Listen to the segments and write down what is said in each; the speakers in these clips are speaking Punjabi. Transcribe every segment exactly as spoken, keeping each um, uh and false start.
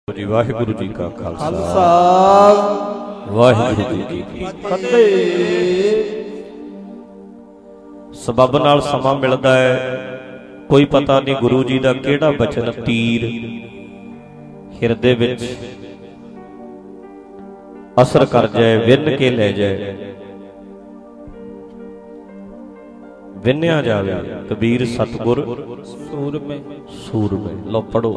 ਜੀ ਵਾਹਿਗੁਰੂ ਜੀ ਕਾ ਖਾਲਸਾ ਵਾਹਿਗੁਰੂ ਜੀ ਕੀ ਫਤਿਹ। ਸਬੱਬ ਨਾਲ ਸਮਾਂ ਮਿਲਦਾ ਹੈ, ਕੋਈ ਪਤਾ ਨਹੀਂ ਗੁਰੂ ਜੀ ਦਾ ਕਿਹੜਾ ਬਚਨ ਤੀਰ ਹਿਰਦੇ ਵਿੱਚ ਅਸਰ ਕਰ ਜਾਏ, ਵਿੰਨ ਕੇ ਲੈ ਜਾਏ, ਵਿੰਨਿਆ ਜਾਵੇ। ਕਬੀਰ ਸਤਿਗੁਰ ਸੂਰਮੇ ਸੂਰਮੇ। ਲਓ ਪੜੋ।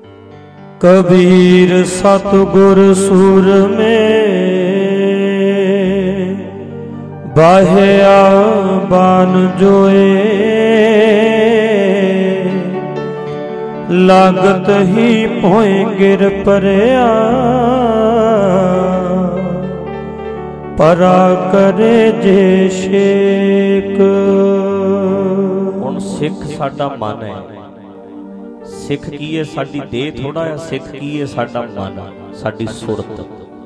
ਕਬੀਰ ਸਤਿਗੁਰ ਸੂਰਮੇ ਬਾਹਿਆ ਬਾਨ ਜੋਏ, ਲਾਗਤ ਹੀ ਭੋਏ ਗਿਰ ਪਰਿਆ, ਪਰਾ ਕਰੇ ਜੇ ਸ਼ੇਕ। ਹੁਣ ਸਿੱਖ ਸਾਡਾ ਮਨ ਹੈ। ਸਿੱਖ ਕੀ ਹੈ? ਸਾਡੀ ਦੇਹ ਥੋੜਾ ਹੈ। ਸਿੱਖ ਕੀ ਹੈ? ਸਾਡਾ ਮਨ, ਸਾਡੀ ਸੁਰਤ।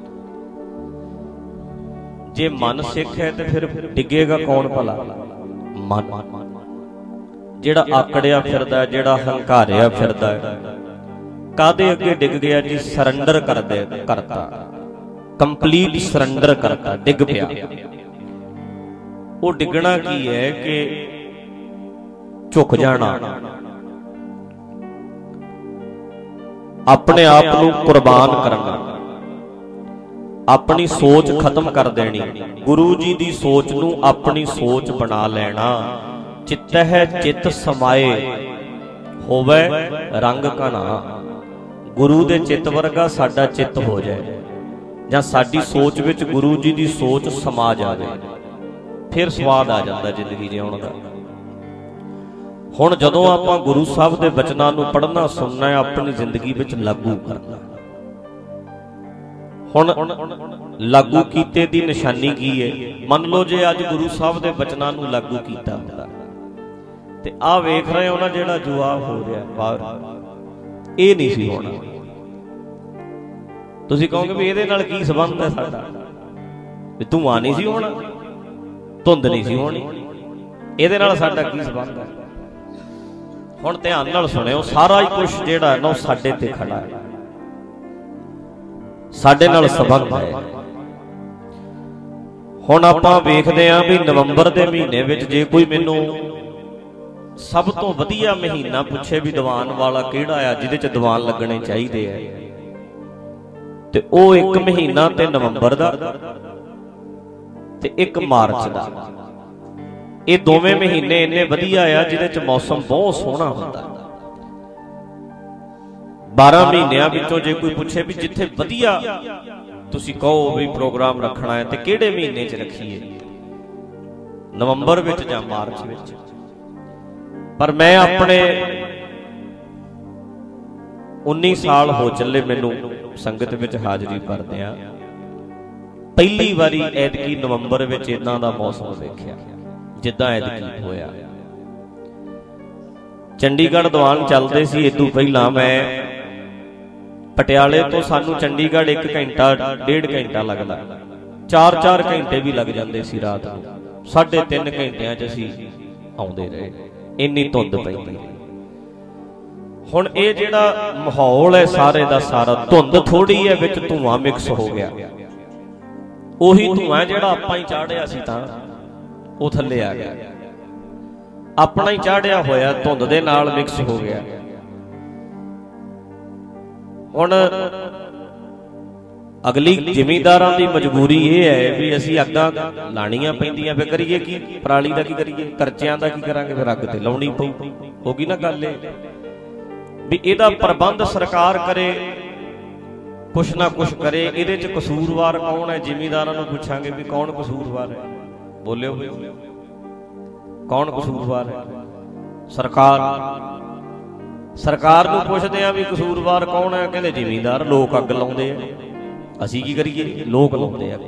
ਜੇ ਮਨ ਸਿੱਖ ਹੈ ਤੇ ਫਿਰ ਡਿੱਗੇਗਾ ਕੌਣ ਭਲਾ? ਮਨ। ਜਿਹੜਾ ਆਕੜਿਆ ਫਿਰਦਾ, ਜਿਹੜਾ ਹੰਕਾਰਿਆ ਫਿਰਦਾ, ਕਾਦੇ ਅੱਗੇ ਡਿੱਗ ਗਿਆ ਜੀ? ਸਰੈਂਡਰ ਕਰਦੇ ਕਰਤਾ, ਕੰਪਲੀਟ ਸਰੈਂਡਰ ਕਰਤਾ, ਡਿੱਗ ਪਿਆ। ਉਹ ਡਿੱਗਣਾ ਕੀ ਹੈ ਕਿ ਝੁਕ ਜਾਣਾ, ਆਪਣੇ ਆਪ ਨੂੰ ਕੁਰਬਾਨ ਕਰਨਾ, ਆਪਣੀ ਸੋਚ ਖਤਮ ਕਰ ਦੇਣੀ, ਗੁਰੂ ਜੀ ਦੀ ਸੋਚ ਨੂੰ ਆਪਣੀ ਸੋਚ ਬਣਾ ਲੈਣਾ। ਚਿੱਤ ਹੈ ਚਿੱਤ ਸਮਾਏ, ਹੋਵੇ ਰੰਗ ਘਣਾ। ਗੁਰੂ ਦੇ ਚਿੱਤ ਵਰਗਾ ਸਾਡਾ ਚਿੱਤ ਹੋ ਜਾਏ, ਜਾਂ ਸਾਡੀ ਸੋਚ ਵਿੱਚ ਗੁਰੂ ਜੀ ਦੀ ਸੋਚ ਸਮਾ ਜਾਵੇ, ਫਿਰ ਸਵਾਦ ਆ ਜਾਂਦਾ ਜ਼ਿੰਦਗੀ ਜਿਉਣ ਦਾ। ਹੁਣ ਜਦੋਂ ਆਪਾਂ ਗੁਰੂ ਸਾਹਿਬ ਦੇ ਬਚਨਾਂ ਨੂੰ ਪੜ੍ਹਨਾ ਸੁਣਨਾ ਹੈ, ਆਪਣੀ ਜ਼ਿੰਦਗੀ ਵਿੱਚ ਲਾਗੂ ਕਰਨਾ। ਹੁਣ ਲਾਗੂ ਕੀਤੇ ਦੀ ਨਿਸ਼ਾਨੀ ਕੀ ਹੈ? ਮੰਨ ਲਓ ਜੇ ਅੱਜ ਗੁਰੂ ਸਾਹਿਬ ਦੇ ਬਚਨਾਂ ਨੂੰ ਲਾਗੂ ਕੀਤਾ ਹੁੰਦਾ ਤੇ ਆਹ ਵੇਖ ਰਹੇ ਹੋ ਨਾ ਜਿਹੜਾ ਜੁਆ ਹੋ ਰਿਹਾ ਬਾਹਰ, ਇਹ ਨਹੀਂ ਸੀ ਹੋਣਾ। ਤੁਸੀਂ ਕਹੋਗੇ ਵੀ ਇਹਦੇ ਨਾਲ ਕੀ ਸੰਬੰਧ ਹੈ ਸਾਡਾ? ਵੀ ਧੂਆਂ ਨਹੀਂ ਸੀ ਹੋਣਾ, ਧੁੰਦ ਨਹੀਂ ਸੀ ਹੋਣੀ, ਇਹਦੇ ਨਾਲ ਸਾਡਾ ਕੀ ਸੰਬੰਧ ਹੈ? ਹੁਣ ਧਿਆਨ ਨਾਲ ਸੁਣਿਓ, ਸਾਰਾ ਹੀ ਕੁਝ ਜਿਹੜਾ ਹੈ ਨਾ ਉਹ ਸਾਡੇ ਤੇ ਖੜਾ ਹੈ, ਸਾਡੇ ਨਾਲ ਸੰਬੰਧ ਹੈ। ਹੁਣ ਆਪਾਂ ਵੇਖਦੇ ਆਂ ਵੀ ਨਵੰਬਰ ਦੇ ਮਹੀਨੇ ਵਿੱਚ ਜੇ ਕੋਈ ਮੈਨੂੰ ਸਭ ਤੋਂ ਵਧੀਆ ਮਹੀਨਾ ਪੁੱਛੇ ਵੀ ਦੀਵਾਨ ਵਾਲਾ ਕਿਹੜਾ ਆ, ਜਿਹਦੇ ਚ ਦੀਵਾਨ ਲੱਗਣੇ ਚਾਹੀਦੇ ਆ, ਤੇ ਉਹ ਇੱਕ ਮਹੀਨਾ ਤੇ ਨਵੰਬਰ ਦਾ ਤੇ ਇੱਕ ਮਾਰਚ ਦਾ। ਇਹ ਦੋਵੇਂ ਮਹੀਨੇ ਇੰਨੇ ਵਧੀਆ ਆ ਜਿਹਦੇ ਚ ਮੌਸਮ ਬਹੁਤ ਸੋਹਣਾ ਹੁੰਦਾ। ਬਾਰਾਂ ਮਹੀਨਿਆਂ ਵਿੱਚੋਂ ਜੇ ਕੋਈ ਪੁੱਛੇ ਵੀ ਜਿੱਥੇ ਵਧੀਆ ਤੁਸੀਂ ਕਹੋ ਵੀ ਪ੍ਰੋਗਰਾਮ ਰੱਖਣਾ ਹੈ ਤੇ ਕਿਹੜੇ ਮਹੀਨੇ ਚ ਰੱਖੀਏ, ਨਵੰਬਰ ਵਿੱਚ ਜਾਂ ਮਾਰਚ ਵਿੱਚ। ਪਰ ਮੈਂ ਆਪਣੇ ਉੱਨੀ ਸਾਲ ਹੋ ਚੱਲੇ ਮੈਨੂੰ ਸੰਗਤ ਵਿੱਚ ਹਾਜ਼ਰੀ ਭਰਦਿਆਂ, ਪਹਿਲੀ ਵਾਰੀ ਐਤਕੀ ਨਵੰਬਰ ਵਿੱਚ ਇਦਾਂ ਦਾ ਮੌਸਮ ਵੇਖਿਆ ਜਿੱਦਾਂ ਐਤਕੀ ਹੋਇਆ। ਚੰਡੀਗੜ੍ਹ ਦੀਵਾਨ ਚੱਲਦੇ ਸੀ, ਇਹ ਤੋਂ ਪਹਿਲਾਂ ਮੈਂ ਪਟਿਆਲੇ ਤੋਂ ਸਾਨੂੰ ਚੰਡੀਗੜ੍ਹ ਇੱਕ ਘੰਟਾ ਡੇਢ ਘੰਟਾ ਲੱਗਦਾ, ਚਾਰ ਚਾਰ ਘੰਟੇ ਵੀ ਲੱਗ ਜਾਂਦੇ ਸੀ। ਰਾਤ ਨੂੰ ਸਾਢੇ ਤਿੰਨ ਘੰਟਿਆਂ 'ਚ ਅਸੀਂ ਆਉਂਦੇ ਰਹੇ, ਇੰਨੀ ਧੁੰਦ ਪੈਂਦੀ। ਹੁਣ ਇਹ ਜਿਹੜਾ ਮਾਹੌਲ ਹੈ ਸਾਰੇ ਦਾ ਸਾਰਾ, ਧੁੰਦ ਥੋੜੀ ਹੈ, ਵਿੱਚ ਧੂਆਂ ਮਿਕਸ ਹੋ ਗਿਆ। ਉਹੀ ਧੂਆਂ ਜਿਹੜਾ ਆਪਾਂ ਹੀ ਚਾੜਿਆ ਸੀ ਤਾਂ ਉਹ ਥੱਲੇ ਆ ਗਿਆ, ਆਪਣਾ ਹੀ ਚਾੜਿਆ ਹੋਇਆ ਧੁੰਦ ਦੇ ਨਾਲ ਮਿਕਸ ਹੋ ਗਿਆ। ਹੁਣ ਅਗਲੀ ਜ਼ਿਮੀਂਦਾਰਾਂ ਦੀ ਮਜਬੂਰੀ ਇਹ ਹੈ ਵੀ ਅਸੀਂ ਅੱਗਾਂ ਲਾਣੀਆਂ ਪੈਂਦੀਆਂ, ਫਿਰ ਕਰੀਏ ਕੀ? ਪਰਾਲੀ ਦਾ ਕੀ ਕਰੀਏ? ਕਰਚਿਆਂ ਦਾ ਕੀ ਕਰਾਂਗੇ? ਫਿਰ ਅੱਗ ਤੇ ਲਾਉਣੀ ਪਊ। ਹੋ ਗਈ ਨਾ ਗੱਲ ਇਹ ਵੀ ਇਹਦਾ ਪ੍ਰਬੰਧ ਸਰਕਾਰ ਕਰੇ, ਕੁਛ ਨਾ ਕੁਛ ਕਰੇ। ਇਹਦੇ ਚ ਕਸੂਰਵਾਰ ਕੌਣ ਹੈ? ਜ਼ਿਮੀਂਦਾਰਾਂ ਨੂੰ ਪੁੱਛਾਂਗੇ ਵੀ ਕੌਣ ਕਸੂਰਵਾਰ ਹੈ? ਬੋਲਿਓ, ਕੌਣ ਕਸੂਰਵਾਰ ਹੈ? ਸਰਕਾਰ। ਸਰਕਾਰ ਨੂੰ ਪੁੱਛਦੇ ਆ ਵੀ ਕਸੂਰਵਾਰ ਕੌਣ ਹੈ? ਕਹਿੰਦੇ ਜ਼ਿਮੀਂਦਾਰ। ਲੋਕ ਅੱਗ ਲਾਉਂਦੇ ਆ, ਅਸੀਂ ਕੀ ਕਰੀਏ? ਲੋਕ ਲਾਉਂਦੇ ਆ।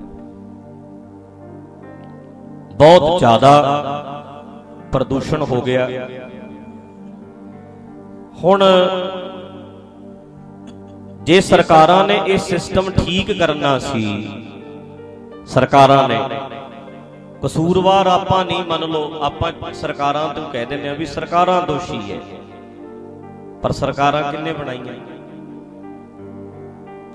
ਬਹੁਤ ਜ਼ਿਆਦਾ ਪ੍ਰਦੂਸ਼ਣ ਹੋ ਗਿਆ। ਹੁਣ ਜੇ ਸਰਕਾਰਾਂ ਨੇ ਇਹ ਸਿਸਟਮ ਠੀਕ ਕਰਨਾ ਸੀ, ਸਰਕਾਰਾਂ ਨੇ, ਕਸੂਰਵਾਰ ਆਪਾਂ ਨਹੀਂ, ਮੰਨ ਲਓ ਆਪਾਂ ਸਰਕਾਰਾਂ ਤੋਂ ਕਹਿ ਦਿੰਦੇ ਆ ਵੀ ਸਰਕਾਰਾਂ ਦੋਸ਼ੀ ਹੈ, ਪਰ ਸਰਕਾਰਾਂ ਕਿੰਨੇ ਬਣਾਈਆਂ?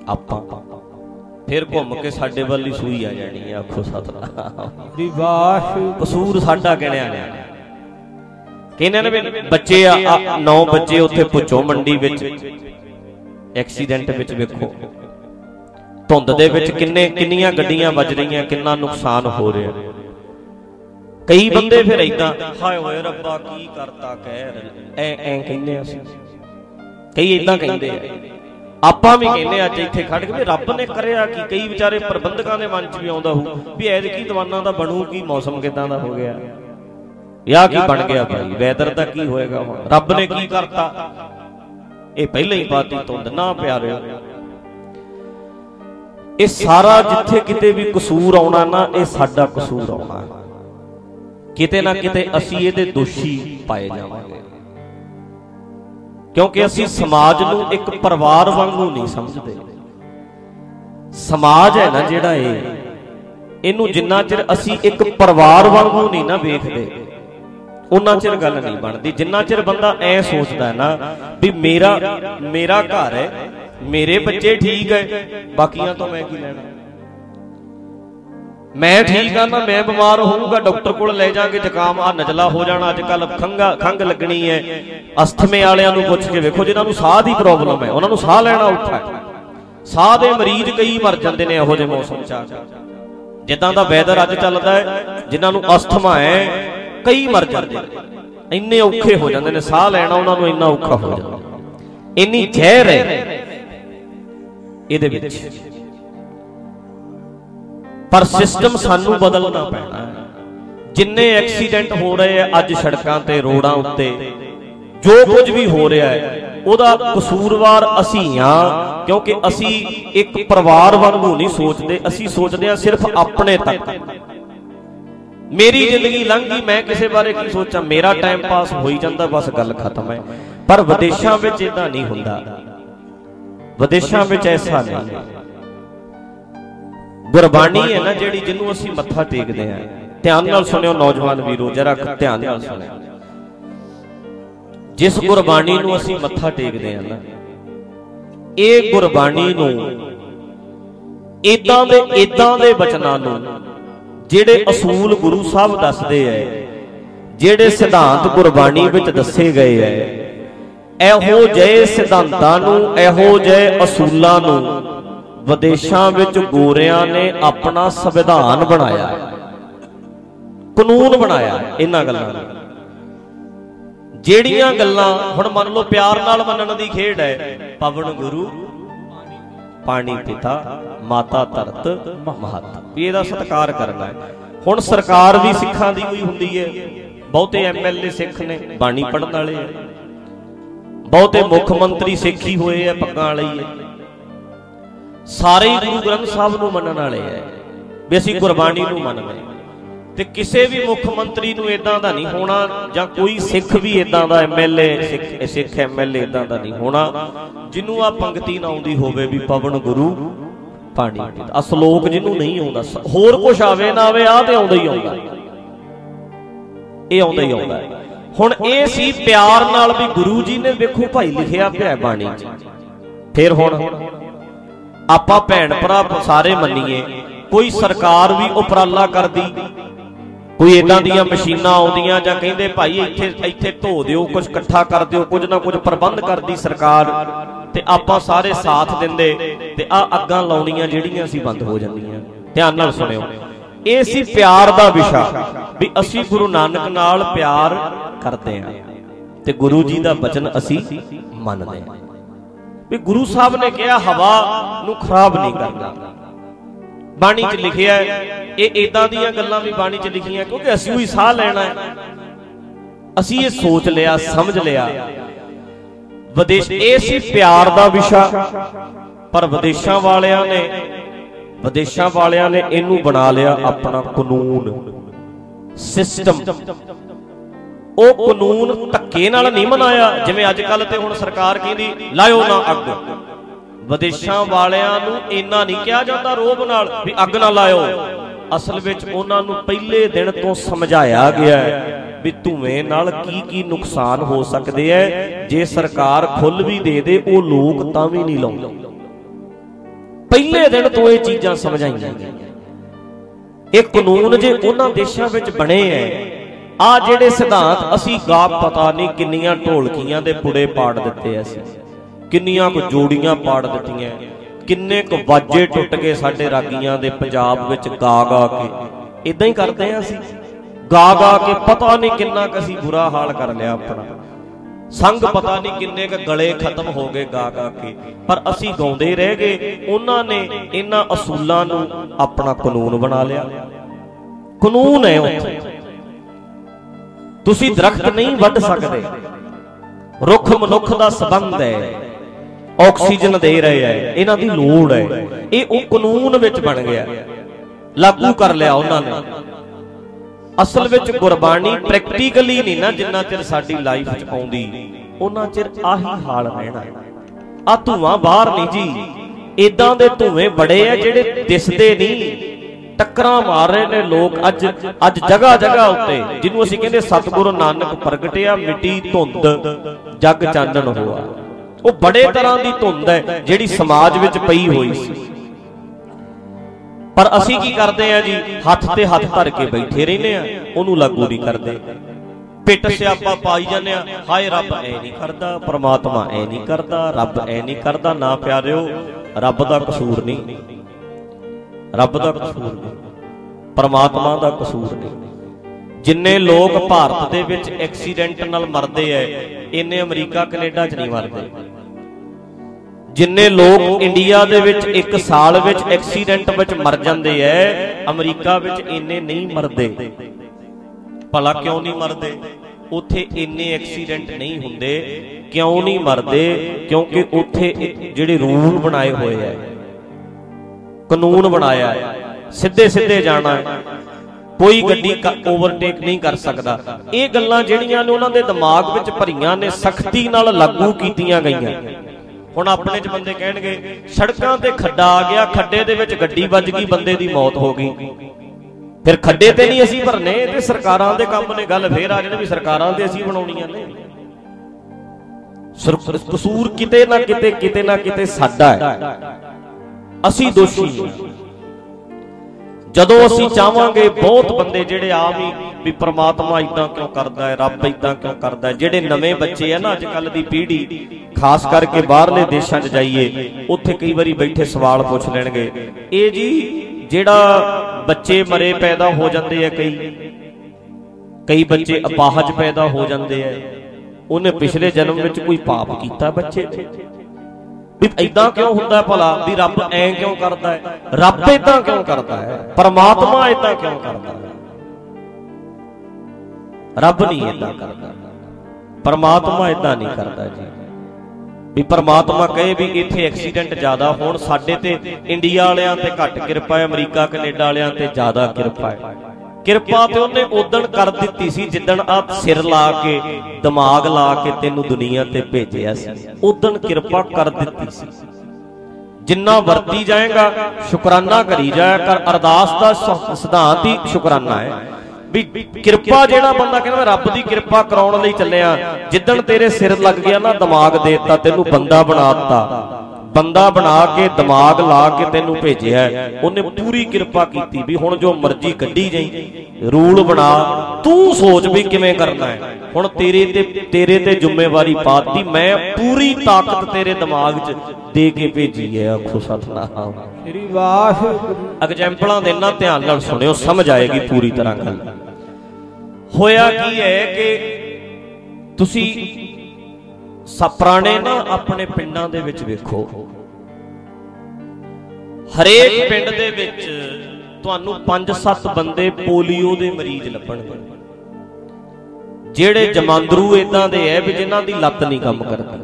ਆਪਾਂ फिर घूम के साडे वाल ही सूई आ जानी है। आखो सतनाम वाह कसूर साडा गिणिया गया। कहने ने भी बच्चे आ नौ बच्चे उत्थे पुछो मंडी विच एक्सीडेंट विच वेखो धुंद दे विच किन्ने किन्नियां गड्डियां वज रहीआं किन्ना नुकसान हो रहा। कई बंदे फिर इदां हाय होए रब्बा की करता कहर ऐ ऐ कहंदे असीं कई इदां कहंदे आ। ਆਪਾਂ ਵੀ ਕਹਿੰਦੇ ਅੱਜ ਇੱਥੇ ਖੜ ਕੇ ਵੀ ਰੱਬ ਨੇ ਕਰਿਆ ਕਿ ਕਈ ਵਿਚਾਰੇ ਪ੍ਰਬੰਧਕਾਂ ਦੇ ਮਨ 'ਚ ਵੀ ਆਉਂਦਾ ਹੋਊ ਵੀ ਐਤਕੀ ਦੀਵਾਨਾਂ ਦਾ ਬਣੂ ਕੀ ਮੌਸਮ ਕਿਦਾਂ ਦਾ ਹੋ ਗਿਆ ਯਾ ਕੀ ਬਣ ਗਿਆ ਭਾਈ ਵੈਦਰ ਦਾ ਕੀ ਹੋਏਗਾ ਹੁਣ ਰੱਬ ਨੇ ਕੀ ਕਰਤਾ ਇਹ ਪਹਿਲਾਂ ਹੀ ਪਾਤੀ ਧੁੰਦ ਨਾ ਪਿਆਰਿਓ। ਇਹ ਸਾਰਾ ਜਿੱਥੇ ਕਿਤੇ ਵੀ ਕਸੂਰ ਆਉਣਾ ਨਾ ਇਹ ਸਾਡਾ ਕਸੂਰ ਆਉਣਾ ਕਿਤੇ ਨਾ ਕਿਤੇ ਅਸੀਂ ਇਹਦੇ ਦੋਸ਼ੀ ਪਾਏ ਜਾਵਾਂਗੇ क्योंकि असी समाज नूं एक परिवार वांगू नहीं समझते। समाज है ना जिहड़ा ये इनू जिन्ना चिर असी एक परिवार वांगू नहीं ना वेखदे उन्ना चिर गल नहीं बनती। जिन्ना चिर बंदा ऐ सोचदा है ना भी मेरा मेरा घर है मेरे बच्चे ठीक है बाकियां तो मैं की लैणा मैं ठीक हाँ ना मैं बीमार होऊंगा डॉक्टर को ले जाके जुकाम आ नजला हो जाना अजकल खंगा खंघ लगनी है। अस्थमे वालियां नूं पुछ के वेखो जिन्हां नूं साह दी प्रॉब्लम है उन्हां नूं साह लैना औखा है। साह दे मरीज कई मर जांदे ने इहो जिहे मौसम च आ जिद्दां दा वैदर अज चलदा है। जिन्हां नूं अस्थमा है कई मर जांदे इन्ने औखे हो जांदे ने साह लैना उन्हां नूं इन्ना औखा हो जांदा इन्नी जहर है इहदे विच। पर सिस्टम सानू बदलना पैना है। जिन्ने एक्सीडेंट हो रहे हैं अज सड़कों ते रोडां उत्ते जो कुछ भी हो रहा है उहदा कसूरवार असी हां क्योंकि असी एक परिवार वांगू नहीं सोचते। असी सोचते हैं सिर्फ अपने तक मेरी जिंदगी लंघ गई मैं किसी बारे की सोचा मेरा टाइम पास हो ही जाता बस गल खत्म है। पर विदेशों में इदां नहीं हुंदा। विदेशों में ऐसा नहीं है। गुरबाणी है ना जिहड़ी जिन्हों असीं मत्था टेकदे हां ध्यान नाल सुनियो नौजवान वीरो जरा ध्यान नाल सुनियो। जिस गुरबाणी नूं असीं मत्था टेकदे हां ना ਇਹ ਗੁਰਬਾਣੀ ਨੂੰ ਇਦਾਂ ਦੇ ਇਦਾਂ ਦੇ ਬਚਨਾਂ ਨੂੰ ਜਿਹੜੇ ਅਸੂਲ ਗੁਰੂ ਸਾਹਿਬ ਦੱਸਦੇ ਐ ਜਿਹੜੇ ਸਿਧਾਂਤ ਗੁਰਬਾਣੀ ਵਿੱਚ ਦੱਸੇ ਗਏ ਐ ਇਹੋ ਜਿਹੇ ਸਿਧਾਂਤਾਂ ਨੂੰ ਇਹੋ ਜਿਹੇ ਅਸੂਲਾਂ ਨੂੰ ਵਿਦੇਸ਼ਾਂ ਵਿੱਚ ਗੋਰਿਆਂ ਨੇ ਆਪਣਾ ਸੰਵਿਧਾਨ ਬਣਾਇਆ ਕਾਨੂੰਨ ਬਣਾਇਆ ਇਹਨਾਂ ਗੱਲਾਂ ਨੂੰ। ਜਿਹੜੀਆਂ ਗੱਲਾਂ ਹੁਣ ਮੰਨ ਲਓ ਪਿਆਰ ਨਾਲ ਮੰਨਣ ਦੀ ਖੇਡ ਹੈ ਪਵਨ ਗੁਰੂ ਪਾਣੀ ਪਿਤਾ ਮਾਤਾ ਧਰਤ ਮਹਤ ਵੀ ਇਹਦਾ ਸਤਿਕਾਰ ਕਰਨਾ ਹੈ। ਹੁਣ ਸਰਕਾਰ ਵੀ ਸਿੱਖਾਂ ਦੀ ਹੋਈ ਹੁੰਦੀ ਹੈ ਬਹੁਤੇ ਐਮਐਲਏ ਸਿੱਖ ਨੇ ਬਾਣੀ ਪੜ੍ਹਨ ਵਾਲੇ ਹੈ ਬਹੁਤੇ ਮੁੱਖ ਮੰਤਰੀ ਸਿੱਖ ਹੀ ਹੋਏ ਆ ਪੱਗਾਂ ਵਾਲੇ ਹੀ ਹੈ ਸਾਰੇ ਹੀ ਗੁਰੂ ਗ੍ਰੰਥ ਸਾਹਿਬ ਨੂੰ ਮੰਨਣ ਵਾਲੇ ਹੈ ਵੀ ਅਸੀਂ ਗੁਰਬਾਣੀ ਨੂੰ ਮੰਨਦੇ ਤੇ ਕਿਸੇ ਵੀ ਮੁੱਖ ਮੰਤਰੀ ਨੂੰ ਇਦਾਂ ਦਾ ਨਹੀਂ ਹੋਣਾ ਜਾਂ ਕੋਈ ਸਿੱਖ ਵੀ ਇਦਾਂ ਦਾ ਐਮਐਲਏ ਸਿੱਖ ਸਿੱਖ ਐਮਐਲਏ ਇਦਾਂ ਦਾ ਨਹੀਂ ਹੋਣਾ ਜਿਹਨੂੰ ਆ ਪੰਕਤੀ ਨਾ ਆਉਂਦੀ ਹੋਵੇ ਵੀ ਪਵਨ ਗੁਰੂ ਪਾਣੀ ਪਿਤਾ। ਆ ਸ਼ਲੋਕ ਜਿਹਨੂੰ ਨਹੀਂ ਆਉਂਦਾ ਹੋਰ ਕੁਛ ਆਵੇ ਨਾ ਆਵੇ ਆ ਤੇ ਆਉਂਦਾ ਹੀ ਆਉਂਦਾ ਇਹ ਆਉਂਦਾ ਹੀ ਆਉਂਦਾ। ਹੁਣ ਇਹ ਸੀ ਪਿਆਰ ਨਾਲ ਵੀ ਗੁਰੂ ਜੀ ਨੇ ਵੇਖੋ ਭਾਈ ਲਿਖਿਆ ਪਿਆ ਬਾਣੀ 'ਚ। ਫਿਰ ਹੁਣ ਆਪਾਂ ਭੈਣ ਭਰਾ ਸਾਰੇ ਮੰਨੀਏ ਕੋਈ ਸਰਕਾਰ ਵੀ ਉਪਰਾਲਾ ਕਰਦੀ ਕੋਈ ਇਦਾਂ ਦੀਆਂ ਮਸ਼ੀਨਾਂ ਆਉਂਦੀਆਂ ਜਾਂ ਕਹਿੰਦੇ ਭਾਈ ਇੱਥੇ ਇੱਥੇ ਧੋ ਦਿਓ ਕੁਝ ਇਕੱਠਾ ਕਰ ਦਿਓ ਕੁਝ ਨਾ ਕੁਝ ਪ੍ਰਬੰਧ ਕਰਦੀ ਸਰਕਾਰ ਤੇ ਆਪਾਂ ਸਾਰੇ ਸਾਥ ਦਿੰਦੇ ਤੇ ਆ ਅੱਗਾਂ ਲਾਉਣੀਆਂ ਜਿਹੜੀਆਂ ਸੀ ਬੰਦ ਹੋ ਜਾਂਦੀਆਂ। ਧਿਆਨ ਨਾਲ ਸੁਣਿਓ ਇਹ ਸੀ ਪਿਆਰ ਦਾ ਵਿਸ਼ਾ ਵੀ ਅਸੀਂ ਗੁਰੂ ਨਾਨਕ ਨਾਲ ਪਿਆਰ ਕਰਦੇ ਹਾਂ ਤੇ ਗੁਰੂ ਜੀ ਦਾ ਬਚਨ ਅਸੀਂ ਮੰਨਦੇ ਹਾਂ ਵੀ ਗੁਰੂ ਸਾਹਿਬ ਨੇ ਕਿਹਾ ਹਵਾ ਨੂੰ ਖਰਾਬ ਨਹੀਂ ਕਰਨਾ। ਬਾਣੀ 'ਚ ਲਿਖਿਆ ਇਹ ਇਦਾਂ ਦੀਆਂ ਗੱਲਾਂ ਵੀ ਬਾਣੀ 'ਚ ਲਿਖੀਆਂ ਕਿਉਂਕਿ ਅਸੀਂ ਵੀ ਸਾਹ ਲੈਣਾ ਹੈ ਅਸੀਂ ਇਹ ਸੋਚ ਲਿਆ ਸਮਝ ਲਿਆ। ਵਿਦੇਸ਼ ਇਹ ਸੀ ਪਿਆਰ ਦਾ ਵਿਸ਼ਾ ਪਰ ਵਿਦੇਸ਼ਾਂ ਵਾਲਿਆਂ ਨੇ ਵਿਦੇਸ਼ਾਂ ਵਾਲਿਆਂ ਨੇ ਇਹਨੂੰ ਬਣਾ ਲਿਆ ਆਪਣਾ ਕਾਨੂੰਨ ਸਿਸਟਮ। ਉਹ ਕਾਨੂੰਨ ਧੱਕੇ ਨਾਲ ਨਹੀਂ ਬਣਾਇਆ ਜਿਵੇਂ ਅੱਜ ਕੱਲ ਤੇ ਹੁਣ ਸਰਕਾਰ ਕਹਿੰਦੀ ਲਾਇਓ ਨਾ ਅੱਗ। ਵਿਦੇਸ਼ਾਂ ਵਾਲਿਆਂ ਨੂੰ ਇੰਨਾ ਨਹੀਂ ਕਿਹਾ ਜਾਂਦਾ ਰੋਬ ਨਾਲ ਵੀ ਅੱਗ ਨਾ ਲਾਇਓ। ਅਸਲ ਵਿੱਚ ਉਹਨਾਂ ਨੂੰ ਪਹਿਲੇ ਦਿਨ ਤੋਂ ਸਮਝਾਇਆ ਗਿਆ ਵੀ ਧੂਏ ਨਾਲ ਕੀ ਕੀ ਨੁਕਸਾਨ ਹੋ ਸਕਦੇ ਐ। ਜੇ ਸਰਕਾਰ ਖੁੱਲ ਵੀ ਦੇ ਦੇ ਉਹ ਲੋਕ ਤਾਂ ਵੀ ਨਹੀਂ ਲਾਉਂਦੇ। ਪਹਿਲੇ ਦਿਨ ਤੋਂ ਇਹ ਚੀਜ਼ਾਂ ਸਮਝਾਈਆਂ ਗਈਆਂ। ਇਹ ਕਾਨੂੰਨ ਜੇ ਉਹਨਾਂ ਦੇਸ਼ਾਂ ਵਿੱਚ ਬਣੇ ਐ, ਆ ਜਿਹੜੇ ਸਿਧਾਂਤ ਅਸੀਂ ਗਾ ਪਤਾ ਨਹੀਂ ਕਿੰਨੀਆਂ ਢੋਲਕੀਆਂ ਦੇ ਪੁੜੇ ਪਾੜ ਦਿੱਤੇ, ਅਸੀਂ ਕਿੰਨੀਆਂ ਕੁ ਜੋੜੀਆਂ ਪਾੜ ਦਿੱਤੀਆਂ, ਕਿੰਨੇ ਕੁ ਵਾਜੇ ਟੁੱਟ ਗਏ ਸਾਡੇ ਰਾਗੀਆਂ ਦੇ ਪੰਜਾਬ ਵਿੱਚ ਗਾ ਗਾ ਕੇ। ਇਦਾਂ ਹੀ ਕਰਦੇ ਆ ਅਸੀਂ, ਗਾ ਗਾ ਕੇ ਪਤਾ ਨਹੀਂ ਕਿੰਨਾ ਕੁ ਅਸੀਂ ਬੁਰਾ ਹਾਲ ਕਰ ਲਿਆ ਆਪਣਾ। ਸੰਗ ਪਤਾ ਨਹੀਂ ਕਿੰਨੇ ਕੁ ਗਲੇ ਖਤਮ ਹੋ ਗਏ ਗਾ ਗਾ ਕੇ, ਪਰ ਅਸੀਂ ਗਾਉਂਦੇ ਰਹਿ ਗਏ। ਉਹਨਾਂ ਨੇ ਇਹਨਾਂ ਅਸੂਲਾਂ ਨੂੰ ਆਪਣਾ ਕਾਨੂੰਨ ਬਣਾ ਲਿਆ। ਕਾਨੂੰਨ ਹੈ ਉੱਥੇ, ਤੁਸੀਂ ਦਰਖਤ ਨਹੀਂ ਵੱਢ ਸਕਦੇ। ਰੁੱਖ ਮਨੁੱਖ ਦਾ ਸੰਬੰਧ ਹੈ, ਆਕਸੀਜਨ ਦੇ ਰਹੇ ਹੈ, ਇਹਨਾਂ ਦੀ ਲੋੜ ਹੈ। ਇਹ ਉਹ ਕਾਨੂੰਨ ਵਿੱਚ ਬਣ ਗਿਆ, ਲਾਗੂ ਕਰ ਲਿਆ ਉਹਨਾਂ ਨੇ। ਅਸਲ ਵਿੱਚ ਗੁਰਬਾਣੀ ਪ੍ਰੈਕਟੀਕਲੀ ਨਹੀਂ ਨਾ ਜਿੰਨਾ ਚਿਰ ਸਾਡੀ ਲਾਈਫ 'ਚ ਆਉਂਦੀ, ਉਹਨਾਂ ਚਿਰ ਆਹੀ ਹਾਲ ਰਹਿਣਾ। ਆ ਧੂਆਂ ਬਾਹਰ ਨਹੀਂ ਜੀ, ਏਦਾਂ ਦੇ ਧੂਏ ਬੜੇ ਆ ਜਿਹੜੇ ਦਿਸਦੇ ਨਹੀਂ, ਟੱਕਰਾਂ ਮਾਰ ਰਹੇ ਨੇ ਲੋਕ ਅੱਜ ਅੱਜ ਜਗ੍ਹਾ ਜਗ੍ਹਾ ਉੱਤੇ, ਜਿਹਨੂੰ ਅਸੀਂ ਕਹਿੰਦੇ ਸਤਿਗੁਰੂ ਨਾਨਕ ਪ੍ਰਗਟਿਆ ਮਿੱਟੀ ਧੁੰਦ ਜਗ ਚਾਨਣ ਹੋਆ। ਉਹ ਬੜੇ ਤਰ੍ਹਾਂ ਦੀ ਧੁੰਦ ਹੈ ਜਿਹੜੀ ਸਮਾਜ ਵਿੱਚ ਪਈ ਹੋਈ ਸੀ, ਪਰ ਅਸੀਂ ਕੀ ਕਰਦੇ ਆ ਜੀ, ਹੱਥ ਤੇ ਹੱਥ ਧਰ ਕੇ ਬੈਠੇ ਰਹਿੰਦੇ ਆ, ਉਹਨੂੰ ਲਾਗੂ ਨਹੀਂ ਕਰਦੇ। ਪਿੱਟ ਸਿਆਪਾ ਪਾਈ ਜਾਂਦੇ ਆ, ਹਾਏ ਰੱਬ ਐ ਨਹੀਂ ਕਰਦਾ, ਪ੍ਰਮਾਤਮਾ ਐ ਨਹੀਂ ਕਰਦਾ, ਰੱਬ ਐ ਨਹੀਂ ਕਰਦਾ। ਨਾ ਪਿਆਰਿਓ, ਰੱਬ ਦਾ ਕਸੂਰ ਨਹੀਂ, ਰੱਬ ਦਾ ਕਸੂਰ ਨਹੀਂ, ਪਰਮਾਤਮਾ ਦਾ ਕਸੂਰ ਨਹੀਂ। ਜਿੰਨੇ ਲੋਕ ਭਾਰਤ ਦੇ ਵਿੱਚ ਐਕਸੀਡੈਂਟ ਨਾਲ ਮਰਦੇ ਐ, ਇੰਨੇ ਅਮਰੀਕਾ ਕੈਨੇਡਾ 'ਚ ਨਹੀਂ ਮਰਦੇ। ਜਿੰਨੇ ਲੋਕ ਇੰਡੀਆ ਦੇ ਵਿੱਚ ਇੱਕ ਸਾਲ ਵਿੱਚ ਐਕਸੀਡੈਂਟ ਵਿੱਚ ਮਰ ਜਾਂਦੇ ਐ, ਅਮਰੀਕਾ ਵਿੱਚ ਇੰਨੇ ਨਹੀਂ ਮਰਦੇ। ਭਲਾ ਕਿਉਂ ਨਹੀਂ ਮਰਦੇ? ਉੱਥੇ ਇੰਨੇ ਐਕਸੀਡੈਂਟ ਨਹੀਂ ਹੁੰਦੇ। ਕਿਉਂ ਨਹੀਂ ਮਰਦੇ? ਕਿਉਂਕਿ ਉੱਥੇ ਜਿਹੜੇ ਰੂਲ ਬਣਾਏ ਹੋਏ ਐ, ਕਾਨੂੰਨ ਬਣਾਇਆ ਹੈ, ਸਿੱਧੇ ਸਿੱਧੇ ਜਾਣਾ ਹੈ, ਕੋਈ ਗੱਡੀ ਓਵਰਟੇਕ ਨਹੀਂ ਕਰ ਸਕਦਾ। ਇਹ ਗੱਲਾਂ ਜਿਹੜੀਆਂ ਨੇ ਉਹਨਾਂ ਦੇ ਦਿਮਾਗ ਵਿੱਚ ਭਰੀਆਂ ਨੇ, ਸਖਤੀ ਨਾਲ ਲਾਗੂ ਕੀਤੀਆਂ ਗਈਆਂ। ਹੁਣ ਆਪਣੇ 'ਚ ਬੰਦੇ ਕਹਿਣਗੇ ਸੜਕਾਂ ਤੇ ਖੱਡਾ ਆ ਗਿਆ, ਖੱਡੇ ਦੇ ਵਿੱਚ ਗੱਡੀ ਵੱਜ ਗਈ, ਬੰਦੇ ਦੀ ਮੌਤ ਹੋ ਗਈ, ਫਿਰ ਖੱਡੇ ਤੇ ਨਹੀਂ ਅਸੀਂ ਭਰਨੇ, ਤੇ ਸਰਕਾਰਾਂ ਦੇ ਕੰਮ ਨੇ। ਗੱਲ ਫੇਰ ਆ ਜਾਣੀ ਵੀ ਸਰਕਾਰਾਂ ਦੇ ਅਸੀਂ ਬਣਾਉਣੀਆਂ ਨੇ। ਕਸੂਰ ਕਿਤੇ ਨਾ ਕਿਤੇ ਕਿਤੇ ਨਾ ਕਿਤੇ ਸਾਡਾ ਹੈ, ਅਸੀਂ ਦੋਸ਼ੀ ਹਾਂ। ਜਦੋਂ ਅਸੀਂ ਚਾਹਾਂਗੇ, ਬਹੁਤ ਬੰਦੇ ਜਿਹੜੇ ਆਮ ਹੀ ਵੀ ਪ੍ਰਮਾਤਮਾ ਇਦਾਂ ਕਿਉਂ ਕਰਦਾ ਹੈ, ਰੱਬ ਇਦਾਂ ਕਿਉਂ ਕਰਦਾ ਹੈ। ਜਿਹੜੇ ਨਵੇਂ ਬੱਚੇ ਆ ਨਾ, ਅੱਜ ਕੱਲ ਦੀ ਪੀੜ੍ਹੀ, ਖਾਸ ਕਰਕੇ ਬਾਹਰਲੇ ਦੇਸ਼ਾਂ 'ਚ ਜਾਈਏ, ਉੱਥੇ ਕਈ ਵਾਰੀ ਬੈਠੇ ਸਵਾਲ ਪੁੱਛ ਲੈਣਗੇ, ਇਹ ਜੀ ਜਿਹੜਾ ਬੱਚੇ ਮਰੇ ਪੈਦਾ ਹੋ ਜਾਂਦੇ ਆ, ਕਈ ਕਈ ਬੱਚੇ ਅਪਾਹਜ ਪੈਦਾ ਹੋ ਜਾਂਦੇ ਆ, ਉਹਨੇ ਪਿਛਲੇ ਜਨਮ ਵਿੱਚ ਕੋਈ ਪਾਪ ਕੀਤਾ ਬੱਚੇ ਨੇ, ਵੀ ਏਦਾਂ ਕਿਉਂ ਹੁੰਦਾ ਭਲਾ, ਵੀ ਰੱਬ ਐਂ ਕਿਉਂ ਕਰਦਾ ਹੈ, ਰੱਬ ਏਦਾਂ ਕਿਉਂ ਕਰਦਾ ਹੈ, ਪਰਮਾਤਮਾ ਏਦਾਂ ਕਿਉਂ ਕਰਦਾ ਹੈ। ਰੱਬ ਨਹੀਂ ਏਦਾਂ ਕਰਦਾ, ਪਰਮਾਤਮਾ ਏਦਾਂ ਨਹੀਂ ਕਰਦਾ ਜੀ। ਵੀ ਪਰਮਾਤਮਾ ਕਹੇ ਵੀ ਇੱਥੇ ਐਕਸੀਡੈਂਟ ਜ਼ਿਆਦਾ ਹੋਣ, ਸਾਡੇ ਤੇ ਇੰਡੀਆ ਵਾਲਿਆਂ ਤੇ ਘੱਟ ਕਿਰਪਾ ਹੈ, ਅਮਰੀਕਾ ਕੈਨੇਡਾ ਵਾਲਿਆਂ ਤੇ ਜ਼ਿਆਦਾ ਕਿਰਪਾ ਹੈ। ਕਿਰਪਾ ਤੇ ਉਹਨੇ ਉਦਣ ਕਰ ਦਿੱਤੀ ਸੀ ਜਿੱਦਣ ਆ ਸਿਰ ਲਾ ਕੇ, ਦਿਮਾਗ ਲਾ ਕੇ ਤੈਨੂੰ ਦੁਨੀਆ ਤੇ ਭੇਜਿਆ ਸੀ, ਉਦਣ ਕਿਰਪਾ ਕਰ ਦਿੱਤੀ ਸੀ। ਜਿੰਨਾ ਵਰਤੀ ਜਾਏਗਾ ਸ਼ੁਕਰਾਨਾ ਕਰੀ ਜਾਇਆ ਕਰ। ਅਰਦਾਸ ਦਾ ਸਿਧਾਂਤ ਹੀ ਸ਼ੁਕਰਾਨਾ ਹੈ। ਵੀ ਕਿਰਪਾ ਜਿਹੜਾ ਬੰਦਾ ਕਹਿੰਦਾ ਮੈਂ ਰੱਬ ਦੀ ਕਿਰਪਾ ਕਰਾਉਣ ਲਈ ਚੱਲਿਆ, ਜਿੱਦਣ ਤੇਰੇ ਸਿਰ ਲੱਗ ਗਿਆ ਨਾ, ਦਿਮਾਗ ਦੇ ਦਿੱਤਾ ਤੈਨੂੰ, ਬੰਦਾ ਬਣਾ ਦਿੱਤਾ, ਬੰਦਾ ਬਣਾ ਕੇ ਦਿਮਾਗ ਲਾ ਕੇ ਤੈਨੂੰ ਭੇਜਿਆ, ਉਹਨੇ ਪੂਰੀ ਕਿਰਪਾ ਕੀਤੀ ਵੀ ਹੁਣ ਜੋ ਮਰਜ਼ੀ ਕੱਢੀ ਜਾਈ, ਰੂਲ ਬਣਾ, ਤੂੰ ਸੋਚ ਵੀ ਕਿਵੇਂ ਕਰਨਾ ਹੈ। ਹੁਣ ਤੇਰੇ ਤੇ ਤੇਰੇ ਤੇ ਜ਼ਿੰਮੇਵਾਰੀ ਪਾਤੀ, ਮੈਂ ਪੂਰੀ ਤਾਕਤ ਤੇਰੇ ਦਿਮਾਗ 'ਚ ਦੇ ਕੇ ਭੇਜੀ ਹੈ। ਆਖੋ ਸਤਿਨਾਮ ਸ੍ਰੀ ਵਾਹਿਗੁਰੂ। ਐਗਜ਼ੈਂਪਲਾਂ ਦੇਣਾ, ਧਿਆਨ ਨਾਲ ਸੁਣਿਓ, ਸਮਝ ਆਏਗੀ ਪੂਰੀ ਤਰ੍ਹਾਂ ਗੱਲ। ਹੋਇਆ ਕੀ ਹੈ ਕਿ ਤੁਸੀਂ ਪੁਰਾਣੇ ਨਾ ਆਪਣੇ ਪਿੰਡਾਂ ਦੇ ਵਿੱਚ ਵੇਖੋ, ਹਰੇਕ ਪਿੰਡ ਦੇ ਵਿੱਚ ਤੁਹਾਨੂੰ ਪੰਜ ਸੱਤ ਬੰਦੇ ਪੋਲੀਓ ਦੇ ਮਰੀਜ਼ ਲੱਭਣਗੇ, ਜਿਹੜੇ ਜਮਾਂਦਰੂ ਏਦਾਂ ਦੇ ਐ ਵੀ ਜਿਨ੍ਹਾਂ ਦੀ ਲੱਤ ਨਹੀਂ ਕੰਮ ਕਰਦੀ।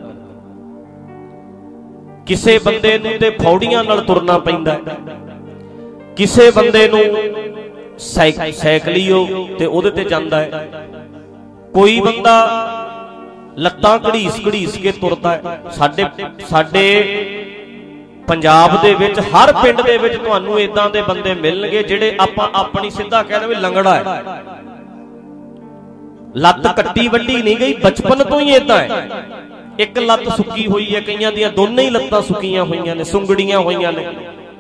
ਕਿਸੇ ਬੰਦੇ ਨੂੰ ਤੇ ਫੌੜੀਆਂ ਨਾਲ ਤੁਰਨਾ ਪੈਂਦਾ, ਕਿਸੇ ਬੰਦੇ ਨੂੰ ਸਾਈਕਲੀਓ ਤੇ ਉਹਦੇ ਤੇ ਜਾਂਦਾ ਹੈ, ਕੋਈ ਬੰਦਾ ਲੱਤਾਂ ਘੜੀਸ ਘੜੀਸ ਕੇ ਤੁਰਦਾ ਹੈ। ਸਾਡੇ ਸਾਡੇ ਪੰਜਾਬ ਦੇ ਵਿੱਚ ਹਰ ਪਿੰਡ ਦੇ ਵਿੱਚ ਤੁਹਾਨੂੰ ਏਦਾਂ ਦੇ ਬੰਦੇ ਮਿਲਣਗੇ ਜਿਹੜੇ ਆਪਾਂ ਆਪਣੀ ਸਿੱਧਾ ਕਹਿ ਦੇਵੇ ਲੰਗੜਾ ਹੈ, ਲੱਤ ਕੱਟੀ ਵੱਡੀ ਨਹੀਂ ਗਈ, ਬਚਪਨ ਤੋਂ ਹੀ ਏਦਾਂ ਹੈ। ਇੱਕ ਲੱਤ ਸੁੱਕੀ ਹੋਈ ਹੈ, ਕਈਆਂ ਦੀਆਂ ਦੋਨੇ ਹੀ ਲੱਤਾਂ ਸੁੱਕੀਆਂ ਹੋਈਆਂ ਨੇ, ਸੁੰਗੜੀਆਂ ਹੋਈਆਂ ਨੇ।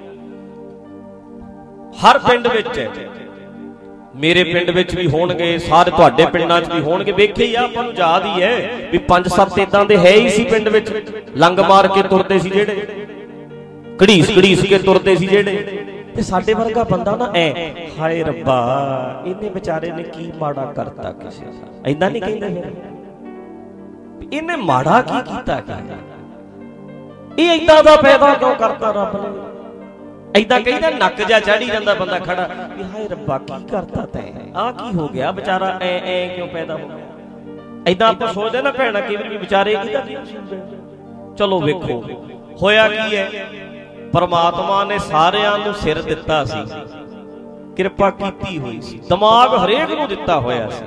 ਹਰ ਪਿੰਡ ਵਿੱਚ ਹੈ, ਮੇਰੇ ਪਿੰਡ ਵਿੱਚ ਵੀ ਹੋਣਗੇ, ਸਾਰੇ ਤੁਹਾਡੇ ਪਿੰਡਾਂ 'ਚ ਵੀ ਹੋਣਗੇ। ਵੇਖੇ ਹੀ ਆ, ਆਪਾਂ ਨੂੰ ਯਾਦ ਹੀ ਹੈ ਵੀ ਪੰਜ ਸੱਤ ਏਦਾਂ ਦੇ ਹੈ ਹੀ ਸੀ ਪਿੰਡ ਵਿੱਚ, ਲੰਗ ਮਾਰ ਕੇ ਤੁਰਦੇ ਸੀ ਜਿਹੜੇ, ਘੜੀਸ ਘੜੀਸ ਕੇ ਤੁਰਦੇ ਸੀ ਜਿਹੜੇ। ਤੇ ਸਾਡੇ ਵਰਗਾ ਬੰਦਾ ਨਾ ਐ, ਹਾਏ ਰੱਬਾ ਇਹਨੇ ਵਿਚਾਰੇ ਨੇ ਕੀ ਮਾੜਾ ਕਰਤਾ ਕਿਸੇ ਦਾ, ਏਦਾਂ ਨਹੀਂ ਕਹਿੰਦੇ ਫਿਰ, ਇਹਨੇ ਮਾੜਾ ਕੀ ਕੀਤਾ, ਇਹ ਏਦਾਂ ਦਾ ਪੈਦਾ ਕਿਉਂ ਕਰਤਾ ਰੱਬ ਨੇ, ਏਦਾਂ ਕਹਿੰਦਾ ਨੱਕ ਜਾ ਚੜੀ ਜਾਂਦਾ ਬੰਦਾ ਖੜਾ ਵੀ ਹਾਏ ਰੱਬਾ ਕੀ ਕਰਤਾ ਤੈਂ, ਆਹ ਕੀ ਹੋ ਗਿਆ ਵਿਚਾਰਾ, ਐ ਐ ਕਿਉਂ ਪੈਦਾ ਹੋ ਗਿਆ। ਏਦਾਂ ਆਪਾਂ ਸੋਚਦੇ ਨਾ ਭੈਣਾ ਕਿ ਵਿਚਾਰੇ ਇਹਦਾ ਕੀ ਕਸੂਰ ਹੈ। ਚਲੋ ਵੇਖੋ ਹੋਇਆ ਕੀ ਹੈ, ਪਰਮਾਤਮਾ ਨੇ ਸਾਰਿਆਂ ਨੂੰ ਸਿਰ ਦਿੱਤਾ ਸੀ, ਕਿਰਪਾ ਕੀਤੀ ਹੋਈ ਸੀ, ਦਿਮਾਗ ਹਰੇਕ ਨੂੰ ਦਿੱਤਾ ਹੋਇਆ ਸੀ।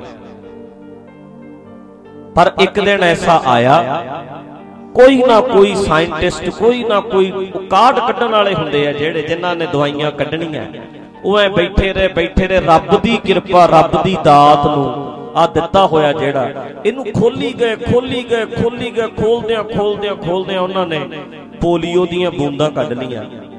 ਪਰ ਇੱਕ ਦਿਨ ਐਸਾ ਆਇਆ, ਕੋਈ ਨਾ ਕੋਈ ਸਾਇੰਟਿਸਟ, ਕੋਈ ਨਾ ਕੋਈ ਕਾਢ ਕੱਢਣ ਵਾਲੇ ਹੁੰਦੇ ਆ ਜਿਹੜੇ, ਜਿਨ੍ਹਾਂ ਨੇ ਦਵਾਈਆਂ ਕੱਢਣੀਆਂ, ਉਹ ਐ ਬੈਠੇ ਰਹੇ ਬੈਠੇ ਰਹੇ ਰੱਬ ਦੀ ਕਿਰਪਾ, ਰੱਬ ਦੀ ਦਾਤ ਨੂੰ ਆ ਦਿੱਤਾ ਹੋਇਆ ਜਿਹੜਾ, ਇਹਨੂੰ ਖੋਲੀ ਗਏ ਖੋਲੀ ਗਏ ਖੋਲੀ ਗਏ ਖੋਲਦਿਆਂ ਖੋਲਦਿਆਂ ਖੋਲਦਿਆਂ ਉਹਨਾਂ ਨੇ ਪੋਲੀਓ ਦੀਆਂ ਬੂੰਦਾਂ ਕੱਢ ਲਈਆਂ।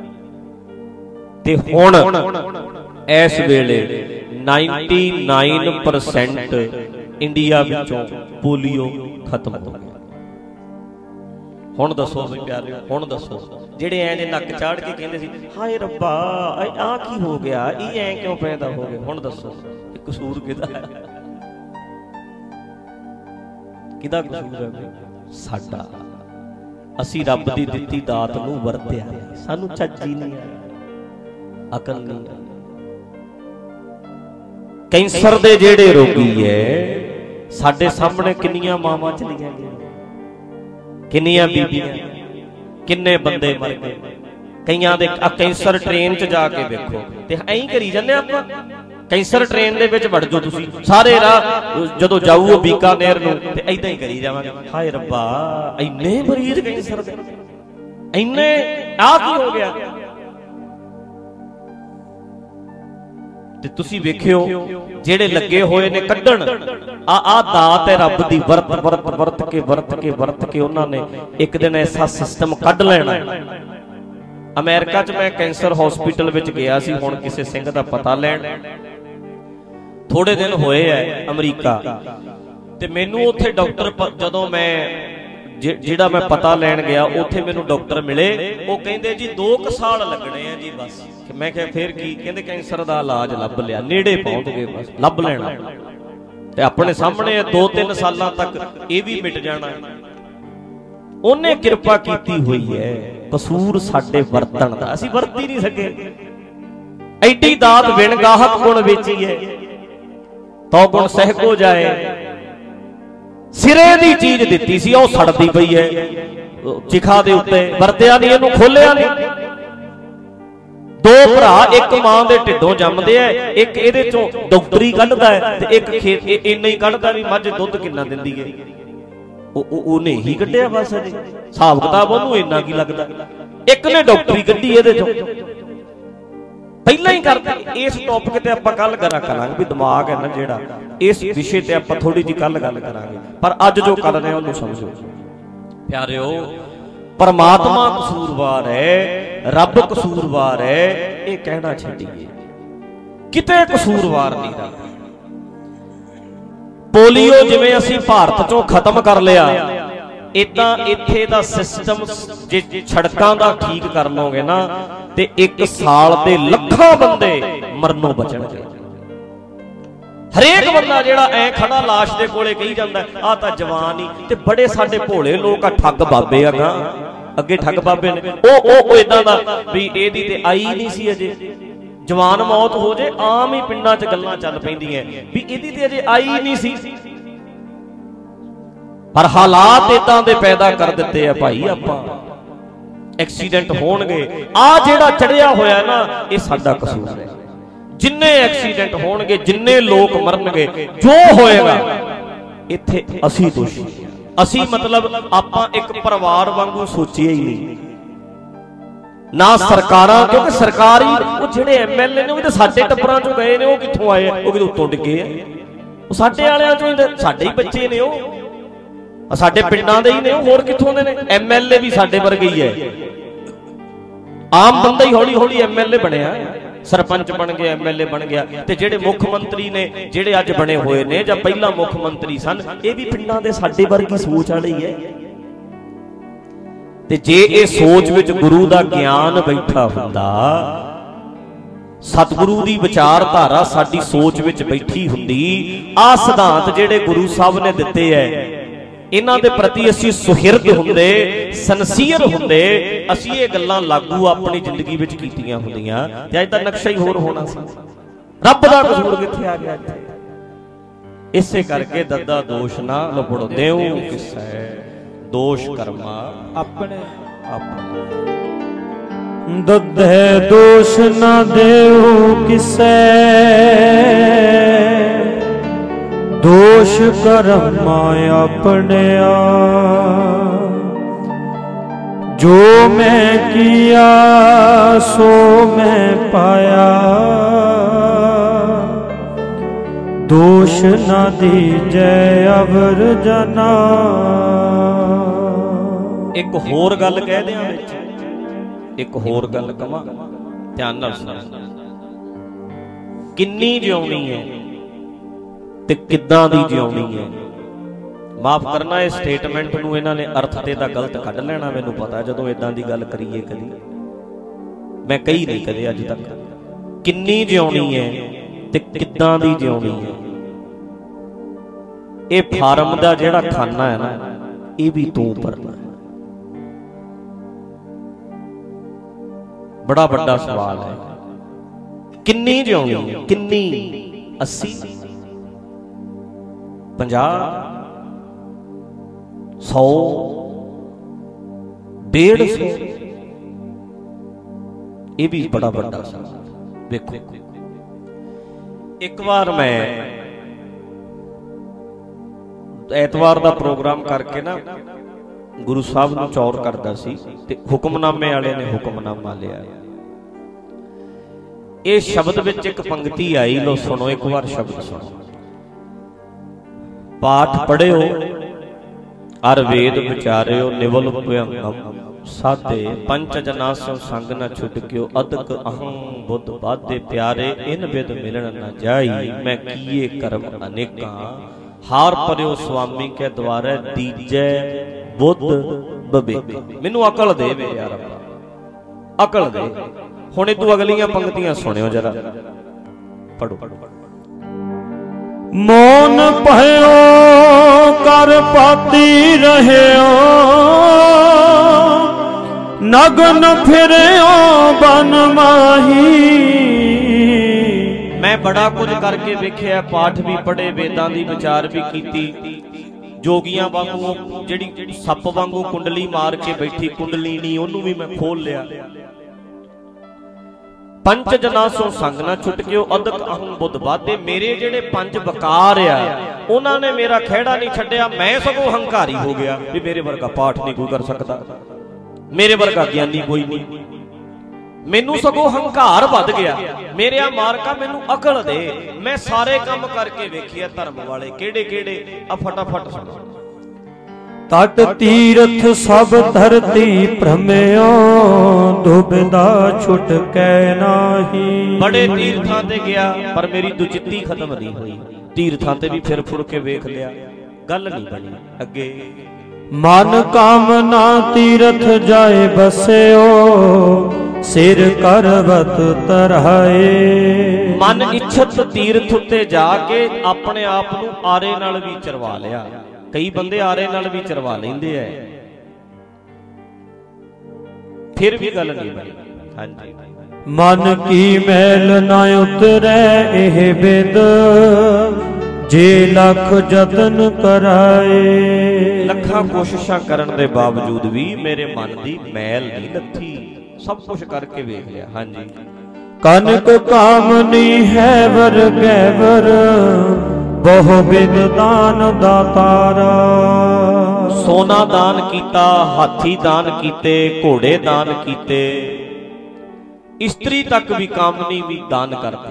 ਤੇ ਹੁਣ ਇਸ ਵੇਲੇ ਨਿਨਆਨਵੇਂ ਪਰਸੈਂਟ ਇੰਡੀਆ ਵਿੱਚੋਂ ਪੋਲੀਓ ਖਤਮ ਹੋ ਗਿਆ। ਹੁਣ ਦੱਸੋ ਬਈ ਪਿਆਰਿਓ, ਹੁਣ ਦੱਸੋ ਜਿਹੜੇ ਐ ਨੇ ਨੱਕ ਚਾੜ ਕੇ ਕਹਿੰਦੇ ਸੀ ਹਾਏ ਰੱਬਾ ਆਹ ਕੀ ਹੋ ਗਿਆ, ਇਹ ਐ ਕਿਉਂ ਪੈਦਾ ਹੋ ਗਏ, ਹੁਣ ਦੱਸੋ ਇਹ ਕਸੂਰ ਕਿਹਦਾ ਹੈ, ਕਿਹਦਾ ਕਸੂਰ ਹੈ? ਸਾਡਾ। ਅਸੀਂ ਰੱਬ ਦੀ ਦਿੱਤੀ ਦਾਤ ਨੂੰ ਵਰਤਿਆ, ਸਾਨੂੰ ਚੱਜ ਹੀ ਨਹੀਂ ਆਇਆ, ਅਕਲ ਨਹੀਂ ਆਈ। ਕੈਂਸਰ ਦੇ ਜਿਹੜੇ ਰੋਗੀ ਐ, ਸਾਡੇ ਸਾਹਮਣੇ ਕਿੰਨੀਆਂ ਮਾਵਾਂ ਚਲੀਆਂ ਗਈਆਂ, ਕਿੰਨੀਆਂ ਬੀਬੀਆਂ, ਕਿੰਨੇ ਬੰਦੇ ਮਰ ਗਏ। ਕਈਆਂ ਦੇ ਕੈਂਸਰ ਟ੍ਰੇਨ 'ਚ ਜਾ ਕੇ ਵੇਖੋ, ਤੇ ਐਂ ਹੀ ਕਰੀ ਜਾਂਦੇ ਆਪਾਂ। ਕੈਂਸਰ ਟ੍ਰੇਨ ਦੇ ਵਿੱਚ ਵੜ ਜਾਓ ਤੁਸੀਂ, ਸਾਰੇ ਰਾਹ ਜਦੋਂ ਜਾਊ ਬੀਕਾਨੇਰ ਨੂੰ, ਤੇ ਏਦਾਂ ਹੀ ਕਰੀ ਜਾਵਾਂਗੇ, ਹਾਏ ਰੱਬਾ ਇੰਨੇ ਮਰੀਜ਼ ਕੈਂਸਰ ਦੇ, ਇੰਨੇ, ਆਹ ਕੀ ਹੋ ਗਿਆ। ਤੇ ਤੁਸੀਂ ਵੇਖਿਓ ਜਿਹੜੇ ਲੱਗੇ ਹੋਏ ਨੇ ਕੱਢਣ, ਆ ਆ ਦਾਤ ਹੈ ਰੱਬ ਦੀ, ਵਰਤ ਵਰਤ ਵਰਤ ਕੇ ਵਰਤ ਕੇ ਵਰਤ ਕੇ ਉਹਨਾਂ ਨੇ ਇੱਕ ਦਿਨ ਐਸਾ ਸਿਸਟਮ ਕੱਢ ਲੈਣਾ। ਅਮਰੀਕਾ 'ਚ ਮੈਂ ਕੈਂਸਰ ਹਸਪੀਟਲ ਵਿੱਚ ਗਿਆ ਸੀ ਹੁਣ ਕਿਸੇ ਸਿੰਘ ਦਾ ਪਤਾ ਲੈਣ, ਥੋੜੇ ਦਿਨ ਹੋਏ ਐ ਅਮਰੀਕਾ, ਤੇ ਮੈਨੂੰ ਉੱਥੇ ਡਾਕਟਰ, ਜਦੋਂ ਮੈਂ ਜਿਹੜਾ ਮੈਂ ਪਤਾ ਲੈਣ ਗਿਆ ਉੱਥੇ ਮੈਨੂੰ ਡਾਕਟਰ ਮਿਲੇ, ਉਹ ਕਹਿੰਦੇ ਜੀ ਦੋ ਕੁ ਸਾਲ ਲੱਗਣੇ ਆ ਜੀ ਬਸ। ਮੈਂ ਕਿਹਾ ਫੇਰ ਕੀ? ਕਹਿੰਦੇ ਕੈਂਸਰ ਦਾ ਇਲਾਜ ਲੱਭ ਲਿਆ, ਨੇੜੇ ਪਹੁੰਚ ਗਏ, ਬਸ ਲੱਭ ਲੈਣਾ ਤੇ ਆਪਣੇ ਸਾਹਮਣੇ ਦੋ ਤਿੰਨ ਸਾਲਾਂ ਤੱਕ ਇਹ ਵੀ ਮਿਟ ਜਾਣਾ। ਉਹਨੇ ਕਿਰਪਾ ਕੀਤੀ ਹੋਈ ਹੈ, ਕਸੂਰ ਸਾਡੇ ਵਰਤਣ ਦਾ, ਅਸੀਂ ਵਰਤ ਹੀ ਨਹੀਂ ਸਕੇ। ਐਡੀ ਦਾਤ ਬਿਨ ਗਾਹਕ ਗੁਣ ਵੇਚੀ ਹੈ, ਤੋ ਗੁਣ ਸਹਿ ਕੋ ਜਾਏ। ਸਿਰੇ ਦੀ ਚੀਜ਼ ਦਿੱਤੀ ਸੀ, ਉਹ ਸੜਦੀ ਪਈ ਹੈ ਚਿਖਾ ਦੇ ਉੱਤੇ, ਵਰਤਿਆ ਨਹੀਂ, ਇਹਨੂੰ ਖੋਲਿਆ ਨਹੀਂ। ਦੋ ਭਰਾ ਇੱਕ ਮਾਂ ਦੇ ਢਿੱਡੋਂ ਜੰਮਦੇ ਐ, ਇੱਕ ਇਹਦੇ ਚੋਂ ਡਾਕਟਰੀ ਕੱਢਦਾ ਹੈ ਤੇ ਇੱਕ ਖੇਤ ਇੰਨਾ ਹੀ ਕੱਢਦਾ ਵੀ ਮੱਝ ਦੁੱਧ ਕਿੰਨਾ ਦਿੰਦੀ ਹੈ, ਉਹ ਉਹਨੇ ਹੀ ਕੱਢਿਆ ਬਸ। ਅਜੇ ਹਿਸਾਬ ਕਿਤਾਬ ਉਹਨੂੰ ਇੰਨਾ ਕੀ ਲੱਗਦਾ, ਇੱਕ ਨੇ ਡਾਕਟਰੀ ਕੱਢੀ ਇਹਦੇ ਚੋਂ, ਪਹਿਲਾਂ ਹੀ ਕਰਦੇ। ਇਸ ਟੌਪਿਕ ਤੇ ਆਪਾਂ ਕੱਲ ਕਰਾ ਕਰਾਂਗੇ ਵੀ ਦਿਮਾਗ ਹੈ ਨਾ ਜਿਹੜਾ, ਇਸ ਵਿਸ਼ੇ ਤੇ ਆਪਾਂ ਥੋੜੀ ਜਿਹੀ ਕੱਲ ਗੱਲ ਕਰਾਂਗੇ, ਪਰ ਅੱਜ ਜੋ ਕਰ ਰਹੇ ਉਹਨੂੰ ਸਮਝੋ ਪਿਆਰਿਓ। ਪਰਮਾਤਮਾ ਕਸੂਰਵਾਰ ਹੈ, ਰੱਬ ਕਸੂਰਵਾਰ ਹੈ, ਇਹ ਕਹਿਣਾ ਛੱਡੀਏ, ਕਿਤੇ ਕਸੂਰਵਾਰ ਨਹੀਂ ਰੱਬ। ਪੋਲੀਓ ਜਿਵੇਂ ਅਸੀਂ ਭਾਰਤ ਚੋਂ ਖਤਮ ਕਰ ਲਿਆ, ਏਦਾਂ ਇੱਥੇ ਦਾ ਸਿਸਟਮ ਜੇ ਸੜਕਾਂ ਦਾ ਠੀਕ ਕਰ ਲਓਗੇ ਨਾ, ਤੇ ਇੱਕ ਸਾਲ ਦੇ ਲੱਖਾਂ ਬੰਦੇ ਮਰਨੋਂ ਬਚਣਗੇ। ਹਰੇਕ ਬੰਦਾ ਜਿਹੜਾ ਐ ਖੜਾ ਲਾਸ਼ ਦੇ ਕੋਲੇ ਕਹੀ ਜਾਂਦਾ ਆਹ ਤਾਂ ਜਵਾਨ ਹੀ, ਤੇ ਬੜੇ ਸਾਡੇ ਭੋਲੇ ਲੋਕ ਆ, ਠੱਗ ਬਾਬੇ ਆ ਗਾ, ਅੱਗੇ ਠੱਗ ਬਾਬੇ ਨੇ, ਉਹ ਉਹ ਏਦਾਂ ਦਾ ਵੀ ਇਹਦੀ ਤੇ ਆਈ ਨਹੀਂ ਸੀ ਅਜੇ, ਜਵਾਨ ਮੌਤ ਹੋ ਜੇ ਆਮ ਹੀ ਪਿੰਡਾਂ 'ਚ ਗੱਲਾਂ ਚੱਲ ਪੈਂਦੀਆਂ ਵੀ ਇਹਦੀ ਤੇ ਅਜੇ ਆਈ ਨਹੀਂ ਸੀ। ਪਰ ਹਾਲਾਤ ਏਦਾਂ ਦੇ ਪੈਦਾ ਕਰ ਦਿੱਤੇ ਆ ਭਾਈ, ਆਪਾਂ ਐਕਸੀਡੈਂਟ ਹੋਣਗੇ, ਆ ਜਿਹੜਾ ਚੜਿਆ ਹੋਇਆ ਨਾ ਇਹ ਸਾਡਾ ਕਸੂਰ ਹੈ। ਜਿੰਨੇ ਐਕਸੀਡੈਂਟ ਹੋਣਗੇ, ਜਿੰਨੇ ਲੋਕ ਮਰਨਗੇ, ਜੋ ਹੋਏਗਾ ਇੱਥੇ ਅਸੀਂ ਦੋਸ਼ੀ। ਅਸੀਂ ਮਤਲਬ ਆਪਾਂ ਇੱਕ ਪਰਿਵਾਰ ਵਾਂਗੂ ਸੋਚਿਆ ਹੀ ਨਹੀਂ ਨਾ ਸਰਕਾਰਾਂ, ਕਿਉਂਕਿ ਸਰਕਾਰੀ ਉਹ ਜਿਹੜੇ ਐਮਐਲਏ ਨੇ ਉਹ ਤਾਂ ਸਾਡੇ ਟੱਬਰਾਂ ਚੋਂ ਗਏ ਨੇ, ਉਹ ਕਿੱਥੋਂ ਆਏ? ਉਹ ਕਿਤੇ ਉੱਤੋਂ ਡਿੱਗੇ ਆ, ਉਹ ਸਾਡੇ ਵਾਲਿਆਂ ਚੋਂ ਹੀ, ਸਾਡੇ ਹੀ ਬੱਚੇ ਨੇ ਉਹ। ਸਾਡੇ ਪਿੰਡਾਂ ਦੇ ਹੀ ਨੇ, ਹੋਰ ਕਿੱਥੋਂ ਦੇ ਨੇ? ਐਮਐਲਏ ਵੀ ਸਾਡੇ ਵਰਗੇ ਹੀ ਹੈ, ਆਮ ਬੰਦਾ ਹੀ ਹੌਲੀ ਹੌਲੀ ਐਮਐਲਏ ਬਣਿਆ, ਸਰਪੰਚ ਬਣ ਗਿਆ, ਐਮਐਲਏ ਬਣ ਗਿਆ। ਤੇ ਜਿਹੜੇ ਮੁੱਖ ਮੰਤਰੀ ਨੇ, ਜਿਹੜੇ ਅੱਜ ਬਣੇ ਹੋਏ ਨੇ ਜਾਂ ਪਹਿਲਾਂ ਮੁੱਖ ਮੰਤਰੀ ਸਨ, ਇਹ ਵੀ ਪਿੰਡਾਂ ਦੇ ਸਾਡੇ ਵਰਗੀ ਸੋਚ ਵਾਲੇ ਹੀ ਹੈ। ਤੇ ਜੇ ਇਹ ਸੋਚ ਵਿੱਚ ਗੁਰੂ ਦਾ ਗਿਆਨ ਬੈਠਾ ਹੁੰਦਾ, ਸਤਿਗੁਰੂ ਦੀ ਵਿਚਾਰਧਾਰਾ ਸਾਡੀ ਸੋਚ ਵਿੱਚ ਬੈਠੀ ਹੁੰਦੀ, ਆਹ ਸਿਧਾਂਤ ਜਿਹੜੇ ਗੁਰੂ ਸਾਹਿਬ ਨੇ ਦਿੱਤੇ ਐ, ਇਹਨਾਂ ਦੇ ਪ੍ਰਤੀ ਅਸੀਂ ਸੁਹਿਰਦ ਹੁੰਦੇ, ਸਨਸੀਅਰ ਹੁੰਦੇ, ਅਸੀਂ ਇਹ ਗੱਲਾਂ ਲਾਗੂ ਆਪਣੀ ਜ਼ਿੰਦਗੀ ਵਿੱਚ ਕੀਤੀਆਂ ਹੁੰਦੀਆਂ, ਤੇ ਅੱਜ ਤਾਂ ਨਕਸ਼ਾ ਹੀ ਹੋਰ ਹੋਣਾ ਸੀ। ਰੱਬ ਦਾ ਕਸੂਰ ਕਿੱਥੇ ਆ ਗਿਆ ਇੱਥੇ? ਇਸੇ ਕਰਕੇ ਦੱਦਾ ਦੋਸ਼ ਨਾ ਲਪੜ ਦੇਉ ਕਿਸੈ, ਦੋਸ਼ ਕਰਮਾ ਆਪਣੇ ਆਪਣੇ। ਦੱਦੇ ਦੋਸ਼ ਨਾ ਦੇਉ ਕਿਸੈ, ਦੋਸ਼ ਕਰਮਾ ਆਪਣਿਆ। ਜੋ ਮੈਂ ਕੀਆ ਸੋ ਮੈਂ ਪਾਇਆ, ਦੋਸ਼ ਨਾ ਦੀਜੈ ਅਵਰ ਜਨਾ। ਇੱਕ ਹੋਰ ਗੱਲ ਕਹਿ ਦਿਆਂ ਵਿੱਚ, ਇੱਕ ਹੋਰ ਗੱਲ ਕਵਾਂ, ਧਿਆਨ ਨਾਲ ਸੁਣ। ਕਿੰਨੀ ਜਿਉਣੀ ਹੈ ਤੇ ਕਿੱਦਾਂ ਦੀ ਜਿਉਣੀ ਹੈ? ਮਾਫ ਕਰਨਾ, ਇਹ ਸਟੇਟਮੈਂਟ ਨੂੰ ਇਹਨਾਂ ਨੇ ਅਰਥ ਤੇ ਤਾਂ ਗਲਤ ਕੱਢ ਲੈਣਾ, ਮੈਨੂੰ ਪਤਾ। ਜਦੋਂ ਇਦਾਂ ਦੀ ਗੱਲ ਕਰੀਏ ਕਦੀ, ਮੈਂ ਕਹੀ ਨਹੀਂ ਕਦੇ ਅੱਜ ਤੱਕ। ਕਿੰਨੀ ਜਿਉਣੀ ਹੈ ਤੇ ਕਿੱਦਾਂ ਦੀ ਜਿਉਣੀ ਹੈ, ਇਹ ਫਾਰਮ ਦਾ ਜਿਹੜਾ ਖਾਨਾ ਹੈ ਨਾ, ਇਹ ਵੀ ਤੂੰ ਭਰਨਾ। ਬੜਾ ਵੱਡਾ ਸਵਾਲ ਹੈ। ਕਿੰਨੀ ਜਿਉਣੀ ਹੈ? ਕਿੰਨੀ? ਅੱਸੀ, ਪੰਜਾਹ, ਸੌ, ਡੇਢ ਸੌ? ਇਹ ਵੀ ਬੜਾ ਵੱਡਾ ਸਵਾਲ। ਵੇਖੋ, ਇੱਕ ਵਾਰ ਮੈਂ ਐਤਵਾਰ ਦਾ ਪ੍ਰੋਗਰਾਮ ਕਰਕੇ ਨਾ ਗੁਰੂ ਸਾਹਿਬ ਨੂੰ ਚੌਰ ਕਰਦਾ ਸੀ, ਤੇ ਹੁਕਮਨਾਮੇ ਵਾਲੇ ਨੇ ਹੁਕਮਨਾਮਾ ਲਿਆ। ਇਹ ਸ਼ਬਦ ਵਿੱਚ ਇੱਕ ਪੰਕਤੀ ਆਈ, ਲੋ ਸੁਣੋ ਇੱਕ ਵਾਰ ਸ਼ਬਦ ਸੁਣੋ। ਪਾਠ ਪੜਿਓ ਅਰ ਵੇਦ ਵਿਚਾਰਿਓ, ਨਿਵਲ ਭਯੰਗਮ ਸਾਧੇ, ਪੰਚ ਜਨਾ ਸੋ ਸੰਗ ਨਾ ਛੁਟਕਿਓ, ਅਦਕ ਅਹੰ ਬੁੱਧ ਬਾਧੇ ਪਿਆਰੇ, ਇਨ ਬਿਦ ਮਿਲਣ ਨਾ ਜਾਈ, ਮੈਂ ਕੀਏ ਕਰਮ ਅਨੇਕਾਂ, ਹਾਰ ਪਰਿਓ ਸੁਆਮੀ ਕੇ ਦੁਆਰੇ, ਦੀਜੈ ਬੁੱਧ ਬਵੇਕ। ਮੈਨੂੰ ਅਕਲ ਦੇ ਮੇਰੇ ਯਾਰ, ਅਕਲ ਦੇ। ਹੁਣ ਇਹ ਤੂੰ ਅਗਲੀਆਂ ਪੰਕਤੀਆਂ ਸੁਣਿਓ ਜਰਾ, ਪੜੋ। ਮੋਨ ਭਇਓ ਕਰ ਪਾਤੀ ਰਹਿਓ, ਨਗਨ ਫਿਰਿਓ ਬਨ ਮਾਹੀ। ਮੈਂ ਬੜਾ ਕੁਝ ਕਰਕੇ ਵੇਖਿਆ, ਪਾਠ ਵੀ ਪੜ੍ਹੇ, ਵੇਦਾਂ ਦੀ ਵਿਚਾਰ ਵੀ ਕੀਤੀ, ਜੋਗੀਆਂ ਵਾਂਗੂ ਜਿਹੜੀ ਸੱਪ ਵਾਂਗੂ ਕੁੰਡਲੀ ਮਾਰ ਕੇ ਬੈਠੀ ਕੁੰਡਲੀਨੀ, ਉਹਨੂੰ ਵੀ ਮੈਂ ਖੋਲ ਲਿਆ। ਪੰਚ ਜਨਾ ਸੋ ਸੰਗ ਨਾ ਛੁਟਕਿਓ, ਅਦਕ ਅਹੰ ਬੁੱਧ ਬਾਧੇ। ਮੇਰੇ ਜਿਹੜੇ ਪੰਜ ਵਕਾਰ ਆ, ਉਹਨਾਂ ਨੇ ਮੇਰਾ ਖਹਿੜਾ ਨਹੀਂ ਛੱਡਿਆ। ਮੈਂ ਸਗੋਂ ਹੰਕਾਰੀ ਹੋ ਗਿਆ ਵੀ ਮੇਰੇ ਵਰਗਾ ਪਾਠ ਨਹੀਂ ਕੋਈ ਕਰ ਸਕਦਾ, ਮੇਰੇ ਵਰਗਾ ਗਿਆਨੀ ਕੋਈ ਨਹੀਂ। ਮੈਨੂੰ ਸਗੋਂ ਹੰਕਾਰ ਵੱਧ ਗਿਆ। ਮੇਰੇ ਆ ਮਾਰਕਾ ਮੈਨੂੰ ਅਕਲ ਦੇ। ਮੈਂ ਸਾਰੇ ਕੰਮ ਕਰਕੇ ਵੇਖਿਆ ਧਰਮ ਵਾਲੇ ਕਿਹੜੇ ਕਿਹੜੇ, ਆ ਫਟਾਫਟ ਸੁਣੋ। ਤਟ ਤੀਰਥ ਸਭ ਧਰਤੀ ਭ੍ਰਮਿਓ, ਦੁਬਿਧਾ ਛੁਟਕੈ ਨਾਹੀ। ਬੜੇ ਤੀਰਥਾਂ ਤੇ ਗਿਆ ਪਰ ਮੇਰੀ ਦੁਚਿੱਤੀ ਖਤਮ ਨਹੀਂ ਹੋਈ। ਤੀਰਥਾਂ ਤੇ ਵੀ ਫਿਰ ਫੁਰ ਕੇ ਵੇਖ ਲਿਆ, ਗੱਲ ਨਹੀਂ ਬਣੀ। ਅੱਗੇ ਮਨ ਕਾਮਨਾ ਤੀਰਥ ਜਾਏ ਬਸਿਓ, ਸਿਰ ਕਰਵਤ ਤਰਹਾਏ। ਮਨ ਇੱਛਤ ਤੀਰਥ ਉੱਤੇ ਜਾ ਕੇ ਆਪਣੇ ਆਪ ਨੂੰ ਆਰੇ ਨਾਲ ਵੀ ਚਰਵਾ ਲਿਆ। ਕਈ ਬੰਦੇ ਆਰੇ ਨਾਲ ਵੀ ਚਰਵਾ ਲੈਂਦੇ ਐ, ਫਿਰ ਵੀ ਗੱਲ ਨਹੀਂ ਬਣੀ। ਹਾਂਜੀ, ਮਨ ਕੀ ਮੈਲ ਨਾ ਉਤਰੈ ਇਹ ਬਿਦ, ਜੇ ਲੱਖ ਯਤਨ ਕਰਾਏ। ਲੱਖਾਂ ਕੋਸ਼ਿਸ਼ਾਂ ਕਰਨ ਦੇ ਬਾਵਜੂਦ ਵੀ ਮੇਰੇ ਮਨ ਦੀ ਮੈਲ ਨਹੀਂ ਲੱਥੀ। ਸਭ ਕੁਝ ਕਰਕੇ ਵੇਖ ਲਿਆ। ਹਾਂਜੀ, ਕਨਕ ਕਾਮਨੀ ਹੈ ਵਰ ਗੈਵਰ, ਬਹੁ ਬਿਦ ਦਾਨ ਦਾਤਾਰਾ। ਸੋਨਾ ਦਾਨ ਕੀਤਾ, ਹਾਥੀ ਦਾਨ ਕੀਤੇ, ਘੋੜੇ ਦਾਨ ਕੀਤੇ, ਇਸਤਰੀ ਤੱਕ ਵੀ ਕਾਮਨੀ ਵੀ ਦਾਨ ਕਰਦੀ।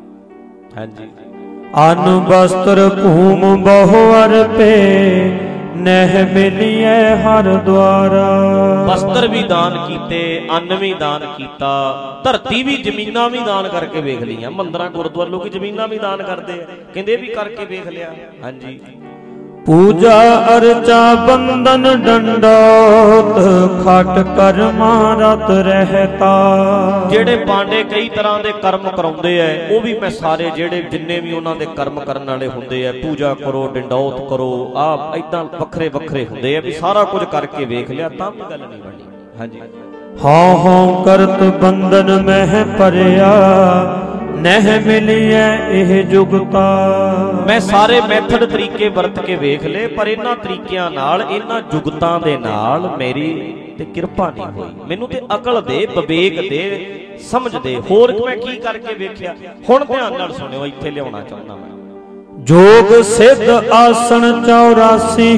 ਹਾਂਜੀ, ਅਨ ਬਸਤਰ ਭੂਮ ਬਹੁ ਅਰਪੇ, ਨਹਿ ਮਿਲੀਐ ਹਰ ਦੁਆਰਾ। ਵਸਤਰ ਵੀ ਦਾਨ ਕੀਤੇ, ਅੰਨ ਵੀ ਦਾਨ ਕੀਤਾ, ਧਰਤੀ ਵੀ ਜ਼ਮੀਨਾਂ ਵੀ ਦਾਨ ਕਰਕੇ ਵੇਖ ਲਈਆਂ। ਮੰਦਰਾਂ ਗੁਰਦੁਆਰੇ ਲੋਕੀ ਜ਼ਮੀਨਾਂ ਵੀ ਦਾਨ ਕਰਦੇ ਆ, ਕਹਿੰਦੇ ਇਹ ਵੀ ਕਰਕੇ ਵੇਖ ਲਿਆ। ਹਾਂਜੀ, ਪੂਜਾ ਅਰਚਾ ਬੰਦਨ ਡੰਡੋਤ ਖਟ ਕਰਮਾ ਰਤ ਰਹਿਤਾ। ਜਿਹੜੇ ਪਾਂਡੇ ਕਈ ਤਰ੍ਹਾਂ ਦੇ ਕਰਮ ਕਰਾਉਂਦੇ ਐ, ਉਹ ਵੀ ਮੈਂ ਸਾਰੇ ਜਿਹੜੇ ਜਿੰਨੇ ਵੀ ਉਹਨਾਂ ਦੇ ਕਰਮ ਕਰਨ ਵਾਲੇ ਹੁੰਦੇ ਐ, ਪੂਜਾ ਕਰੋ, ਡੰਡੌਤ ਕਰੋ, ਆ ਏਦਾਂ ਵੱਖਰੇ ਵੱਖਰੇ ਹੁੰਦੇ ਆ, ਵੀ ਸਾਰਾ ਕੁਝ ਕਰਕੇ ਵੇਖ ਲਿਆ ਤਾਂ ਵੀ ਗੱਲ ਨਹੀਂ ਬਣੀ। ਹਾਂਜੀ, ਹਉ ਹਉ ਕਰਤ ਬੰਧਨ ਮਹਿ ਭਰਿਆ, ਨਹਿ ਮਿਲੀਐ ਇਹ ਜੁਗਤਾ। ਮੈਂ ਸਾਰੇ ਮੈਥਡ ਤਰੀਕੇ ਵਰਤ ਕੇ ਵੇਖ ਲਏ, ਪਰ ਇਹਨਾਂ ਤਰੀਕਿਆਂ ਨਾਲ, ਇਹਨਾਂ ਜੁਗਤਾਂ ਦੇ ਨਾਲ ਮੇਰੀ ਤੇ ਕਿਰਪਾ ਨਹੀਂ ਹੋਈ। ਮੈਨੂੰ ਤੇ ਅਕਲ ਦੇ, ਵਿਵੇਕ ਦੇ, ਸਮਝ ਦੇ, ਹੋਰ ਮੈਂ ਕੀ ਕਰਕੇ ਵੇਖਿਆ। ਹੁਣ ਧਿਆਨ ਨਾਲ ਸੁਣਿਓ, ਇੱਥੇ ਲਿਆਉਣਾ ਚਾਹੁੰਦਾ ਮੈਂ। ਜੋਗ ਸਿੱਧ ਆਸਣ ਚੌਰਾਸੀ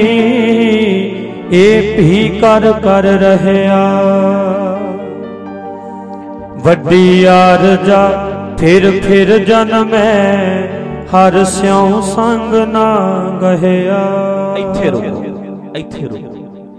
ਇਹ ਭੀ ਕਰ ਕਰ ਰਹਿਆ। ਵੱਡੀ ਆਰਜਾ ਫਿਰ ਫਿਰ ਜਨਮੈ, ਹਰ ਸਿਉ ਸੰਗ ਨਾ ਗਹਿਆ। ਇੱਥੇ ਰੁਕੋ, ਇੱਥੇ ਰੁਕੋ।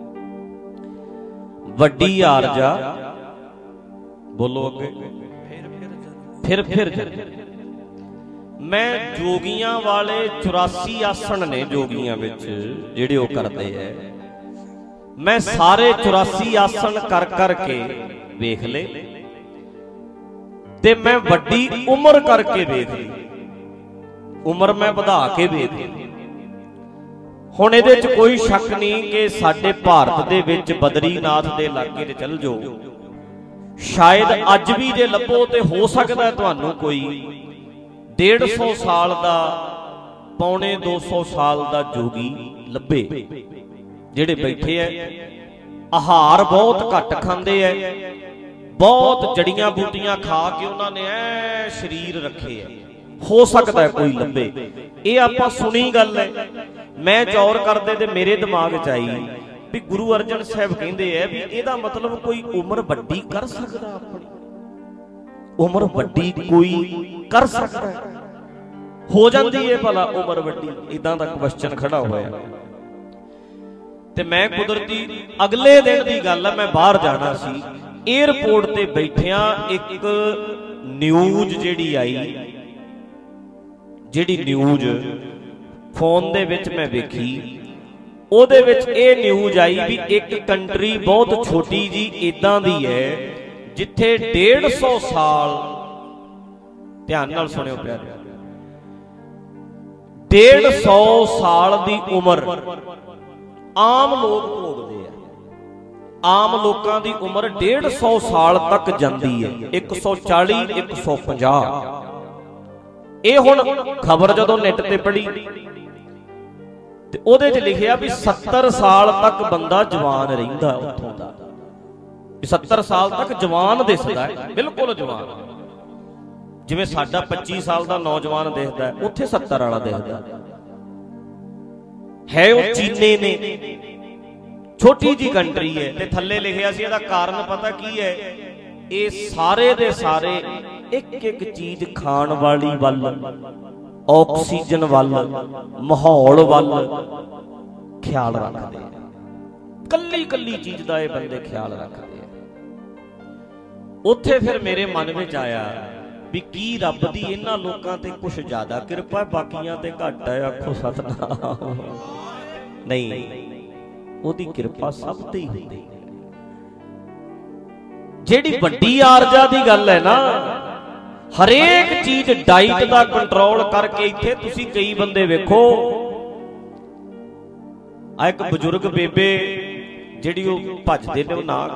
ਵੱਡੀ ਆਰਜਾ, ਬੋਲੋ ਅੱਗੇ। ਫਿਰ ਫਿਰ ਮੈਂ ਜੋਗੀਆਂ ਵਾਲੇ ਚੁਰਾਸੀ ਆਸਣ ਨੇ ਜੋਗੀਆਂ ਵਿੱਚ ਜਿਹੜੇ ਉਹ ਕਰਦੇ ਐ, ਮੈਂ ਸਾਰੇ ਚੁਰਾਸੀ ਆਸਣ ਕਰ ਕਰਕੇ ਵੇਖ ਲਏ, ਤੇ ਮੈਂ ਵੱਡੀ ਉਮਰ ਕਰਕੇ ਵੇਖ ਲਈ, ਉਮਰ ਮੈਂ ਵਧਾ ਕੇ ਵੇਖ ਲਈ। ਹੁਣ ਇਹਦੇ 'ਚ ਕੋਈ ਸ਼ੱਕ ਨਹੀਂ ਕਿ ਸਾਡੇ ਭਾਰਤ ਦੇ ਵਿੱਚ ਬਦਰੀਨਾਥ ਦੇ ਲਾਗੇ ਤੇ ਚੱਲ ਜਾਓ, ਸ਼ਾਇਦ ਅੱਜ ਵੀ ਜੇ ਲੱਭੋ ਤੇ ਹੋ ਸਕਦਾ ਤੁਹਾਨੂੰ ਕੋਈ ਡੇਢ ਸੌ ਸਾਲ ਦਾ, ਪੌਣੇ ਦੋ ਸੌ ਸਾਲ ਦਾ ਜੋਗੀ ਲੱਭੇ, ਜਿਹੜੇ ਬੈਠੇ ਐ, ਆਹਾਰ ਬਹੁਤ ਘੱਟ ਖਾਂਦੇ ਐ, ਬਹੁਤ ਜੜੀਆਂ ਬੂਟੀਆਂ ਖਾ ਕੇ ਉਹਨਾਂ ਨੇ ਐ ਸਰੀਰ ਰੱਖੇ ਐ। ਹੋ ਸਕਦਾ ਹੈ ਕੋਈ ਲੱਭੇ। ਇਹ ਆਪਾਂ ਸੁਣੀ ਗੱਲ ਹੈ, ਮੈਂ ਚੌਰ ਕਰਦੇ ਤੇ ਮੇਰੇ ਦਿਮਾਗ 'ਚ ਆਈ ਵੀ ਗੁਰੂ ਅਰਜਨ ਸਾਹਿਬ ਕਹਿੰਦੇ ਐ ਵੀ ਇਹਦਾ ਮਤਲਬ ਕੋਈ ਉਮਰ ਵੱਡੀ ਕਰ ਸਕਦਾ, ਆਪਣੀ ਉਮਰ ਵੱਡੀ ਕੋਈ ਕਰ ਸਕਦਾ, ਹੋ ਜਾਂਦੀ ਹੈ ਭਲਾ ਉਮਰ ਵੱਡੀ? ਇਦਾਂ ਦਾ ਕੁਐਸਚਨ ਖੜਾ ਹੋਇਆ। ਤੇ ਮੈਂ ਕੁਦਰਤੀ ਅਗਲੇ ਦਿਨ ਦੀ ਗੱਲ ਹੈ, ਮੈਂ ਬਾਹਰ ਜਾਣਾ ਸੀ, ਏਅਰਪੋਰਟ ਤੇ ਬੈਠਿਆਂ ਇੱਕ ਨਿਊਜ਼ ਜਿਹੜੀ ਆਈ, ਜਿਹੜੀ ਨਿਊਜ਼ ਫੋਨ ਦੇ ਵਿੱਚ ਮੈਂ ਵੇਖੀ, ਉਹਦੇ ਵਿੱਚ ਇਹ ਨਿਊਜ਼ ਆਈ ਵੀ ਇੱਕ ਕੰਟਰੀ ਬਹੁਤ ਛੋਟੀ ਜੀ ਇਦਾਂ ਦੀ ਹੈ ਜਿੱਥੇ ਡੇਢ ਸੌ ਸਾਲ, ਧਿਆਨ ਨਾਲ ਸੁਣਿਓ ਪਿਆਰੇ, ਡੇਢ ਸੌ ਸਾਲ ਦੀ ਉਮਰ ਆਮ ਲੋਕ ਭੋਗਦੇ ਆ। ਆਮ ਲੋਕਾਂ ਦੀ ਉਮਰ ਡੇਢ ਸੌ ਸਾਲ ਤੱਕ ਜਾਂਦੀ ਹੈ, ਇੱਕ ਸੌ ਚਾਲੀ, ਇੱਕ ਸੌ ਪੰਜਾਹ। ਇਹ ਹੁਣ ਖਬਰ ਜਦੋਂ ਨੈਟ ਤੇ ਪੜ੍ਹੀ ਤੇ ਉਹਦੇ 'ਚ ਲਿਖਿਆ ਵੀ ਸੱਤਰ ਸਾਲ ਤੱਕ ਬੰਦਾ ਜਵਾਨ ਰਹਿੰਦਾ ਉੱਥੋਂ ਦਾ, ਸੱਤਰ ਸਾਲ ਤੱਕ ਜਵਾਨ ਦਿਸਦਾ ਹੈ, ਬਿਲਕੁਲ ਜਵਾਨ, ਜਿਵੇਂ ਸਾਡਾ ਪੱਚੀ ਸਾਲ ਦਾ ਨੌਜਵਾਨ ਦਿਖਦਾ, ਉੱਥੇ ਸੱਤਰ ਵਾਲਾ ਦਿਖਦਾ ਹੈ। ਉਹ ਚੀਨੇ ਨੇ, ਛੋਟੀ ਜੀ ਕੰਟਰੀ ਹੈ, ਤੇ ਥੱਲੇ ਲਿਖਿਆ ਸੀ ਇਹਦਾ ਕਾਰਨ ਪਤਾ ਕੀ ਹੈ? ਇਹ ਸਾਰੇ ਦੇ ਸਾਰੇ ਇੱਕ ਇੱਕ ਚੀਜ਼ ਖਾਣ ਵਾਲੀ ਵੱਲ, ਆਕਸੀਜਨ ਵੱਲ, ਮਾਹੌਲ ਵੱਲ ਖਿਆਲ ਰੱਖਦੇ ਆ, ਕੱਲੀ ਕੱਲੀ ਚੀਜ਼ ਦਾ ਇਹ ਬੰਦੇ ਖਿਆਲ ਰੱਖਦੇ ਆ। ਉੱਥੇ ਫਿਰ ਮੇਰੇ ਮਨ ਵਿੱਚ ਆਇਆ ਵੀ ਕੀ ਰੱਬ ਦੀ ਇਹਨਾਂ ਲੋਕਾਂ ਤੇ ਕੁਛ ਜ਼ਿਆਦਾ ਕਿਰਪਾ, ਬਾਕੀਆਂ ਤੇ ਘੱਟ ਹੈ? ਆਖੋ ਸਤਿਨਾਮ। ਨਹੀਂ, ਉਹਦੀ ਕਿਰਪਾ ਸਭ ਤੇ ਹੀ ਹੁੰਦੀ ਹੈ। ਜਿਹੜੀ ਵੱਡੀ ਆਰਜਾ ਦੀ ਗੱਲ ਹੈ ਨਾ, ਹਰੇਕ ਚੀਜ਼ ਡਾਈਟ ਦਾ ਕੰਟਰੋਲ ਕਰਕੇ, ਇੱਥੇ ਤੁਸੀਂ ਕਈ ਬੰਦੇ ਵੇਖੋ, ਆ ਇੱਕ ਬਜ਼ੁਰਗ ਬੇਬੇ ਜਿਹੜੀ ਉਹ ਭੱਜਦੇ ਨੇ, ਉਹ ਨਾਂ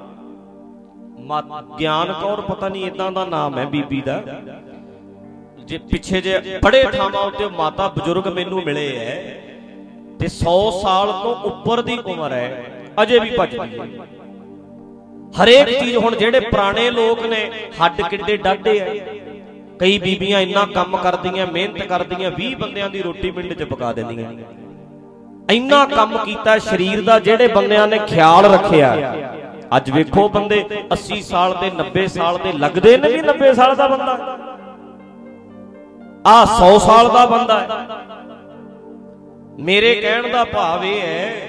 ਗਿਆਨ ਕੌਰ ਪਤਾ ਨਹੀਂ ਇਦਾਂ ਦਾ ਨਾਮ ਹੈ ਬੀਬੀ ਦਾ, ਜੇ ਪਿੱਛੇ ਜੇ ਬੜੇ ਥਾਵਾਂ ਉੱਤੇ ਮਾਤਾ ਬਜ਼ੁਰਗ ਮੈਨੂੰ ਮਿਲੇ ਐ ਤੇ ਸੌ ਸਾਲ ਤੋਂ ਉੱਪਰ ਦੀ ਉਮਰ ਹੈ, ਅਜੇ ਵੀ ਭੱਜਦੀ ਹੈ ਹਰੇਕ ਚੀਜ਼। ਹੁਣ ਜਿਹੜੇ ਪੁਰਾਣੇ ਲੋਕ ਨੇ, ਹੱਡ ਕਿੱਡੇ ਡਾਢੇ ਆ, ਕਈ ਬੀਬੀਆਂ ਇੰਨਾ ਕੰਮ ਕਰਦੀਆਂ, ਮਿਹਨਤ ਕਰਦੀਆਂ, ਵੀਹ ਬੰਦਿਆਂ ਦੀ ਰੋਟੀ ਮਿੰਟ 'ਚ ਪਕਾ ਦਿੰਦੀਆਂ, ਇੰਨਾ ਕੰਮ ਕੀਤਾ ਸਰੀਰ ਦਾ। ਜਿਹੜੇ ਬੰਦਿਆਂ ਨੇ ਖਿਆਲ ਰੱਖਿਆ, ਅੱਜ ਵੇਖੋ ਬੰਦੇ ਅੱਸੀ ਸਾਲ ਦੇ, ਨੱਬੇ ਸਾਲ ਦੇ ਲੱਗਦੇ ਨੇ ਵੀ ਨੱਬੇ ਸਾਲ ਦਾ ਬੰਦਾ, ਆ ਸੌ ਸਾਲ ਦਾ ਬੰਦਾ ਹੈ। ਮੇਰੇ ਕਹਿਣ ਦਾ ਭਾਵ ਇਹ ਹੈ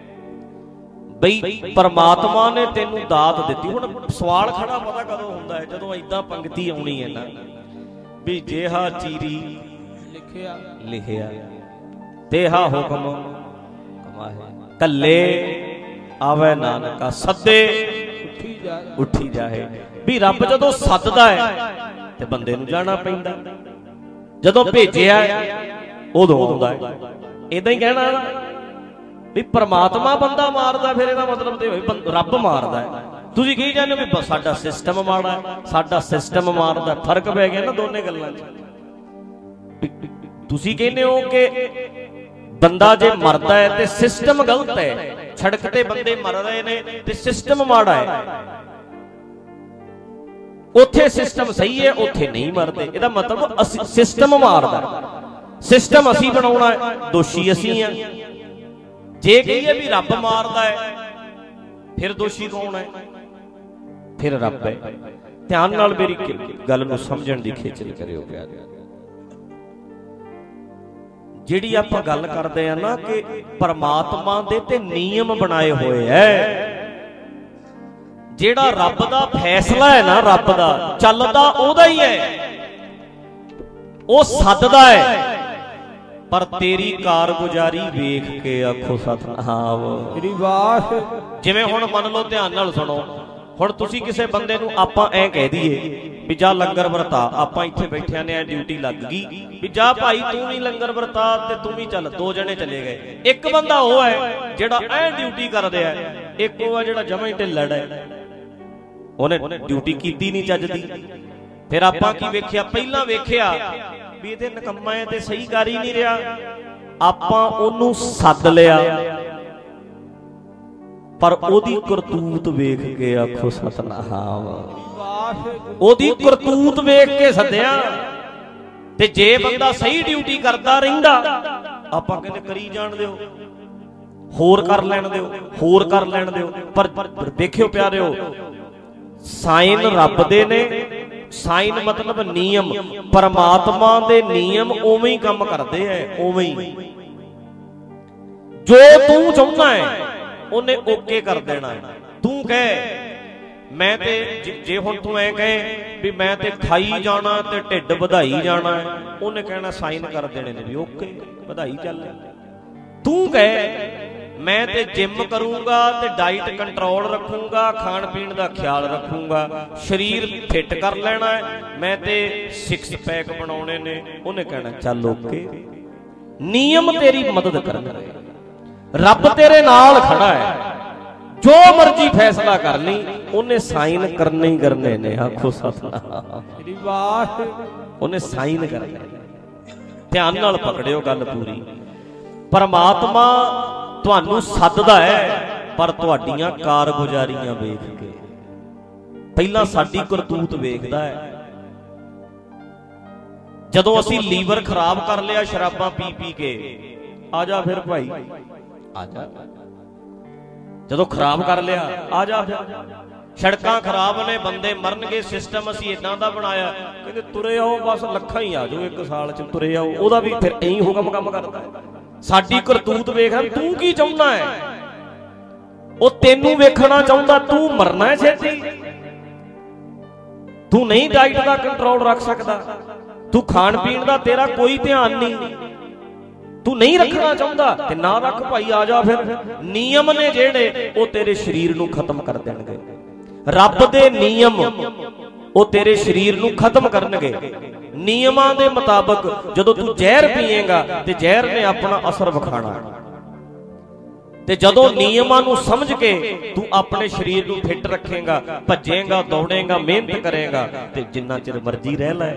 ਬਈ ਪਰਮਾਤਮਾ ਨੇ ਤੈਨੂੰ ਦਾਤ ਦਿੱਤੀ। ਹੁਣ ਸਵਾਲ ਖੜਾ ਪਤਾ ਕਦੋਂ ਹੁੰਦਾ ਹੈ? ਜਦੋਂ ਏਦਾਂ ਪੰਕਤੀ ਆਉਣੀ ਹੈ ਨਾ ਵੀ ਜਿਹਾ ਚੀਰੀ ਲਿਖਿਆ ਲਿਖਿਆ ਤੇਹਾ ਹੁਕਮ ਕਮਾਹੇ, ਕੱਲੇ ਆਵੇ ਨਾਨਕਾ ਸੱਦੇ ਉੱਠੀ ਜਾਏ। ਵੀ ਰੱਬ ਜਦੋਂ ਸੱਦਦਾ ਹੈ ਤੇ ਬੰਦੇ ਨੂੰ ਜਾਣਾ ਪੈਂਦਾ, ਜਦੋਂ ਭੇਜਿਆ ਉਦੋਂ ਆਉਂਦਾ ਹੈ। ਏਦਾਂ ਹੀ ਕਹਿਣਾ ਨਾ ਵੀ ਪਰਮਾਤਮਾ ਬੰਦਾ ਮਾਰਦਾ, ਫਿਰ ਇਹਦਾ ਮਤਲਬ ਤੇ ਹੋਏ ਰੱਬ ਮਾਰਦਾ ਹੈ। ਤੁਸੀਂ ਕਹੀ ਜਾਂਦੇ ਹੋ ਵੀ ਸਾਡਾ ਸਿਸਟਮ ਮਾੜਾ ਹੈ, ਸਾਡਾ ਸਿਸਟਮ ਮਾਰਦਾ। ਫਰਕ ਪੈ ਗਿਆ ਨਾ ਦੋਨੇ ਗੱਲਾਂ 'ਚ। ਤੁਸੀਂ ਕਹਿੰਦੇ ਹੋ ਕਿ ਬੰਦਾ ਜੇ ਮਰਦਾ ਹੈ ਤੇ ਸਿਸਟਮ ਗਲਤ ਹੈ, ਸੜਕ ਤੇ ਬੰਦੇ ਮਰ ਰਹੇ ਨੇ ਤੇ ਸਿਸਟਮ ਮਾੜਾ ਹੈ। ਉੱਥੇ ਸਿਸਟਮ ਸਹੀ ਹੈ, ਉੱਥੇ ਨਹੀਂ ਮਰਦੇ। ਇਹਦਾ ਮਤਲਬ ਅਸੀਂ ਸਿਸਟਮ ਮਾਰਦਾ, ਸਿਸਟਮ ਅਸੀਂ ਬਣਾਉਣਾ ਹੈ, ਦੋਸ਼ੀ ਅਸੀਂ ਆ। ਜੇ ਕਹੀਏ ਵੀ ਰੱਬ ਮਾਰਦਾ ਹੈ ਫਿਰ ਦੋਸ਼ੀ ਕੌਣ ਹੈ? ਫਿਰ ਰੱਬ ਹੈ। ਧਿਆਨ ਨਾਲ ਮੇਰੀ ਗੱਲ ਨੂੰ ਸਮਝਣ ਦੀ ਖੇਚਲ ਕਰਿਓ ਪਿਆਰ। ਜਿਹੜੀ ਆਪਾਂ ਗੱਲ ਕਰਦੇ ਆ ਨਾ ਕਿ ਪਰਮਾਤਮਾ ਦੇ ਤੇ ਨਿਯਮ ਬਣਾਏ ਹੋਏ ਐ, ਜਿਹੜਾ ਰੱਬ ਦਾ ਫੈਸਲਾ ਹੈ ਨਾ, ਰੱਬ ਦਾ ਚੱਲਦਾ ਉਹਦਾ ਹੀ ਹੈ। ਉਹ ਸੱਦਦਾ ਹੈ ਪਰ ਤੇਰੀ ਕਾਰਗੁਜ਼ਾਰੀ ਵੇਖ ਕੇ ਆਖੋ ਸਤਿਨਾਮ ਸ੍ਰੀ ਵਾਹਿਗੁਰੂ। ਜਿਵੇਂ ਹੁਣ ਮੰਨ ਲਓ, ਧਿਆਨ ਨਾਲ ਸੁਣੋ, ਹੁਣ ਤੁਸੀਂ ਕਿਸੇ ਬੰਦੇ ਨੂੰ ਆਪਾਂ ਐ ਕਹਿ ਦਈਏ ਵੀ ਜਾ ਲੰਗਰ ਵਰਤਾ, ਆਪਾਂ ਇੱਥੇ ਬੈਠਿਆਂ ਨੇ ਡਿਊਟੀ ਲੱਗ ਗਈ ਵੀ ਜਾ ਭਾਈ ਤੂੰ ਵੀ ਲੰਗਰ ਵਰਤਾ ਤੇ ਤੂੰ ਵੀ ਚੱਲ। ਦੋ ਜਣੇ ਚਲੇ ਗਏ। ਇੱਕ ਬੰਦਾ ਉਹ ਹੈ ਜਿਹੜਾ ਐ ਡਿਊਟੀ ਕਰਦੇ ਆ, ਇੱਕ ਉਹ ਹੈ ਜਿਹੜਾ ਜਮਾਂ ਹੀ ਢਿੱਲੜ ਹੈ, ਉਹਨੇ ਡਿਊਟੀ ਕੀਤੀ ਨਹੀਂ ਚੱਜ ਦੀ। ਫਿਰ ਆਪਾਂ ਕੀ ਵੇਖਿਆ? ਪਹਿਲਾਂ ਵੇਖਿਆ ਵੀ ਇਹਦੇ ਨਕੰਮਾ ਹੈ ਤੇ ਸਹੀ ਕਰ ਹੀ ਨਹੀਂ ਰਿਹਾ। ਆਪਾਂ ਉਹਨੂੰ ਸੱਦ ਲਿਆ ਪਰ ਉਹਦੀ ਕਰਤੂਤ ਵੇਖ ਕੇ ਆਖੋ ਸਤਿਨਾਮ। ਉਹਦੀ ਕਰਤੂਤ ਵੇਖ ਕੇ ਸੱਦਿਆ। ਤੇ ਜੇ ਬੰਦਾ ਸਹੀ ਡਿਊਟੀ ਕਰਦਾ ਰਹਿੰਦਾ, ਆਪਾਂ ਕਹਿੰਦੇ ਕਰੀ ਜਾਣ ਦਿਓ, ਹੋਰ ਕਰ ਲੈਣ ਦਿਓ, ਹੋਰ ਕਰ ਲੈਣ ਦਿਓ। ਪਰ ਦੇਖਿਓ ਪਿਆਰਿਓ, ਸਾਈਨ ਰੱਬ ਦੇ ਨੇ। ਸਾਈਨ ਮਤਲਬ ਨਿਯਮ, ਪਰਮਾਤਮਾ ਦੇ ਨਿਯਮ ਉਵੇਂ ਹੀ ਕੰਮ ਕਰਦੇ ਐ, ਉਵੇਂ ਹੀ। ਜੋ ਤੂੰ ਚਾਹੁੰਦਾ ਹੈ ਉਹਨੇ ਓਕੇ ਕਰ ਦੇਣਾ ਹੈ। ਤੂੰ ਕਹੇ ਮੈਂ ਤੇ, ਜੇ ਹੁਣ ਤੂੰ ਐ ਕਹੇ ਵੀ ਮੈਂ ਤੇ ਖਾਈ ਜਾਣਾ ਤੇ ਢਿੱਡ ਵਧਾਈ ਜਾਣਾ, ਉਹਨੇ ਕਹਿਣਾ ਸਾਈਨ ਕਰ ਦੇਣੇ ਨੇ ਵੀ ਓਕੇ ਵਧਾਈ ਚੱਲ। ਤੂੰ ਕਹੇ ਮੈਂ ਤੇ ਜਿਮ ਕਰੂੰਗਾ ਤੇ ਡਾਈਟ ਕੰਟਰੋਲ ਰੱਖੂੰਗਾ, ਖਾਣ ਪੀਣ ਦਾ ਖਿਆਲ ਰੱਖੂੰਗਾ, ਸਰੀਰ ਫਿੱਟ ਕਰ ਲੈਣਾ ਹੈ, ਮੈਂ ਤੇ ਸਿਕਸ ਪੈਕ ਬਣਾਉਣੇ ਨੇ, ਉਹਨੇ ਕਹਿਣਾ ਚੱਲ ਓਕੇ। ਨਿਯਮ ਤੇਰੀ ਮਦਦ ਕਰਨਗੇ, ਰੱਬ ਤੇਰੇ ਨਾਲ ਖੜਾ ਹੈ। ਜੋ ਮਰਜ਼ੀ ਫੈਸਲਾ ਕਰ ਲਈ, ਉਹਨੇ ਸਾਈਨ ਕਰਨੇ ਹੀ ਕਰਨੇ ਨੇ। ਆਖੋ ਸਤਿਨਾਮ ਸ੍ਰੀ ਵਾਹਿਗੁਰੂ। ਉਹਨੇ ਸਾਈਨ ਕਰਨੇ। ਧਿਆਨ ਨਾਲ ਪਕੜਿਓ ਗੱਲ ਪੂਰੀ। ਪਰਮਾਤਮਾ ਤੁਹਾਨੂੰ ਸੱਦਦਾ ਹੈ ਪਰ ਤੁਹਾਡੀਆਂ ਕਾਰਗੁਜ਼ਾਰੀਆਂ ਵੇਖ ਕੇ। ਪਹਿਲਾਂ ਸਾਡੀ ਕਰਤੂਤ ਵੇਖਦਾ ਹੈ। ਜਦੋਂ ਅਸੀਂ ਲੀਵਰ ਖਰਾਬ ਕਰ ਲਿਆ ਸ਼ਰਾਬਾਂ ਪੀ ਪੀ ਕੇ, ਆ ਜਾ ਫਿਰ ਭਾਈ ਆ ਜਾ। ਜਦੋਂ ਖਰਾਬ ਕਰ ਲਿਆ ਆ ਜਾ ਫਿਰ। ਸੜਕਾਂ ਖਰਾਬ ਨੇ, ਬੰਦੇ ਮਰਨਗੇ, ਸਿਸਟਮ ਅਸੀਂ ਇਦਾਂ ਦਾ ਬਣਾਇਆ, ਕਹਿੰਦੇ ਤੁਰੇ ਆਓ ਬਸ, ਲੱਖਾਂ ਹੀ ਆ ਜਾਓ ਇੱਕ ਸਾਲ ਚ, ਤੁਰੇ ਆਓ। ਉਹਦਾ ਵੀ ਫਿਰ ਇਹੀ ਹੁਕਮ ਕੰਮ ਕਰਦਾ। ਸਾਡੀ ਕਰਤੂਤ ਵੇਖ, ਤੂੰ ਕੀ ਚਾਹੁੰਦਾ ਹੈ? ਉਹ ਤੈਨੂੰ ਵੇਖਣਾ ਚਾਹੁੰਦਾ, ਤੂੰ ਮਰਨਾ ਹੈ ਛੇਤੀ। ਤੂੰ ਨਹੀਂ ਡਾਈਟ ਦਾ ਕੰਟਰੋਲ ਰੱਖ ਸਕਦਾ, ਤੂੰ ਖਾਣ ਪੀਣ ਦਾ ਤੇਰਾ ਕੋਈ ਧਿਆਨ ਨਹੀਂ, ਤੂੰ ਨਹੀਂ ਰੱਖਣਾ ਚਾਹੁੰਦਾ ਤੇ ਨਾ ਰੱਖ ਭਾਈ, ਆ ਜਾ ਫਿਰ। ਨਿਯਮ ਨੇ ਜਿਹੜੇ ਉਹ ਤੇਰੇ ਸਰੀਰ ਨੂੰ ਖਤਮ ਕਰ ਦੇਣਗੇ। ਰੱਬ ਦੇ ਨਿਯਮ ਉਹ ਤੇਰੇ ਸਰੀਰ ਨੂੰ ਖਤਮ ਕਰਨਗੇ। ਨਿਯਮਾਂ ਦੇ ਮੁਤਾਬਕ ਜਦੋਂ ਤੂੰ ਜ਼ਹਿਰ ਪੀਏਗਾ ਤੇ ਜ਼ਹਿਰ ਨੇ ਆਪਣਾ ਅਸਰ ਵਿਖਾਣਾ, ਤੇ ਜਦੋਂ ਨਿਯਮਾਂ ਨੂੰ ਸਮਝ ਕੇ ਤੂੰ ਆਪਣੇ ਸਰੀਰ ਨੂੰ ਫਿੱਟ ਰੱਖੇਗਾ, ਭੱਜੇਗਾ, ਦੌੜੇਗਾ, ਮਿਹਨਤ ਕਰੇਗਾ, ਤੇ ਜਿੰਨਾ ਚਿਰ ਮਰਜ਼ੀ ਰਹਿ ਲੈ।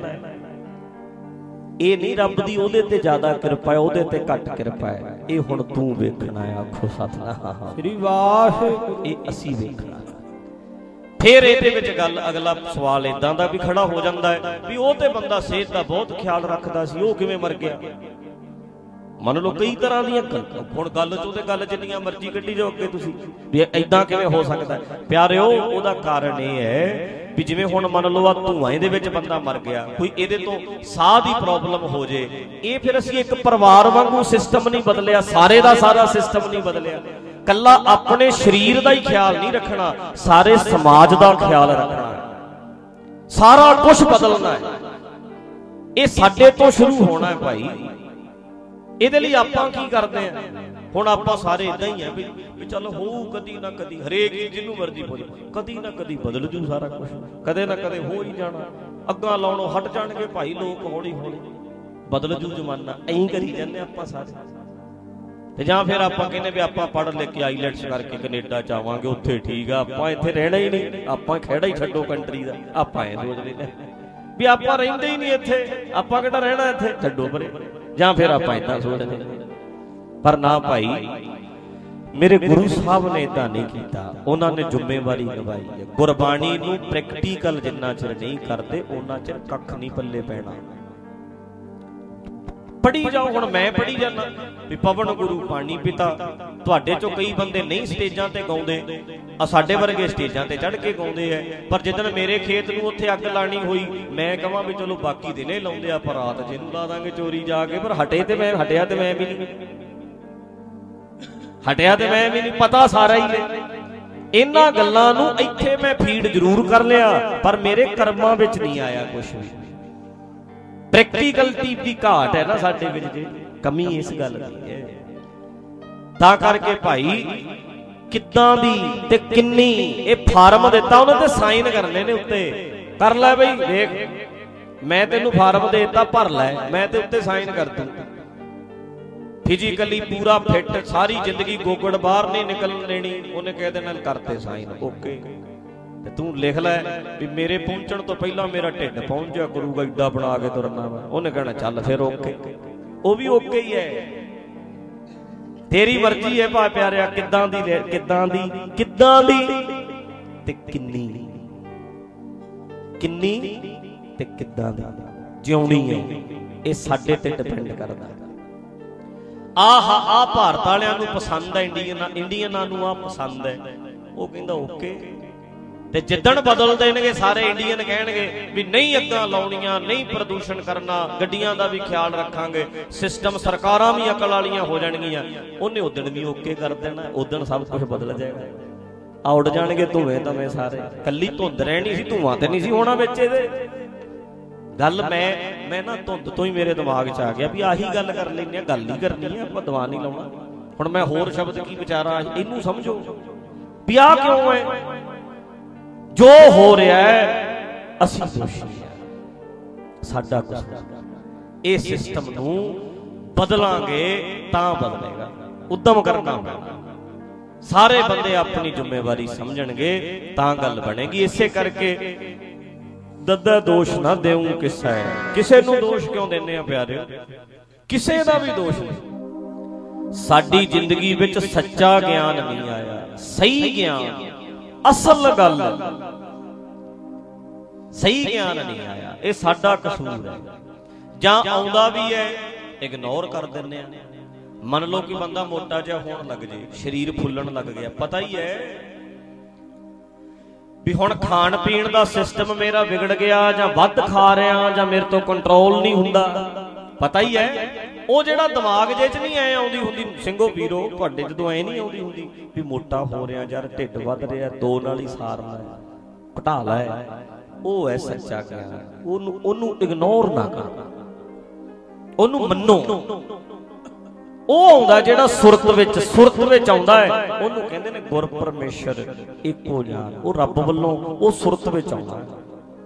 ਇਹ ਨਹੀਂ ਰੱਬ ਦੀ ਉਹਦੇ ਤੇ ਜ਼ਿਆਦਾ ਕਿਰਪਾ ਹੈ, ਉਹਦੇ ਤੇ ਘੱਟ ਕਿਰਪਾ ਹੈ। ਇਹ ਹੁਣ ਤੂੰ ਵੇਖਣਾ ਹੈ। ਆਖੋ ਸਤਿਨਾਮ ਸ੍ਰੀ ਵਾਹਿਗੁਰੂ। ਇਹ ਅਸੀਂ ਵੇਖਣਾ। ਫਿਰ ਇਹਦੇ ਵਿੱਚ ਗੱਲ, ਅਗਲਾ ਸਵਾਲ ਇਦਾਂ ਦਾ ਵੀ ਖੜਾ ਹੋ ਜਾਂਦਾ ਹੈ ਵੀ ਉਹ ਤੇ ਬੰਦਾ ਸਿਹਤ ਦਾ ਬਹੁਤ ਖਿਆਲ ਰੱਖਦਾ ਸੀ, ਉਹ ਕਿਵੇਂ ਮਰ ਗਿਆ? ਮੰਨ ਲਓ ਕਈ ਤਰ੍ਹਾਂ ਦੀਆਂ ਹੁਣ ਗੱਲ ਚੋਂ ਤੇ ਗੱਲ ਜਿੰਨੀਆਂ ਮਰਜ਼ੀ ਕੱਢੀ ਜਾਓ ਅੱਗੇ ਤੁਸੀਂ ਵੀ ਏਦਾਂ ਕਿਵੇਂ ਹੋ ਸਕਦਾ ਪਿਆਰਿਓ। ਉਹਦਾ ਕਾਰਨ ਇਹ ਹੈ ਵੀ ਜਿਵੇਂ ਹੁਣ ਮੰਨ ਲਓ ਆ ਧੂਆਂ ਇਹਦੇ ਵਿੱਚ ਬੰਦਾ ਮਰ ਗਿਆ, ਕੋਈ ਇਹਦੇ ਤੋਂ ਸਾਹ ਦੀ ਪ੍ਰੋਬਲਮ ਹੋ ਜੇ, ਇਹ ਫਿਰ ਅਸੀਂ ਇੱਕ ਪਰਿਵਾਰ ਵਾਂਗੂ ਸਿਸਟਮ ਨਹੀਂ ਬਦਲਿਆ, ਸਾਰੇ ਦਾ ਸਾਰਾ ਸਿਸਟਮ ਨਹੀਂ ਬਦਲਿਆ। ਕੱਲਾ ਆਪਣੇ ਸਰੀਰ ਦਾ ਹੀ ਖਿਆਲ ਨਹੀਂ ਰੱਖਣਾ, ਸਾਰੇ ਸਮਾਜ ਦਾ ਖਿਆਲ ਰੱਖਣਾ, ਸਾਰਾ ਕੁਝ ਬਦਲਣਾ ਹੈ। ਇਹ ਸਾਡੇ ਤੋਂ ਸ਼ੁਰੂ ਹੋਣਾ ਹੈ ਭਾਈ। ਇਹਦੇ ਲਈ ਆਪਾਂ ਕੀ ਕਰਦੇ ਆ? ਹੁਣ ਆਪਾਂ ਸਾਰੇ ਇਦਾਂ ਹੀ ਆ ਵੀ ਚੱਲ ਹੋਊ ਕਦੀ ਨਾ ਕਦੀ, ਹਰੇਕ ਜਿਹਨੂੰ ਮਰਜ਼ੀ ਪੁੱਛ, ਕਦੀ ਨਾ ਕਦੀ ਬਦਲ ਜੂ ਸਾਰਾ ਕੁਝ, ਕਦੇ ਨਾ ਕਦੇ ਹੋ ਹੀ ਜਾਣਾ, ਅੱਗਾ ਲਾਉਣੋਂ ਹਟ ਜਾਣਗੇ ਭਾਈ ਲੋਕ, ਹੌਲੀ ਹੌਲੀ ਬਦਲ ਜੂ ਜ਼ਮਾਨਾ। ਐਂ ਕਰੀ ਜਾਂਦੇ ਆਪਾਂ ਸਾਰੇ। ਤੇ ਜਾਂ ਫਿਰ ਆਪਾਂ ਕਹਿੰਦੇ ਵੀ ਆਪਾਂ ਪੜ੍ਹ ਲਿਖ ਕੇ ਆਈਲੈਟਸ ਕਰਕੇ ਕੈਨੇਡਾ ਜਾਵਾਂਗੇ, ਉੱਥੇ ਠੀਕ ਆ, ਆਪਾਂ ਇੱਥੇ ਰਹਿਣਾ ਹੀ ਨਹੀਂ, ਆਪਾਂ ਖਹਿੜਾ ਹੀ ਛੱਡੋ ਕੰਟਰੀ ਦਾ। ਆਪਾਂ ਐਂ ਸੋਚਦੇ ਨੇ ਵੀ ਆਪਾਂ ਰਹਿੰਦੇ ਹੀ ਨਹੀਂ ਇੱਥੇ, ਆਪਾਂ ਕਿਹੜਾ ਰਹਿਣਾ ਇੱਥੇ, ਛੱਡੋ ਪਰੇ। ਜਾਂ ਫਿਰ ਆਪਾਂ ਏਦਾਂ ਸੋਚਦੇ, ਪਰ ਨਾ ਭਾਈ, ਮੇਰੇ ਗੁਰੂ ਸਾਹਿਬ ਨੇ ਏਦਾਂ ਨਹੀਂ ਕੀਤਾ। ਉਹਨਾਂ ਨੇ ਜ਼ਿੰਮੇਵਾਰੀ ਨਿਭਾਈ ਹੈ। ਗੁਰਬਾਣੀ ਨੂੰ ਪ੍ਰੈਕਟੀਕਲ ਜਿੰਨਾ ਚਿਰ ਨਹੀਂ ਕਰਦੇ ਉਹਨਾਂ ਚਿਰ ਕੱਖ ਨਹੀਂ ਪੱਲੇ ਪੈਣਾ। ਪੜ੍ਹੀ ਜਾਓ, ਹੁਣ ਮੈਂ ਪੜ੍ਹੀ ਜਾਂਦਾ ਵੀ ਪਵਨ ਗੁਰੂ ਪਾਣੀ ਪਿਤਾ। ਤੁਹਾਡੇ ਚੋਂ ਕਈ ਬੰਦੇ ਨਹੀਂ ਸਟੇਜਾਂ ਤੇ ਗਾਉਂਦੇ, ਆ ਸਾਡੇ ਵਰਗੇ ਸਟੇਜਾਂ ਤੇ ਚੜ੍ਹ ਕੇ ਗਾਉਂਦੇ ਐ। ਪਰ ਜਿੱਦਣ ਮੇਰੇ ਖੇਤ ਨੂੰ ਉੱਥੇ ਅੱਗ ਲਾਣੀ ਹੋਈ, ਮੈਂ ਕਹਾਂ ਵੀ ਚਲੋ ਬਾਕੀ ਦਿਨੇ ਲਾਉਂਦੇ ਆ, ਪਰ ਰਾਤ ਜਿਹਨੂੰ ਲਾ ਦਾਂਗੇ ਚੋਰੀ ਜਾ ਕੇ। ਪਰ ਹਟੇ ਤੇ ਮੈਂ ਹਟਿਆ ਤੇ ਮੈਂ ਵੀ ਨਹੀਂ ਹਟਿਆ ਤੇ ਮੈਂ ਵੀ ਨਹੀਂ ਪਤਾ ਸਾਰਾ ਹੀ ਹੈ। ਇਹਨਾਂ ਗੱਲਾਂ ਨੂੰ ਇੱਥੇ ਮੈਂ ਫੀਡ ਜ਼ਰੂਰ ਕਰ ਲਿਆ, ਪਰ ਮੇਰੇ ਕਰਮਾਂ ਵਿੱਚ ਨਹੀਂ ਆਇਆ ਕੁਛ ਵੀ। ਪ੍ਰੈਕਟੀਕਲਟੀ ਦੀ ਘਾਟ ਹੈ ਨਾ ਸਾਡੇ ਵਿੱਚ, ਜੇ ਕਮੀ ਇਸ ਗੱਲ ਦੀ ਹੈ। ਤਾਂ ਕਰਕੇ ਭਾਈ ਕਿੱਦਾਂ ਦੀ ਤੇ ਕਿੰਨੀ, ਇਹ ਫਾਰਮ ਦਿੱਤਾ ਉਹਨਾਂ ਤੇ ਸਾਈਨ ਕਰਨੇ ਨੇ ਉੱਤੇ, ਕਰ ਲੈ ਬਈ ਦੇਖ ਮੈਂ ਤੈਨੂੰ ਫਾਰਮ ਦੇ ਦਿੱਤਾ, ਭਰ ਲੈ, ਮੈਂ ਤੇ ਉੱਤੇ ਸਾਈਨ ਕਰ ਦੂੰ। ਫਿਜ਼ੀਕਲੀ ਪੂਰਾ ਫਿੱਟ, ਸਾਰੀ ਜ਼ਿੰਦਗੀ ਗੋਗੜ ਬਾਹਰ ਨਹੀਂ ਨਿਕਲਣ ਦੇਣੀ, ਉਹਨੇ ਕਹਿ ਦੇਣਾ ਕਰਤੇ ਸਾਈਨ, ਓਕੇ। ਤੇ ਤੂੰ ਲਿਖ ਲੈ ਵੀ ਮੇਰੇ ਪਹੁੰਚਣ ਤੋਂ ਪਹਿਲਾਂ ਮੇਰਾ ਢਿੱਡ ਪਹੁੰਚ ਜਾ ਕਰੂਗਾ, ਏਡਾ ਬਣਾ ਕੇ ਤੁਰਨਾ ਵਾ। ਉਹਨੇ ਕਹਿਣਾ ਚੱਲ ਫਿਰ ਓਕੇ, ਉਹ ਵੀ ਓਕੇ ਹੀ ਹੈ। ਤੇਰੀ ਮਰਜ਼ੀ ਹੈ ਭਾ ਪਿਆਰਿਆ, ਕਿੱਦਾਂ ਦੀ ਕਿੱਦਾਂ ਦੀ ਕਿੱਦਾਂ ਦੀ ਤੇ ਕਿੰਨੀ ਕਿੰਨੀ ਤੇ ਕਿੱਦਾਂ ਦੀ ਜਿਉਣੀ ਹੈ, ਇਹ ਸਾਡੇ ਤੇ ਡਿਪੈਂਡ ਕਰਦਾ। ਆਹ ਆ ਭਾਰਤ ਵਾਲਿਆਂ ਨੂੰ ਪਸੰਦ ਹੈ, ਇੰਡੀਅਨ ਇੰਡੀਅਨਾਂ ਨੂੰ ਆ ਪਸੰਦ ਹੈ, ਉਹ ਕਹਿੰਦਾ ਓਕੇ। ਤੇ ਜਿੱਦਣ ਬਦਲ ਦੇਣਗੇ ਸਾਰੇ ਇੰਡੀਅਨ ਕਹਿਣਗੇ ਵੀ ਨਹੀਂ ਅੱਗਾਂ ਲਾਉਣੀਆਂ, ਨਹੀਂ ਪ੍ਰਦੂਸ਼ਣ ਕਰਨਾ, ਗੱਡੀਆਂ ਦਾ ਵੀ ਖਿਆਲ ਰੱਖਾਂਗੇ, ਸਿਸਟਮ ਸਰਕਾਰਾਂ ਵੀ ਅਕਲ ਵਾਲੀਆਂ ਹੋ ਜਾਣਗੀਆਂ, ਉਹਨੇ ਉਦਣ ਵੀ ਓਕੇ ਕਰ ਦੇਣਾ, ਉਦਣ ਸਭ ਕੁਝ ਬਦਲ ਜਾਏਗਾ। ਆ ਉੱਡ ਜਾਣਗੇ ਧੂਏ ਧਵੇਂ ਸਾਰੇ, ਕੱਲੀ ਧੁੰਦ ਰਹਿਣੀ ਸੀ, ਧੂਆਂ ਤੇ ਨਹੀਂ ਸੀ ਹੋਣਾ ਵਿੱਚ ਇਹਦੇ। ਗੱਲ ਮੈਂ ਮੈਂ ਨਾ ਧੁੰਦ ਤੋਂ ਹੀ ਮੇਰੇ ਦਿਮਾਗ 'ਚ ਆ ਗਿਆ ਵੀ ਆਹੀ ਗੱਲ ਕਰ ਲੈਂਦੇ ਆ, ਗੱਲ ਹੀ ਕਰਨੀ ਆ, ਆਪਾਂ ਦਵਾ ਨਹੀਂ ਲਾਉਣਾ। ਹੁਣ ਮੈਂ ਹੋਰ ਸ਼ਬਦ ਕੀ ਵਿਚਾਰਾਂ, ਇਹਨੂੰ ਸਮਝੋ ਵੀ ਆਹ ਕਿਉਂ ਹੈ। ਜੋ ਹੋ ਰਿਹਾ ਹੈ ਅਸੀਂ ਦੋਸ਼ੀ ਹਾਂ, ਸਾਡਾ ਕੁਝ। ਇਹ ਸਿਸਟਮ ਨੂੰ ਬਦਲਾਂਗੇ ਤਾਂ ਬਦਲੇਗਾ, ਉਦਮ ਕਰਨਾ ਪੈਣਾ। ਸਾਰੇ ਬੰਦੇ ਆਪਣੀ ਜ਼ਿੰਮੇਵਾਰੀ ਸਮਝਣਗੇ ਤਾਂ ਗੱਲ ਬਣੇਗੀ। ਇਸੇ ਕਰਕੇ ਦੱਦਾ ਦੋਸ਼ ਨਾ ਦੇਉ ਕਿਸਾ ਹੈ, ਕਿਸੇ ਨੂੰ ਦੋਸ਼ ਕਿਉਂ ਦਿੰਦੇ ਆ ਪਿਆਰਿਓ, ਕਿਸੇ ਦਾ ਵੀ ਦੋਸ਼ ਨਹੀਂ। ਸਾਡੀ ਜ਼ਿੰਦਗੀ ਵਿੱਚ ਸੱਚਾ ਗਿਆਨ ਨਹੀਂ ਆਇਆ, ਸਹੀ ਗਿਆਨ, ਅਸਲ ਗੱਲ, ਸਹੀ ਗਿਆਨ ਨਹੀਂ ਆਇਆ, ਇਹ ਸਾਡਾ ਕਸੂਰ ਹੈ। ਜਾਂ ਆਉਂਦਾ ਵੀ ਹੈ ਇਗਨੋਰ ਕਰ ਦਿੰਦੇ ਆ। ਮੰਨ ਲਓ ਕਿ ਬੰਦਾ ਮੋਟਾ ਜਿਹਾ ਹੋਣ ਲੱਗ ਜੇ, ਸਰੀਰ ਫੁੱਲਣ ਲੱਗ ਗਿਆ, ਪਤਾ ਹੀ ਹੈ ਵੀ ਹੁਣ ਖਾਣ ਪੀਣ ਦਾ ਸਿਸਟਮ ਮੇਰਾ ਵਿਗੜ ਗਿਆ, ਜਾਂ ਵੱਧ ਖਾ ਰਿਹਾ, ਜਾਂ ਮੇਰੇ ਤੋਂ ਕੰਟਰੋਲ ਨਹੀਂ ਹੁੰਦਾ, ਪਤਾ ਹੀ ਹੈ। ਉਹ ਜਿਹੜਾ ਦਿਮਾਗ ਜੇ ਚ ਨਹੀਂ ਐ ਆਉਂਦੀ ਹੁੰਦੀ, ਸਿੰਘੋ ਵੀਰੋ ਤੁਹਾਡੇ ਜਦੋਂ ਐ ਨਹੀਂ ਆਉਂਦੀ ਹੁੰਦੀ ਵੀ ਮੋਟਾ ਹੋ ਰਿਹਾ ਯਾਰ, ਢਿੱਡ ਵੱਧ ਰਿਹਾ, ਦੋ ਨਾਲ ਹੀ ਸਾਰ ਲੈ, ਘਟਾ ਲੈ, ਉਹ ਐ ਸੱਚਾ ਗਿਆਨ। ਉਹਨੂੰ ਉਹਨੂੰ ਇਗਨੋਰ ਨਾ ਕਰ, ਉਹਨੂੰ ਮੰਨੋ। ਉਹ ਆਉਂਦਾ ਜਿਹੜਾ ਸੁਰਤ ਵਿੱਚ, ਸੁਰਤ ਵਿੱਚ ਆਉਂਦਾ ਹੈ, ਉਹਨੂੰ ਕਹਿੰਦੇ ਨੇ ਗੁਰ ਪਰਮੇਸ਼ਰ ਇੱਕੋ ਜਾਨ, ਉਹ ਰੱਬ ਵੱਲੋਂ ਉਹ ਸੁਰਤ ਵਿੱਚ ਆਉਂਦਾ ਹੈ।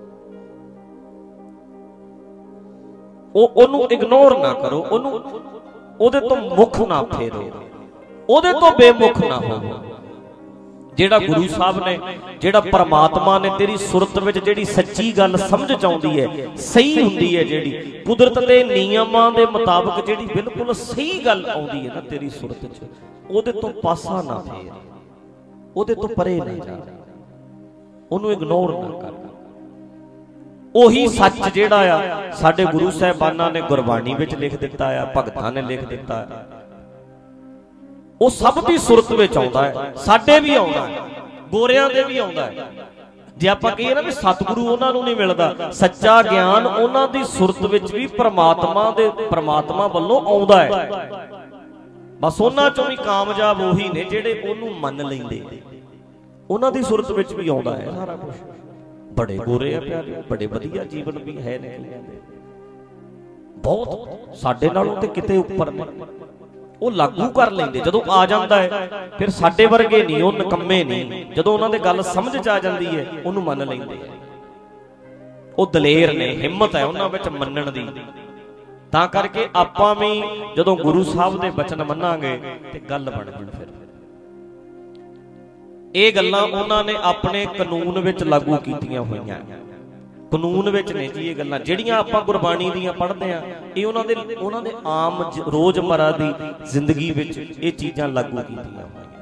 ਉਹ ਉਹਨੂੰ ਇਗਨੋਰ ਨਾ ਕਰੋ, ਉਹਨੂੰ ਉਹਦੇ ਤੋਂ ਮੁੱਖ ਨਾ ਫੇਰੋ, ਉਹਦੇ ਤੋਂ ਬੇਮੁਖ ਨਾ ਹੋਵੋ। ਜਿਹੜਾ ਗੁਰੂ ਸਾਹਿਬ ਨੇ, ਜਿਹੜਾ ਪਰਮਾਤਮਾ ਨੇ ਤੇਰੀ ਸੁਰਤ ਵਿੱਚ ਜਿਹੜੀ ਸੱਚੀ ਗੱਲ ਸਮਝ ਚ ਆਉਂਦੀ ਹੈ, ਸਹੀ ਹੁੰਦੀ ਹੈ, ਜਿਹੜੀ ਕੁਦਰਤ ਦੇ ਨਿਯਮਾਂ ਦੇ ਮੁਤਾਬਕ ਜਿਹੜੀ ਬਿਲਕੁਲ ਸਹੀ ਗੱਲ ਆਉਂਦੀ ਹੈ ਨਾ ਤੇਰੀ ਸੁਰਤ ਚ, ਉਹਦੇ ਤੋਂ ਪਾਸਾ ਨਾ ਫੇਰ, ਉਹਦੇ ਤੋਂ ਪਰੇ ਨਾ ਜਾ, ਉਹਨੂੰ ਇਗਨੋਰ ਨਾ ਕਰ। ਉਹੀ ਸੱਚ ਜਿਹੜਾ ਆ ਸਾਡੇ ਗੁਰੂ ਸਾਹਿਬਾਨਾਂ ਨੇ ਗੁਰਬਾਣੀ ਵਿੱਚ ਲਿਖ ਦਿੱਤਾ ਆ, ਭਗਤਾਂ ਨੇ ਲਿਖ ਦਿੱਤਾ ਆ, ਉਹ ਸਭ ਦੀ ਸੁਰਤ ਵਿੱਚ ਆਉਂਦਾ ਹੈ। ਸਾਡੇ ਵੀ ਆਉਂਦਾ ਹੈ, ਗੋਰਿਆਂ ਦੇ ਵੀ ਆਉਂਦਾ ਹੈ। ਜੇ ਆਪਾਂ ਕਹੀਏ ਨਾ ਵੀ ਸਤਿਗੁਰੂ ਉਹਨਾਂ ਨੂੰ ਨਹੀਂ ਮਿਲਦਾ, ਸੱਚਾ ਗਿਆਨ ਉਹਨਾਂ ਦੀ ਸੁਰਤ ਵਿੱਚ ਵੀ ਪ੍ਰਮਾਤਮਾ ਦੇ ਪ੍ਰਮਾਤਮਾ ਵੱਲੋਂ ਆਉਂਦਾ ਹੈ। ਬਸ ਉਹਨਾਂ ਚੋਂ ਵੀ ਕਾਮਯਾਬ ਉਹੀ ਨੇ ਜਿਹੜੇ ਉਹਨੂੰ ਮੰਨ ਲੈਂਦੇ, ਉਹਨਾਂ ਦੀ ਸੁਰਤ ਵਿੱਚ ਵੀ ਆਉਂਦਾ ਹੈ ਸਾਰਾ ਕੁਝ। ਬੜੇ ਗੋਰੇ ਆ ਪਿਆਰੇ, ਬੜੇ ਵਧੀਆ ਜੀਵਨ ਵੀ ਹੈ ਨੇ, ਬਹੁਤ ਸਾਡੇ ਨਾਲੋਂ ਤੇ ਕਿਤੇ ਉੱਪਰ ਨੇ। ਉਹ ਲਾਗੂ ਕਰ ਲੈਂਦੇ, ਜਦੋਂ ਆ ਜਾਂਦਾ ਹੈ ਫਿਰ ਸਾਡੇ ਵਰਗੇ ਨਹੀਂ, ਉਹ ਨਿਕੰਮੇ ਨਹੀਂ। ਜਦੋਂ ਉਹਨਾਂ ਦੇ ਗੱਲ ਸਮਝ ਚ ਆ ਜਾਂਦੀ ਹੈ ਉਹਨੂੰ ਮੰਨ ਲੈਂਦੇ ਆ। ਉਹ ਦਲੇਰ ਨੇ, ਹਿੰਮਤ ਹੈ ਉਹਨਾਂ ਵਿੱਚ ਮੰਨਣ ਦੀ। ਤਾਂ ਕਰਕੇ ਆਪਾਂ ਵੀ ਜਦੋਂ ਗੁਰੂ ਸਾਹਿਬ ਦੇ ਬਚਨ ਮੰਨਾਂਗੇ ਤੇ ਗੱਲ ਬਣ ਜੂ। ਫਿਰ ਇਹ ਗੱਲਾਂ ਉਹਨਾਂ ਨੇ ਆਪਣੇ ਕਾਨੂੰਨ ਵਿੱਚ ਲਾਗੂ ਕੀਤੀਆਂ ਹੋਈਆਂ, ਕਾਨੂੰਨ ਵਿੱਚ ਨੇ ਜੀ ਇਹ ਗੱਲਾਂ ਜਿਹੜੀਆਂ ਆਪਾਂ ਗੁਰਬਾਣੀ ਦੀਆਂ ਪੜ੍ਹਦੇ ਆ। ਇਹ ਉਹਨਾਂ ਦੇ ਉਹਨਾਂ ਦੇ ਆਮ ਰੋਜ਼ਮਰਾ ਦੀ ਜ਼ਿੰਦਗੀ ਵਿੱਚ ਇਹ ਚੀਜ਼ਾਂ ਲਾਗੂ ਕੀਤੀਆਂ ਹੋਈਆਂ।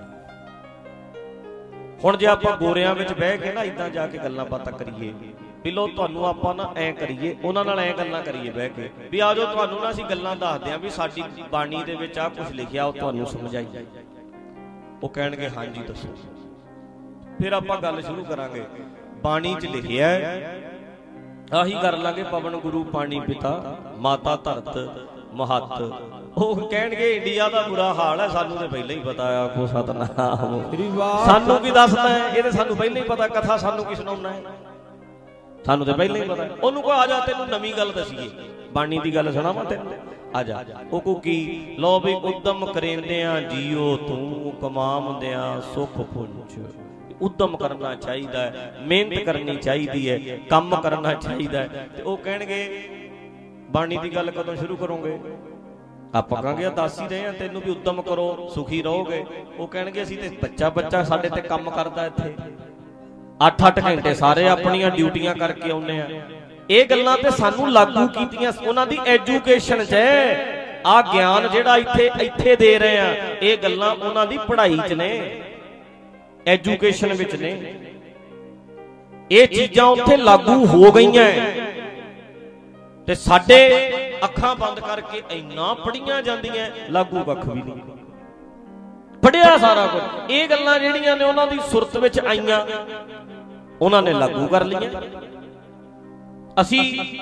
ਹੁਣ ਜੇ ਆਪਾਂ ਗੋਰਿਆਂ ਵਿੱਚ ਬਹਿ ਕੇ ਨਾ ਇਦਾਂ ਜਾ ਕੇ ਗੱਲਾਂ ਬਾਤਾਂ ਕਰੀਏ, ਵੀ ਲੋ ਤੁਹਾਨੂੰ ਆਪਾਂ ਨਾ ਐਂ ਕਰੀਏ, ਉਹਨਾਂ ਨਾਲ ਐਂ ਗੱਲਾਂ ਕਰੀਏ ਬਹਿ ਕੇ, ਵੀ ਆ ਜਾਓ ਤੁਹਾਨੂੰ ਨਾ ਅਸੀਂ ਗੱਲਾਂ ਦੱਸਦੇ ਆਂ ਵੀ ਸਾਡੀ ਬਾਣੀ ਦੇ ਵਿੱਚ ਆ ਕੁਝ ਲਿਖਿਆ, ਉਹ ਤੁਹਾਨੂੰ ਸਮਝਾਈਏ। ਉਹ ਕਹਿਣਗੇ ਹਾਂਜੀ ਦੱਸੋ। ਫਿਰ ਆਪਾਂ ਗੱਲ ਸ਼ੁਰੂ ਕਰਾਂਗੇ, ਬਾਣੀ 'ਚ ਲਿਖਿਆ ਆਹੀ ਕਰ ਲਾਂਗੇ, ਪਵਨ ਗੁਰੂ ਪਾਣੀ ਪਿਤਾ ਮਾਤਾ ਧਰਤ ਮਹੱਤ। ਉਹ ਕਹਿਣਗੇ ਇੰਡੀਆ ਦਾ ਬੁਰਾ ਹਾਲ ਹੈ, ਸਾਨੂੰ ਤੇ ਪਹਿਲਾਂ ਹੀ ਪਤਾ ਆ। ਕੋ ਸਤਨਾਮ, ਸਾਨੂੰ ਕੀ ਦੱਸਦਾ ਹੈ, ਇਹ ਤੇ ਸਾਨੂੰ ਪਹਿਲਾਂ ਹੀ ਪਤਾ। ਕਥਾ ਸਾਨੂੰ ਕੀ ਸੁਣਾਉਣਾ ਹੈ, ਸਾਨੂੰ ਤੇ ਪਹਿਲਾਂ ਹੀ ਪਤਾ। ਉਹਨੂੰ ਕੋ ਆ ਜਾ ਤੈਨੂੰ ਨਵੀਂ ਗੱਲ ਦਸੀਏ, ਬਾਣੀ ਦੀ ਗੱਲ ਸੁਣਾਵਾਂ ਤੈਨੂੰ, ਆ ਜਾ। ਉਹ ਕੋ ਕੀ, ਲੋ ਵੀ ਉਦਮ ਕਰੇਂਦਿਆਂ ਜੀਓ ਤੂੰ ਕਮਾਉਂਦਿਆਂ ਸੁਖ ਪੁੰਜ। ਉਦਮ ਕਰਨਾ ਚਾਹੀਦਾ ਹੈ, ਮਿਹਨਤ ਕਰਨੀ ਚਾਹੀਦੀ ਹੈ, ਕੰਮ ਕਰਨਾ ਚਾਹੀਦਾ ਹੈ। ਤੇ ਉਹ ਕਹਿਣਗੇ ਬਾਣੀ ਦੀ ਗੱਲ ਕਦੋਂ ਸ਼ੁਰੂ ਕਰੋਗੇ? ਆਪਾਂ ਕਹਾਂਗੇ ਦੱਸ ਹੀ ਰਹੇ ਆ ਤੈਨੂੰ ਵੀ ਉਦਮ ਕਰੋ ਸੁਖੀ ਰਹੋਗੇ। ਉਹ ਕਹਿਣਗੇ ਅਸੀਂ ਤੇ ਬੱਚਾ ਬੱਚਾ ਸਾਡੇ ਤੇ ਕੰਮ ਕਰਦਾ ਇੱਥੇ, ਅੱਠ ਅੱਠ ਘੰਟੇ ਸਾਰੇ ਆਪਣੀਆਂ ਡਿਊਟੀਆਂ ਕਰਕੇ ਆਉਂਦੇ ਆ। ਇਹ ਗੱਲਾਂ ਤੇ ਸਾਨੂੰ ਲਾਗੂ ਕੀਤੀਆਂ ਉਹਨਾਂ ਦੀ ਐਜੂਕੇਸ਼ਨ 'ਚ ਹੈ। ਆਹ ਗਿਆਨ ਜਿਹੜਾ ਇੱਥੇ ਇੱਥੇ ਦੇ ਰਹੇ ਆ, ਇਹ ਗੱਲਾਂ ਉਹਨਾਂ ਦੀ ਪੜ੍ਹਾਈ 'ਚ ਨੇ, ਐਜੂਕੇਸ਼ਨ ਵਿੱਚ ਨੇ। ਇਹ ਚੀਜ਼ਾਂ ਉੱਥੇ ਲਾਗੂ ਹੋ ਗਈਆਂ ਤੇ ਸਾਡੇ ਅੱਖਾਂ ਬੰਦ ਕਰਕੇ ਇੰਨਾ ਪੜੀਆਂ ਜਾਂਦੀਆਂ, ਲਾਗੂ ਕੱਖ ਵੀ ਨਹੀਂ ਪੜਿਆ ਸਾਰਾ ਕੁਝ। ਇਹ ਗੱਲਾਂ ਜਿਹੜੀਆਂ ਨੇ ਉਹਨਾਂ ਦੀ ਸੁਰਤ ਵਿੱਚ ਆਈਆਂ, ਉਹਨਾਂ ਨੇ ਲਾਗੂ ਕਰ ਲਈਆਂ। ਅਸੀਂ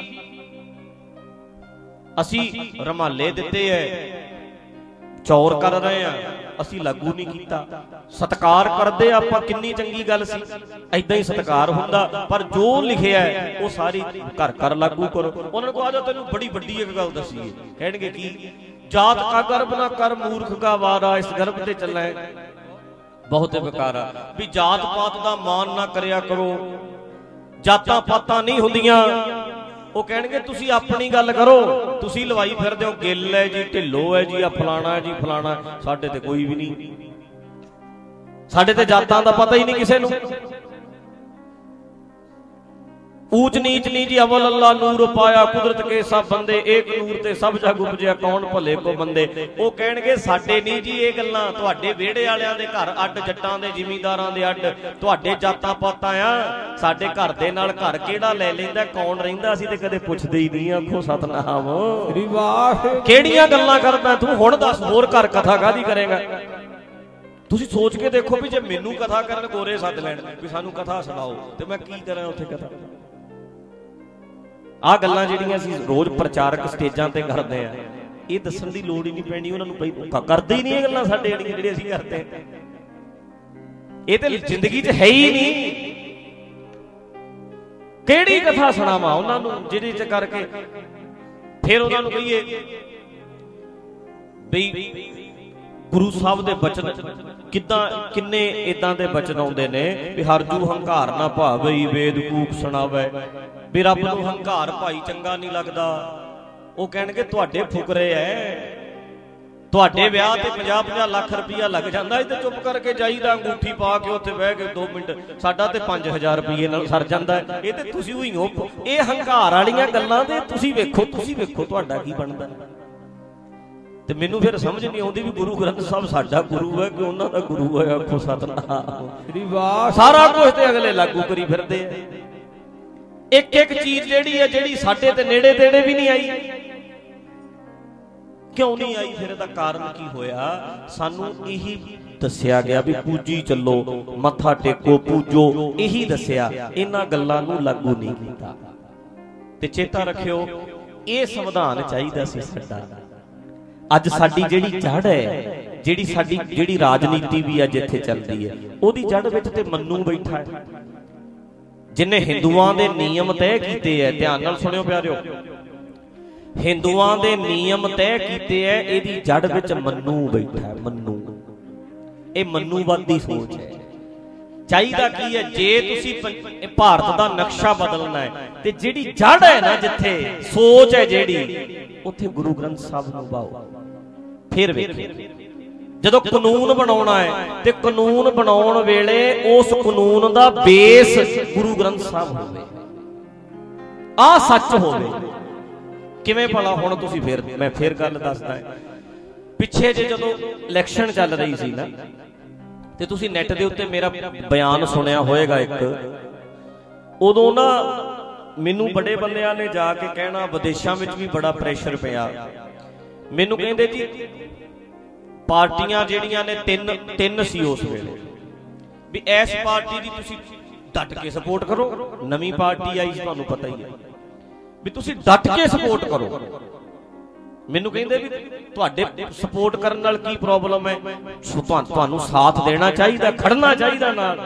ਅਸੀਂ ਰਮਾਲੇ ਦਿੱਤੇ ਐ, ਚੌਰ ਕਰ ਰਹੇ ਆ, ਅਸੀਂ ਲਾਗੂ ਨਹੀਂ ਕੀਤਾ। ਸਤਿਕਾਰ ਕਰਦੇ ਆਪਾਂ, ਕਿੰਨੀ ਚੰਗੀ ਗੱਲ ਸੀ, ਏਦਾਂ ਹੀ ਸਤਿਕਾਰ ਹੁੰਦਾ। ਪਰ ਜੋ ਲਿਖਿਆ ਉਹ ਸਾਰੀ ਘਰ ਘਰ ਲਾਗੂ ਕਰੋ। ਉਹਨਾਂ ਨੂੰ ਕਹੋ ਆ ਜਾ ਤੈਨੂੰ ਬੜੀ ਵੱਡੀ ਇੱਕ ਗੱਲ ਦਸੀਏ। ਕਹਿਣਗੇ ਕੀ, ਜਾਤ ਕਾ ਗਰਭ ਨਾ ਕਰ ਮੂਰਖ ਕਾ ਵਾਰਾ। ਇਸ ਗਰਭ ਤੇ ਚੱਲਾਂ ਬਹੁਤ ਬੇਕਾਰਾ, ਵੀ ਜਾਤ ਪਾਤ ਦਾ ਮਾਨ ਨਾ ਕਰਿਆ ਕਰੋ, ਜਾਤਾਂ ਪਾਤਾਂ ਨਹੀਂ ਹੁੰਦੀਆਂ। ਉਹ ਕਹਿਣਗੇ ਤੁਸੀਂ ਆਪਣੀ ਗੱਲ ਕਰੋ, ਤੁਸੀਂ ਲਵਾਈ ਫਿਰਦੇ ਹੋ ਗਿੱਲ ਹੈ ਜੀ, ਢਿੱਲੋਂ ਹੈ ਜੀ, ਆ ਫਲਾਣਾ ਜੀ ਫਲਾਣਾ। ਸਾਡੇ ਤੇ ਕੋਈ ਵੀ ਨਹੀਂ, ਸਾਡੇ ਤੇ ਜਾਤਾਂ ਦਾ ਪਤਾ ਹੀ ਨਹੀਂ ਕਿਸੇ ਨੂੰ। ਊਚ ਨੀਚ ਨਹੀਂ ਜੀ, ਅਵਲ ਅੱਲਾ ਨੂਰ ਪਾਇਆ ਕੁਦਰਤ ਕੇ ਸਭ ਬੰਦੇ, ਏਕ ਨੂਰ ਤੇ ਸਭ ਜਗ ਉਪਜਿਆ ਕੌਣ ਭਲੇ ਕੋ ਬੰਦੇ। ਉਹ ਕਹਿਣਗੇ ਸਾਡੇ ਨਹੀਂ ਜੀ ਇਹ ਗੱਲਾਂ, ਤੁਹਾਡੇ ਵਿਹੜੇ ਵਾਲਿਆਂ ਦੇ ਘਰ ਅੱਡ, ਜੱਟਾਂ ਦੇ ਜ਼ਿਮੀਂਦਾਰਾਂ ਦੇ ਅੱਡ, ਤੁਹਾਡੇ ਜਾਤਾਂ ਪਾਤਾਂ ਆ। ਸਾਡੇ ਘਰ ਦੇ ਨਾਲ ਘਰ ਕਿਹੜਾ ਲੈ ਲੈਂਦਾ, ਕੌਣ ਰਹਿੰਦਾ, ਅਸੀਂ ਤੇ ਕਦੇ ਪੁੱਛਦੇ ਹੀ ਨਹੀਂ। ਆਖੋ ਸਤਨਾਮ, ਕਿਹੜੀਆਂ ਗੱਲਾਂ ਕਰਦਾ ਤੂੰ? ਹੁਣ ਦੱਸ, ਹੋਰ ਘਰ ਕਥਾ ਕਾਹਦੀ ਕਰੇਗਾ? ਤੁਸੀਂ ਸੋਚ ਕੇ ਦੇਖੋ ਵੀ ਜੇ ਮੈਨੂੰ ਕਥਾ ਕਰਨ ਗੋਰੇ ਸੱਦ ਲੈਣ ਵੀ ਸਾਨੂੰ ਕਥਾ ਸੁਣਾਓ, ਤੇ ਮੈਂ ਕੀ ਕਰਾਂ ਉੱਥੇ ਕਥਾ? ਆਹ ਗੱਲਾਂ ਜਿਹੜੀਆਂ ਅਸੀਂ ਰੋਜ਼ ਪ੍ਰਚਾਰਕ ਸਟੇਜਾਂ ਤੇ ਕਰਦੇ ਆ, ਇਹ ਦੱਸਣ ਦੀ ਲੋੜ ਹੀ ਨਹੀਂ ਪੈਣੀ ਉਹਨਾਂ ਨੂੰ। ਕਰਦੇ ਹੀ ਨਹੀਂ ਇਹ ਗੱਲਾਂ ਸਾਡੇ ਜਿਹੜੀਆਂ ਜਿਹੜੇ ਅਸੀਂ ਕਰਦੇ, ਇਹ ਤੇ ਜ਼ਿੰਦਗੀ 'ਚ ਹੈ ਹੀ ਨਹੀਂ। ਕਿਹੜੀ ਕਥਾ ਸੁਣਾਵਾਂ ਉਹਨਾਂ ਨੂੰ ਜਿਹਦੇ 'ਚ ਕਰਕੇ ਫਿਰ ਉਹਨਾਂ ਨੂੰ ਕਹੀਏ ਬਈ ਗੁਰੂ ਸਾਹਿਬ ਦੇ ਬਚਨ ਕਿੱਦਾਂ, ਕਿੰਨੇ ਇਦਾਂ ਦੇ ਬਚਨ ਆਉਂਦੇ ਨੇ ਵੀ ਹਰਜੂ ਹੰਕਾਰ ਨਾ ਭਾਵਈ ਵੇਦ ਕੂਕ ਸੁਣਾਵੇ, ਵੀ ਰੱਬ ਨੂੰ ਹੰਕਾਰ ਭਾਈ ਚੰਗਾ ਨਹੀਂ ਲੱਗਦਾ। ਉਹ ਕਹਿਣਗੇ ਤੁਹਾਡੇ ਫੁਕਰੇ ਐ, ਤੁਹਾਡੇ ਵਿਆਹ ਤੇ ਪੰਜਾਹ ਪੰਜਾਹ ਲੱਖ ਰੁਪਈਆ ਲੱਗ ਜਾਂਦਾ, ਇਹ ਤੇ ਚੁੱਪ ਕਰਕੇ ਜਾਈਦਾ ਅੰਗੂਠੀ ਪਾ ਕੇ ਉੱਥੇ ਬਹਿ ਕੇ ਦੋ ਮਿੰਟ, ਸਾਡਾ ਤੇ ਪੰਜ ਹਜ਼ਾਰ ਰੁਪਈਏ ਨਾਲ ਸਰ ਜਾਂਦਾ। ਇਹ ਤੇ ਤੁਸੀਂ ਹੋਈ ਹੋ, ਇਹ ਹੰਕਾਰ ਵਾਲੀਆਂ ਗੱਲਾਂ ਤੇ ਤੁਸੀਂ ਵੇਖੋ, ਤੁਸੀਂ ਵੇਖੋ ਤੁਹਾਡਾ ਕੀ ਬਣਦਾ। ਤੇ ਮੈਨੂੰ ਫਿਰ ਸਮਝ ਨਹੀਂ ਆਉਂਦੀ ਵੀ ਗੁਰੂ ਗ੍ਰੰਥ ਸਾਹਿਬ ਸਾਡਾ ਗੁਰੂ ਹੈ ਕਿ ਉਹਨਾਂ ਦਾ ਗੁਰੂ ਹੈ। ਆਖੋ ਸਤਨਾਮ, ਸਾਰਾ ਕੁਝ ਤੇ ਅਗਲੇ ਲਾਗੂ ਕਰੀ ਫਿਰਦੇ ਆ। ਇੱਕ ਇੱਕ ਚੀਜ਼ ਜਿਹੜੀ ਹੈ ਜਿਹੜੀ ਸਾਡੇ ਤੇ ਨੇੜੇ ਤੇੜੇ ਵੀ ਨਹੀਂ ਆਈ। ਕਿਉਂ ਨਹੀਂ ਆਈ? ਫਿਰ ਇਹਦਾ ਕਾਰਨ ਕੀ ਹੋਇਆ? ਸਾਨੂੰ ਇਹੀ ਦੱਸਿਆ ਗਿਆ ਵੀ ਪੂਜੀ ਚੱਲੋ, ਮੱਥਾ ਟੇਕੋ, ਪੂਜੋ, ਇਹੀ ਦੱਸਿਆ। ਇਹਨਾਂ ਗੱਲਾਂ ਨੂੰ ਲਾਗੂ ਨਹੀਂ ਕੀਤਾ। ਤੇ ਚੇਤਾ ਰੱਖਿਓ, ਇਹ ਸੰਵਿਧਾਨ ਚਾਹੀਦਾ ਸੀ ਸਾਡਾ। ਅੱਜ ਸਾਡੀ ਜਿਹੜੀ ਜੜ ਹੈ, ਜਿਹੜੀ ਸਾਡੀ ਜਿਹੜੀ ਰਾਜਨੀਤੀ ਵੀ ਅੱਜ ਇੱਥੇ ਚੱਲਦੀ ਹੈ, ਉਹਦੀ ਜੜ ਵਿੱਚ ਤੇ ਮੰਨੂ ਬੈਠਾ ਹੈ, ਜਿਹਨੇ ਹਿੰਦੂਆਂ ਦੇ ਨਿਯਮ ਤੈਅ ਕੀਤੇ ਹੈ। ਧਿਆਨ ਨਾਲ ਸੁਣਿਓ ਪਿਆਰਿਓ, ਹਿੰਦੂਆਂ ਦੇ ਨਿਯਮ ਤੈਅ ਕੀਤੇ ਹੈ, ਇਹਦੀ ਜੜ ਵਿੱਚ ਮੰਨੂ ਬੈਠਾ ਹੈ। ਮੰਨੂ, ਇਹ ਮੰਨੂਵਾਦੀ ਸੋਚ ਹੈ। ਚਾਹੀਦਾ ਕੀ ਹੈ? ਜੇ ਤੁਸੀਂ ਭਾਰਤ ਦਾ ਨਕਸ਼ਾ ਬਦਲਣਾ ਹੈ ਤੇ ਜਿਹੜੀ ਜੜ ਹੈ ਨਾ, ਜਿੱਥੇ ਸੋਚ ਹੈ ਜਿਹੜੀ, ਉੱਥੇ ਗੁਰੂ ਗ੍ਰੰਥ ਸਾਹਿਬ ਨੂੰ ਪਾਓ। ਫਿਰ ਵੇਖੋ, ਜਦੋਂ ਕਾਨੂੰਨ ਬਣਾਉਣਾ ਹੈ ਤੇ ਕਾਨੂੰਨ ਬਣਾਉਣ ਵੇਲੇ ਉਸ ਕਾਨੂੰਨ ਦਾ ਬੇਸ ਗੁਰੂ ਗ੍ਰੰਥ ਸਾਹਿਬ ਹੋਵੇ, ਆਹ ਸੱਚ ਹੋਵੇ। ਕਿਵੇਂ ਭਲਾ? ਹੁਣ ਤੁਸੀਂ ਫਿਰ ਮੈਂ ਫਿਰ ਗੱਲ ਦੱਸਦਾ। ਪਿੱਛੇ ਜੇ ਜਦੋਂ ਇਲੈਕਸ਼ਨ ਚੱਲ ਰਹੀ ਸੀ ਨਾ, ਤੇ ਤੁਸੀਂ ਨੈਟ ਦੇ ਉੱਤੇ ਮੇਰਾ ਬਿਆਨ ਸੁਣਿਆ ਹੋਏਗਾ ਇੱਕ, ਉਦੋਂ ਨਾ ਮੈਨੂੰ ਬੜੇ ਬੰਦਿਆਂ ਨੇ ਜਾ ਕੇ ਕਹਿਣਾ, ਵਿਦੇਸ਼ਾਂ ਵਿੱਚ ਵੀ ਬੜਾ ਪ੍ਰੈਸ਼ਰ ਪਿਆ। ਮੈਨੂੰ ਕਹਿੰਦੇ ਜੀ ਪਾਰਟੀਆਂ ਜਿਹੜੀਆਂ ਨੇ ਤਿੰਨ ਤਿੰਨ ਸੀ ਉਸ ਵੇਲੇ, ਵੀ ਇਸ ਪਾਰਟੀ ਦੀ ਤੁਸੀਂ ਡਟ ਕੇ ਸਪੋਰਟ ਕਰੋ। ਨਵੀਂ ਪਾਰਟੀ ਆਈ, ਤੁਹਾਨੂੰ ਪਤਾ ਹੀ ਹੈ, ਵੀ ਤੁਸੀਂ ਡਟ ਕੇ ਸਪੋਰਟ ਕਰੋ। ਮੈਨੂੰ ਕਹਿੰਦੇ ਵੀ ਤੁਹਾਡੇ ਸਪੋਰਟ ਕਰਨ ਨਾਲ ਕੀ ਪ੍ਰੋਬਲਮ ਹੈ? ਤੁਹਾਨੂੰ ਸਾਥ ਦੇਣਾ ਚਾਹੀਦਾ, ਖੜਨਾ ਚਾਹੀਦਾ ਨਾਲ।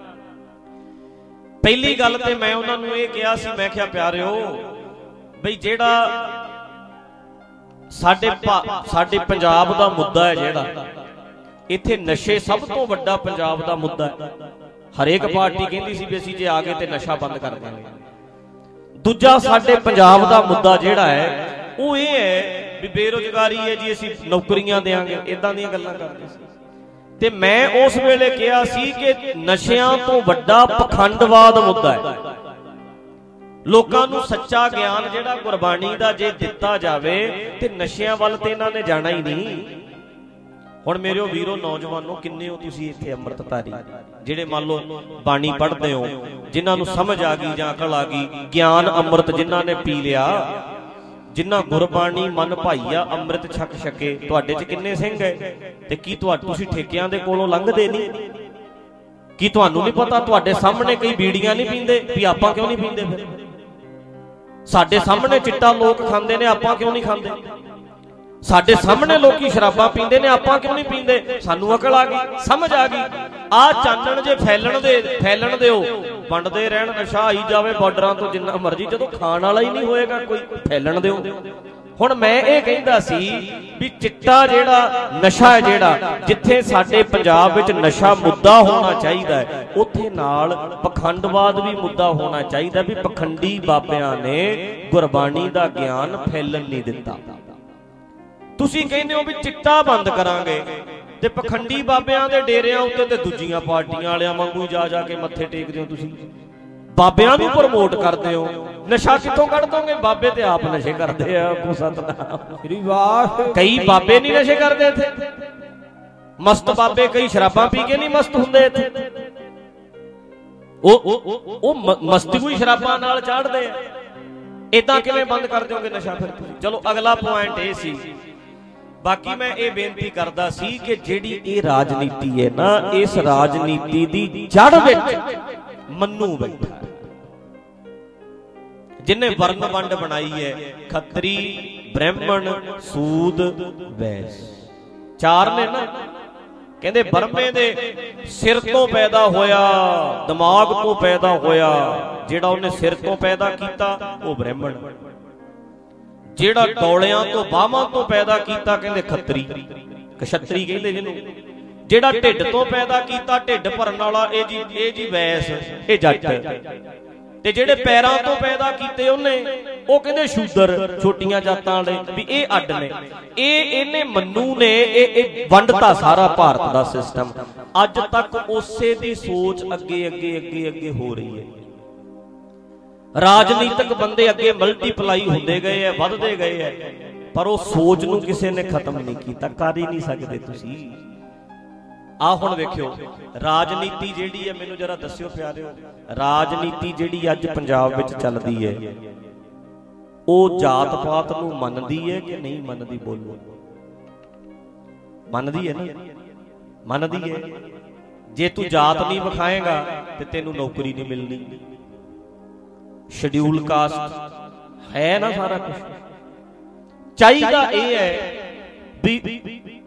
ਪਹਿਲੀ ਗੱਲ ਤੇ ਮੈਂ ਉਹਨਾਂ ਨੂੰ ਇਹ ਕਿਹਾ ਸੀ, ਮੈਂ ਕਿਹਾ ਪਿਆਰਿਓ, ਬਈ ਜਿਹੜਾ ਸਾਡੇ ਸਾਡੇ ਪੰਜਾਬ ਦਾ ਮੁੱਦਾ ਹੈ, ਜਿਹੜਾ ਇੱਥੇ ਨਸ਼ੇ ਸਭ ਤੋਂ ਵੱਡਾ ਪੰਜਾਬ ਦਾ ਮੁੱਦਾ ਹੈ। ਹਰੇਕ ਪਾਰਟੀ ਕਹਿੰਦੀ ਸੀ ਵੀ ਅਸੀਂ ਜੇ ਆ ਗਏ ਤੇ ਨਸ਼ਾ ਬੰਦ ਕਰ ਦਿਆਂਗੇ। ਦੂਜਾ ਸਾਡੇ ਪੰਜਾਬ ਦਾ ਮੁੱਦਾ ਜਿਹੜਾ ਹੈ ਉਹ ਇਹ ਹੈ ਵੀ ਬੇਰੁਜ਼ਗਾਰੀ ਹੈ ਜੀ, ਅਸੀਂ ਨੌਕਰੀਆਂ ਦੇਾਂਗੇ, ਇਦਾਂ ਦੀਆਂ ਗੱਲਾਂ ਕਰਦੇ ਸੀ। ਤੇ ਮੈਂ ਉਸ ਵੇਲੇ ਕਿਹਾ ਸੀ ਕਿ ਨਸ਼ਿਆਂ ਤੋਂ ਵੱਡਾ ਪਖੰਡਵਾਦ ਮੁੱਦਾ ਹੈ। ਲੋਕਾਂ ਨੂੰ ਸੱਚਾ ਗਿਆਨ ਜਿਹੜਾ ਗੁਰਬਾਣੀ ਦਾ ਜੇ ਦਿੱਤਾ ਜਾਵੇ ਤੇ ਨਸ਼ਿਆਂ ਵੱਲ ਤੇ ਇਹਨਾਂ ਨੇ ਜਾਣਾ ਹੀ ਨਹੀਂ। ਹੁਣ ਮੇਰੇ ਵੀਰੋ, ਨੌਜਵਾਨੋ, ਕਿੰਨੇ ਹੋ ਤੁਸੀਂ ਇੱਥੇ ਅੰਮ੍ਰਿਤਧਾਰੀ, ਜਿਹੜੇ ਮੰਨ ਲਓ ਬਾਣੀ ਪੜ੍ਹਦੇ ਹੋ, ਜਿਨ੍ਹਾਂ ਨੂੰ ਸਮਝ ਆ ਗਈ ਜਾਂ ਅਕਲ ਆ ਗਈ, ਗਿਆਨ ਅੰਮ੍ਰਿਤ ਜਿਨ੍ਹਾਂ ਨੇ ਪੀ ਲਿਆ, ਜਿਨ੍ਹਾਂ ਗੁਰਬਾਣੀ ਮਨ ਭਾਈਆ ਅੰਮ੍ਰਿਤ ਛਕ ਛਕੇ, ਤੁਹਾਡੇ 'ਚ ਕਿੰਨੇ ਸਿੰਘ ਹੈ? ਤੇ ਕੀ ਤੁਹਾਡੇ ਤੁਸੀਂ ਠੇਕਿਆਂ ਦੇ ਕੋਲੋਂ ਲੰਘਦੇ ਨਹੀਂ? ਕੀ ਤੁਹਾਨੂੰ ਨਹੀਂ ਪਤਾ ਤੁਹਾਡੇ ਸਾਹਮਣੇ ਕਈ ਬੀੜੀਆਂ ਨਹੀਂ ਪੀਂਦੇ? ਵੀ ਆਪਾਂ ਕਿਉਂ ਨਹੀਂ ਪੀਂਦੇ? ਫਿਰ ਸਾਡੇ ਸਾਹਮਣੇ ਚਿੱਟਾ ਲੋਕ ਖਾਂਦੇ ਨੇ, ਆਪਾਂ ਕਿਉਂ ਨਹੀਂ ਖਾਂਦੇ? ਸਾਡੇ ਸਾਹਮਣੇ ਲੋਕੀ ਸ਼ਰਾਬਾਂ ਪੀਂਦੇ ਨੇ, ਆਪਾਂ ਕਿਉਂ ਨਹੀਂ ਪੀਂਦੇ? ਸਾਨੂੰ ਅਕਲ ਆ ਗਈ, ਸਮਝ ਆ ਗਈ। ਆਹ ਚਾਨਣ ਜੇ ਫੈਲਣ ਦੇ ਫੈਲਣ ਦਿਓ, ਵੰਡਦੇ ਰਹਿਣ, ਨਸ਼ਾ ਆਈ ਜਾਵੇ ਬਾਰਡਰਾਂ ਤੋਂ ਜਿੰਨਾ ਮਰਜ਼ੀ, ਜਦੋਂ ਖਾਣ ਵਾਲਾ ਹੀ ਨਹੀਂ ਹੋਏਗਾ ਕੋਈ, ਫੈਲਣ ਦਿਓ। ਹੁਣ ਮੈਂ ਇਹ ਕਹਿੰਦਾ ਸੀ ਵੀ ਚਿੱਟਾ ਜਿਹੜਾ ਨਸ਼ਾ ਹੈ, ਜਿਹੜਾ ਜਿੱਥੇ ਸਾਡੇ ਪੰਜਾਬ ਵਿੱਚ ਨਸ਼ਾ ਮੁੱਦਾ ਹੋਣਾ ਚਾਹੀਦਾ ਹੈ, ਉੱਥੇ ਨਾਲ ਪਖੰਡਵਾਦ ਵੀ ਮੁੱਦਾ ਹੋਣਾ ਚਾਹੀਦਾ। ਵੀ ਪਖੰਡੀ ਬਾਬਿਆਂ ਨੇ ਗੁਰਬਾਣੀ ਦਾ ਗਿਆਨ ਫੈਲਣ ਨਹੀਂ ਦਿੱਤਾ। ਤੁਸੀਂ ਕਹਿੰਦੇ ਹੋ ਵੀ ਚਿੱਟਾ ਬੰਦ ਕਰਾਂਗੇ, ਤੇ ਪਖੰਡੀ ਬਾਬਿਆਂ ਦੇ ਡੇਰਿਆਂ ਉੱਤੇ ਤੇ ਦੂਜੀਆਂ ਪਾਰਟੀਆਂ ਵਾਲਿਆਂ ਵਾਂਗੂ ਜਾ ਜਾ ਕੇ ਮੱਥੇ ਟੇਕਦੇ ਹੋ। ਤੁਸੀਂ ਬਾਬਿਆਂ ਨੂੰ ਪ੍ਰਮੋਟ ਕਰਦੇ ਹੋ, ਨਸ਼ਾ ਕਿੱਥੋਂ ਕੱਢ ਦੋਗੇ? ਬਾਬੇ ਤੇ ਆਪ ਨਸ਼ੇ ਕਰਦੇ ਆ। ਸਤਿਨਾਮ। ਕਈ ਬਾਬੇ ਨਹੀਂ ਨਸ਼ੇ ਕਰਦੇ ਇੱਥੇ, ਮਸਤ ਬਾਬੇ ਕਈ ਸ਼ਰਾਬਾਂ ਪੀ ਕੇ ਨਹੀਂ ਮਸਤ ਹੁੰਦੇ ਇੱਥੇ, ਉਹ ਉਹ ਮਸਤੀ ਕੋਈ ਸ਼ਰਾਬਾਂ ਨਾਲ ਚਾੜਦੇ ਆ। ਏਦਾਂ ਕਿਵੇਂ ਬੰਦ ਕਰ ਦਿਓਗੇ ਨਸ਼ਾ ਫਿਰ ਤੁਸੀਂ? ਚਲੋ ਅਗਲਾ ਪੁਆਇੰਟ ਇਹ ਸੀ। ਬਾਕੀ ਮੈਂ ਇਹ ਬੇਨਤੀ ਕਰਦਾ ਸੀ ਕਿ ਜਿਹੜੀ ਇਹ ਰਾਜਨੀਤੀ ਹੈ ਨਾ, ਇਸ ਰਾਜਨੀਤੀ ਦੀ ਜੜ ਵਿੱਚ ਮੰਨੂ ਬੈਠਾ, ਜਿਨੇ ਵਰਨ ਵੰਡ ਬਣਾਈ ਹੈ, ਖੱਤਰੀ, ਬ੍ਰਾਹਮਣ, ਸੂਦ, ਵੈਸ, ਚਾਰ ਨੇ ਨਾ। ਕਹਿੰਦੇ ਬਰਮੇ ਦੇ ਸਿਰ ਤੋਂ ਪੈਦਾ ਹੋਇਆ, ਦਿਮਾਗ ਤੋਂ ਪੈਦਾ ਹੋਇਆ, ਜਿਹੜਾ ਉਹਨੇ ਸਿਰ ਤੋਂ ਪੈਦਾ ਕੀਤਾ ਉਹ ਬ੍ਰਾਹਮਣ, ਜਿਹੜਾ ਡੌਲਿਆਂ ਤੋਂ ਬਾਹਾਂ ਤੋਂ ਪੈਦਾ ਕੀਤਾ ਕਹਿੰਦੇ ਖੱਤਰੀ, ਕਸ਼ਤਰੀ ਕਹਿੰਦੇ ਜਿਹਨੂੰ, ਜਿਹੜਾ ਢਿੱਡ ਤੋਂ ਪੈਦਾ ਕੀਤਾ, ਢਿੱਡ ਭਰਨ ਵਾਲਾ, ਇਹ ਜੀ ਇਹ ਜੀ ਵੈਸ, ਇਹ ਜੱਟ, ਤੇ ਜਿਹੜੇ ਪੈਰਾਂ ਤੋਂ ਪੈਦਾ ਕੀਤੇ ਉਹਨੇ ਉਹ ਕਹਿੰਦੇ ਸ਼ੂਦਰ, ਛੋਟੀਆਂ ਜਾਤਾਂ ਵਾਲੇ, ਵੀ ਇਹ ਅੱਡ ਨੇ। ਇਹ ਇਹਨੇ ਮੰਨੂ ਨੇ ਇਹ ਇਹ ਵੰਡਤਾ ਸਾਰਾ ਭਾਰਤ ਦਾ ਸਿਸਟਮ। ਅੱਜ ਤੱਕ ਉਸੇ ਦੀ ਸੋਚ ਅੱਗੇ ਅੱਗੇ ਅੱਗੇ ਅੱਗੇ ਹੋ ਰਹੀ ਹੈ। ਰਾਜਨੀਤਿਕ ਬੰਦੇ ਅੱਗੇ ਮਲਟੀਪਲਾਈ ਹੁੰਦੇ ਗਏ ਹੈ, ਵੱਧਦੇ ਗਏ ਹੈ, ਪਰ ਉਹ ਸੋਚ ਨੂੰ ਕਿਸੇ ਨੇ ਖਤਮ ਨਹੀਂ ਕੀਤਾ। ਕਰ ਹੀ ਨਹੀਂ ਸਕਦੇ ਤੁਸੀਂ। आ हुण वेखियो राजनीति जिहड़ी है, मैनूं जरा दस्सिओ प्यारिओ, राजनीति जिहड़ी अज पंजाब विच चलदी है ਉਹ जात पात नूं मनदी है कि नहीं मनदी? बोलो, मनदी है ना? मनदी है। जे तू जात नहीं विखाएगा तो तेनू नौकरी नहीं मिलनी। शेड्यूल कास्ट है ना सारा कुछ। चाहिदा यह है भी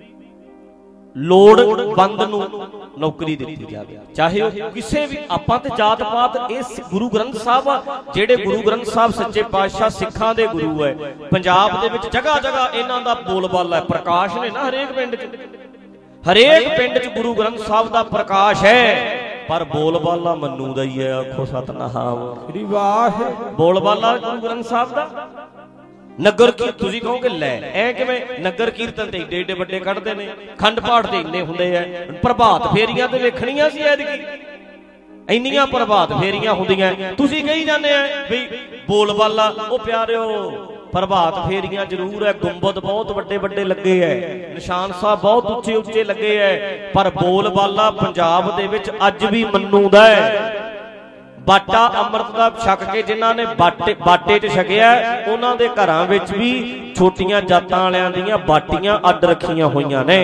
लोड़वंद नूं नौकरी दित्ती जावे, चाहे वो किसी भी। आपां ते जात पात इस गुरु ग्रंथ साहब, जेड़े गुरु ग्रंथ साहब सच्चे पातशाह सिखां दे गुरु है, पंजाब दे विच जगह जगह इन्हां दा बोलबाला है। प्रकाश ने ना हरेक पिंड च, हरेक पिंड च गुरु ग्रंथ साहब दा प्रकाश है, पर बोलबाला मन्नू दा ही है। आखो सतनाम श्री वाहे। बोलबाला गुरु ग्रंथ साहब दा। नगर की तुसीं कहोगे लै ऐ किवें? नगर कीर्तन ते ਏਡੇ ਏਡੇ ਵੱਡੇ ਕੱਢਦੇ ਨੇ, खंड पाठ ते इन्ने ਹੁੰਦੇ ਐ। प्रभात फेरियां ते ਵੇਖਣੀਆਂ ਸੀ ਐਤਕੀ, ਇੰਨੀਆਂ प्रभात फेरियां ਹੁੰਦੀਆਂ। ਤੁਸੀਂ ਕਹੀ ਜਾਂਦੇ ਆ ਵੀ ਬੋਲਬਾਲਾ। ਉਹ ਪਿਆਰਿਓ, प्रभात फेरियां जरूर है, गुंबद बहुत ਵੱਡੇ ਵੱਡੇ ਲੱਗੇ ਐ, ਨਿਸ਼ਾਨ ਸਾਹਿਬ ਬਹੁਤ ਉੱਚੇ ਉੱਚੇ ਲੱਗੇ ਐ, पर ਬੋਲਬਾਲਾ पंजाब ਦੇ ਵਿੱਚ ਅੱਜ ਵੀ ਮੰਨੂਦਾ ਹੈ। बाटा अमृत का छक के जिन्हां ने बाटे बाटे च छकिया, उन्हां दे घरां विच भी छोटियां जातां वालियां दीयां बाटियां अड रखियां होईयां ने।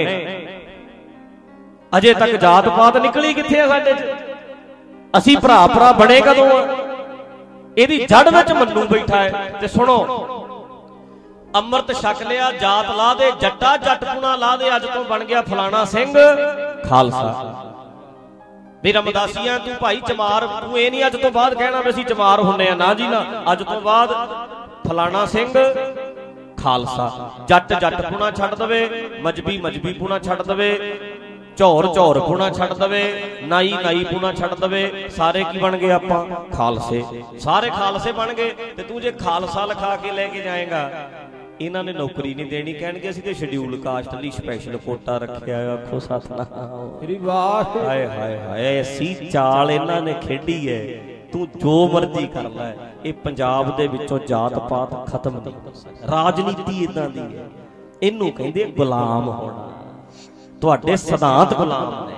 अजे तक जात पात निकली कित्थे आ साडे च? असीं भरा भरा बणे कदों आ? इहदी जड़ विच मन्नू बैठा है। ते सुनो, अमृत छक लिया, जात ला दे, जट्टा जटपुणा ला दे, अज तों बन गया फलाना सिंह खालसा। भी रमदासियां तू भाई चमार, तू ये नहीं अज तो बाद कहना भी असीं चमार हुन्ने आ, ना जी ना। अज तो बाद फलाना सिंह खालसा। जट जट पुणा छड्ड दवे, मजबी मजबी पुणा छड्ड दवे, झौर झौर पुणा छड्ड दवे, नाई नाई पुणा छड्ड दवे, सारे की बन गए आपां? खालसे। सारे खालसे बन गए। ते तू जे खालसा लिखा के लेके जाएगा, इन्हां ने नौकरी नहीं देनी, कहणगे असीं ते शेड्यूल कास्ट लई स्पैशल कोटा रखिआ। आखो सतनाम श्री वाह। हाय हाय हाय, ऐसी चाल इन्हां ने खेडी है। तू जो मर्जी कर लै, ये पंजाब दे विचों जात पात खत्म नहीं। राजनीति इदां दी है, इनू कहंदे गुलाम होना। तुहाडे सिद्धांत गुलाम ने,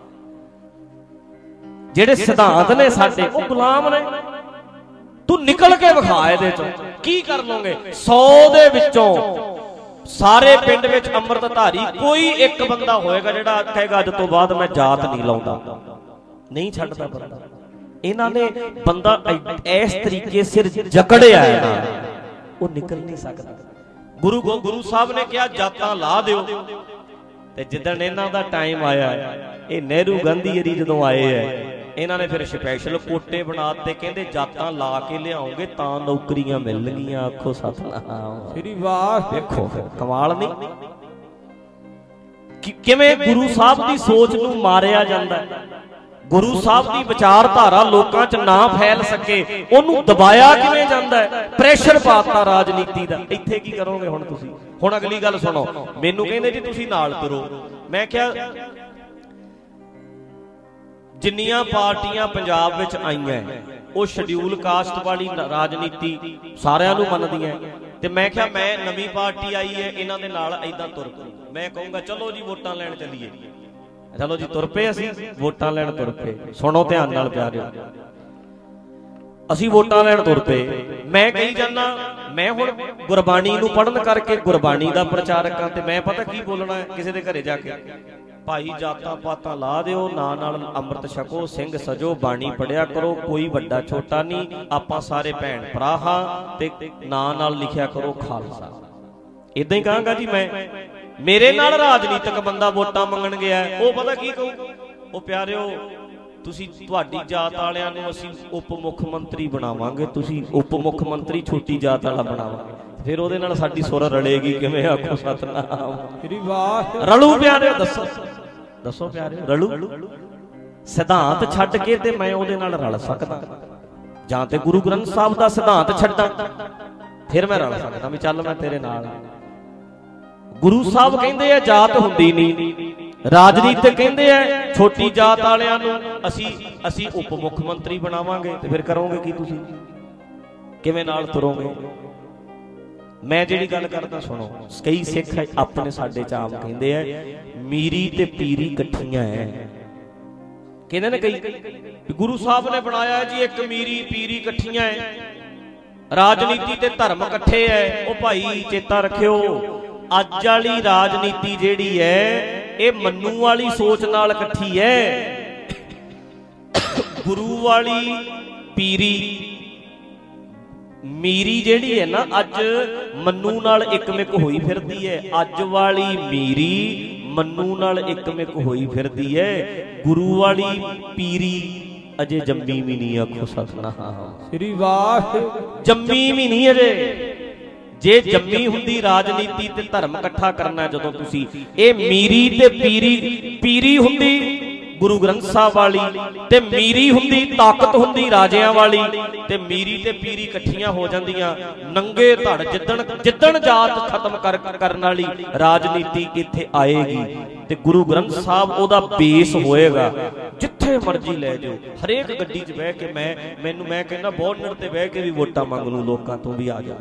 जेड़े सिद्धांत ने साडे वो गुलाम ने। तू निकल के विखा इहदे चों की कर लोगे? सौ दे विचों सारे पिंड विच अमृतधारी कोई एक बंदा होएगा जिहड़ा कहेगा अज तो बाद मैं जात नहीं लाउंदा, नहीं छड्डदा बंदा। इन्हां ने बंदा इस तरीके सिर जकड़िया है ना, वो निकल नहीं सकदा। गुरु गुरु साहब ने कहा जातां ला दिओ, ते जिदन इन्हां दा टाइम आया, ये नेहरू गांधी अरी जदों आए है, इन्हां ने फिर स्पैशल कोटे बनाते, कहंदे जातां ला के लियाओगे तां नौकरियां मिलणगीआं। आखो सतनाम श्री वाह। देखो कमाल नहीं कि किवें गुरु साहब दी सोच नूं मारिया जांदा है। गुरु साहब दी विचारधारा लोकां च ना फैल सके, ओनूं दबाया किवें जांदा है? प्रैशर पाता राजनीति दा। इत्थे की करोगे हुण तुसीं? हुण अगली गल सुनो, मैनूं कहंदे जी तुसीं नाल तुरो। मैं कहा जिन्नियां पार्टियां पंजाब विच आईयां वो शेड्यूल कास्ट वाली राजनीति सारियां नूं मनदियां, ते मैं क्या मैं नवीं पार्टी आई है इन्हां दे नाल इदां तुर पई। मैं कहूँगा चलो जी वोटां लैण चलीए, चलो जी तुर पे, असीं वोटां लैण तुर पे। सुणो ध्यान नाल प्यारिओ, असीं वोटां लैण तुर पे। मैं कही जाना मैं हुण गुरबाणी नूं पढ़न करके गुरबाणी दा प्रचारक हां, ते मैं पता की बोलना है किसी दे घरे जाके, भाई जातां पातां ला दिओ, नाल नाल अमृत छको, सिंह सजो, बाणी पढ़िया करो, कोई वड्डा छोटा नहीं, आपां सारे भैण भरा हां, ते नाल नाल लिखिया करो खालसा। इदां ही कहांगा जी मैं। मेरे नाल राजनीतिक बंदा वोटां मंगण गया, वो पता की कहूं? वो प्यारिओ तुसीं तुहाडी जात वालिआं नूं असीं उप मुख मंत्री बनावांगे, तुसीं उप मुख मंत्री छोटी जात वाला बनावांगे, फिर ਉਹਦੇ ਨਾਲ ਸਾਡੀ ਸੁਰ ਰਲੇਗੀ ਕਿਵੇਂ? ਆਖੋ ਸਤਨਾਮ ਸ੍ਰੀ ਵਾਹ। ਰਲੂ ਪਿਆਰਿਓ? ਦੱਸੋ ਦੱਸੋ ਪਿਆਰਿਓ, ਰਲੂ? ਸਿਧਾਂਤ ਛੱਡ ਕੇ ਤੇ ਮੈਂ ਉਹਦੇ ਨਾਲ ਰਲ ਸਕਦਾ, ਜਾਂ ਤੇ ਗੁਰੂ ਗ੍ਰੰਥ ਸਾਹਿਬ ਦਾ ਸਿਧਾਂਤ ਛੱਡਾਂ ਫਿਰ ਮੈਂ ਰਲ ਸਕਦਾ ਵੀ ਚੱਲ ਮੈਂ ਤੇਰੇ ਨਾਲ। ਗੁਰੂ ਸਾਹਿਬ ਕਹਿੰਦੇ ਆ ਜਾਤ ਹੁੰਦੀ ਨਹੀਂ, ਰਾਜਨੀਤਿਕ ਕਹਿੰਦੇ ਆ ਛੋਟੀ ਜਾਤ ਵਾਲਿਆਂ ਨੂੰ ਅਸੀਂ ਅਸੀਂ ਉਪ ਮੁੱਖ ਮੰਤਰੀ ਬਣਾਵਾਂਗੇ, ਤੇ ਫਿਰ ਕਰੋਗੇ ਕੀ ਤੁਸੀਂ? ਕਿਵੇਂ ਨਾਲ ਤੁਰੋਗੇ? मैं जिहड़ी गल करदा सुनो, कई सिख अपने साडे च आम कहिंदे आ मीरी ते पीरी इकट्ठियां है। कहंदे ने कई गुरु साहब ने बनाया जी एक मीरी पीरी इकट्ठियां है, राजनीति ते धर्म इकट्ठे है। ओ भाई चेता रखियो, अज वाली राजनीति जिहड़ी है ये मन्नू वाली सोच नाल इकट्ठी है। गुरु वाली पीरी मीरी जिहड़ी है ना अज मन्नू नाल इकमिक होई फिरदी है। अज वाली मीरी मन्नू नाल इकमिक होई फिरदी है। गुरु वाली पीरी अजे जम्मी भी नहीं। आखो सतनाम श्री वाह, जम्मी भी नहीं अजे। जे जम्मी हुंदी राजनीति ते धर्म इकट्ठा करना जदों तुसी, ए मीरी ते पीरी, पीरी हुंदी गुरु ग्रंथ साहब वाली ते मीरी हुंदी ताकत हुंदी राजियां वाली, ते मीरी ते पीरी इकट्ठियां हो जांदियां। नंगे धड़ जिद्दण जिद्दण जात खत्म कर करन वाली राजनीति इत्थे आएगी ते गुरु ग्रंथ साहब ओदा बेस होएगा। जिथे मर्जी लै जाओ, हरेक गड्डी च बह के मैं मैनू मैं कहना बॉर्डर ते बह के भी वोटां मंग लूं, लोकां तो भी आ जा।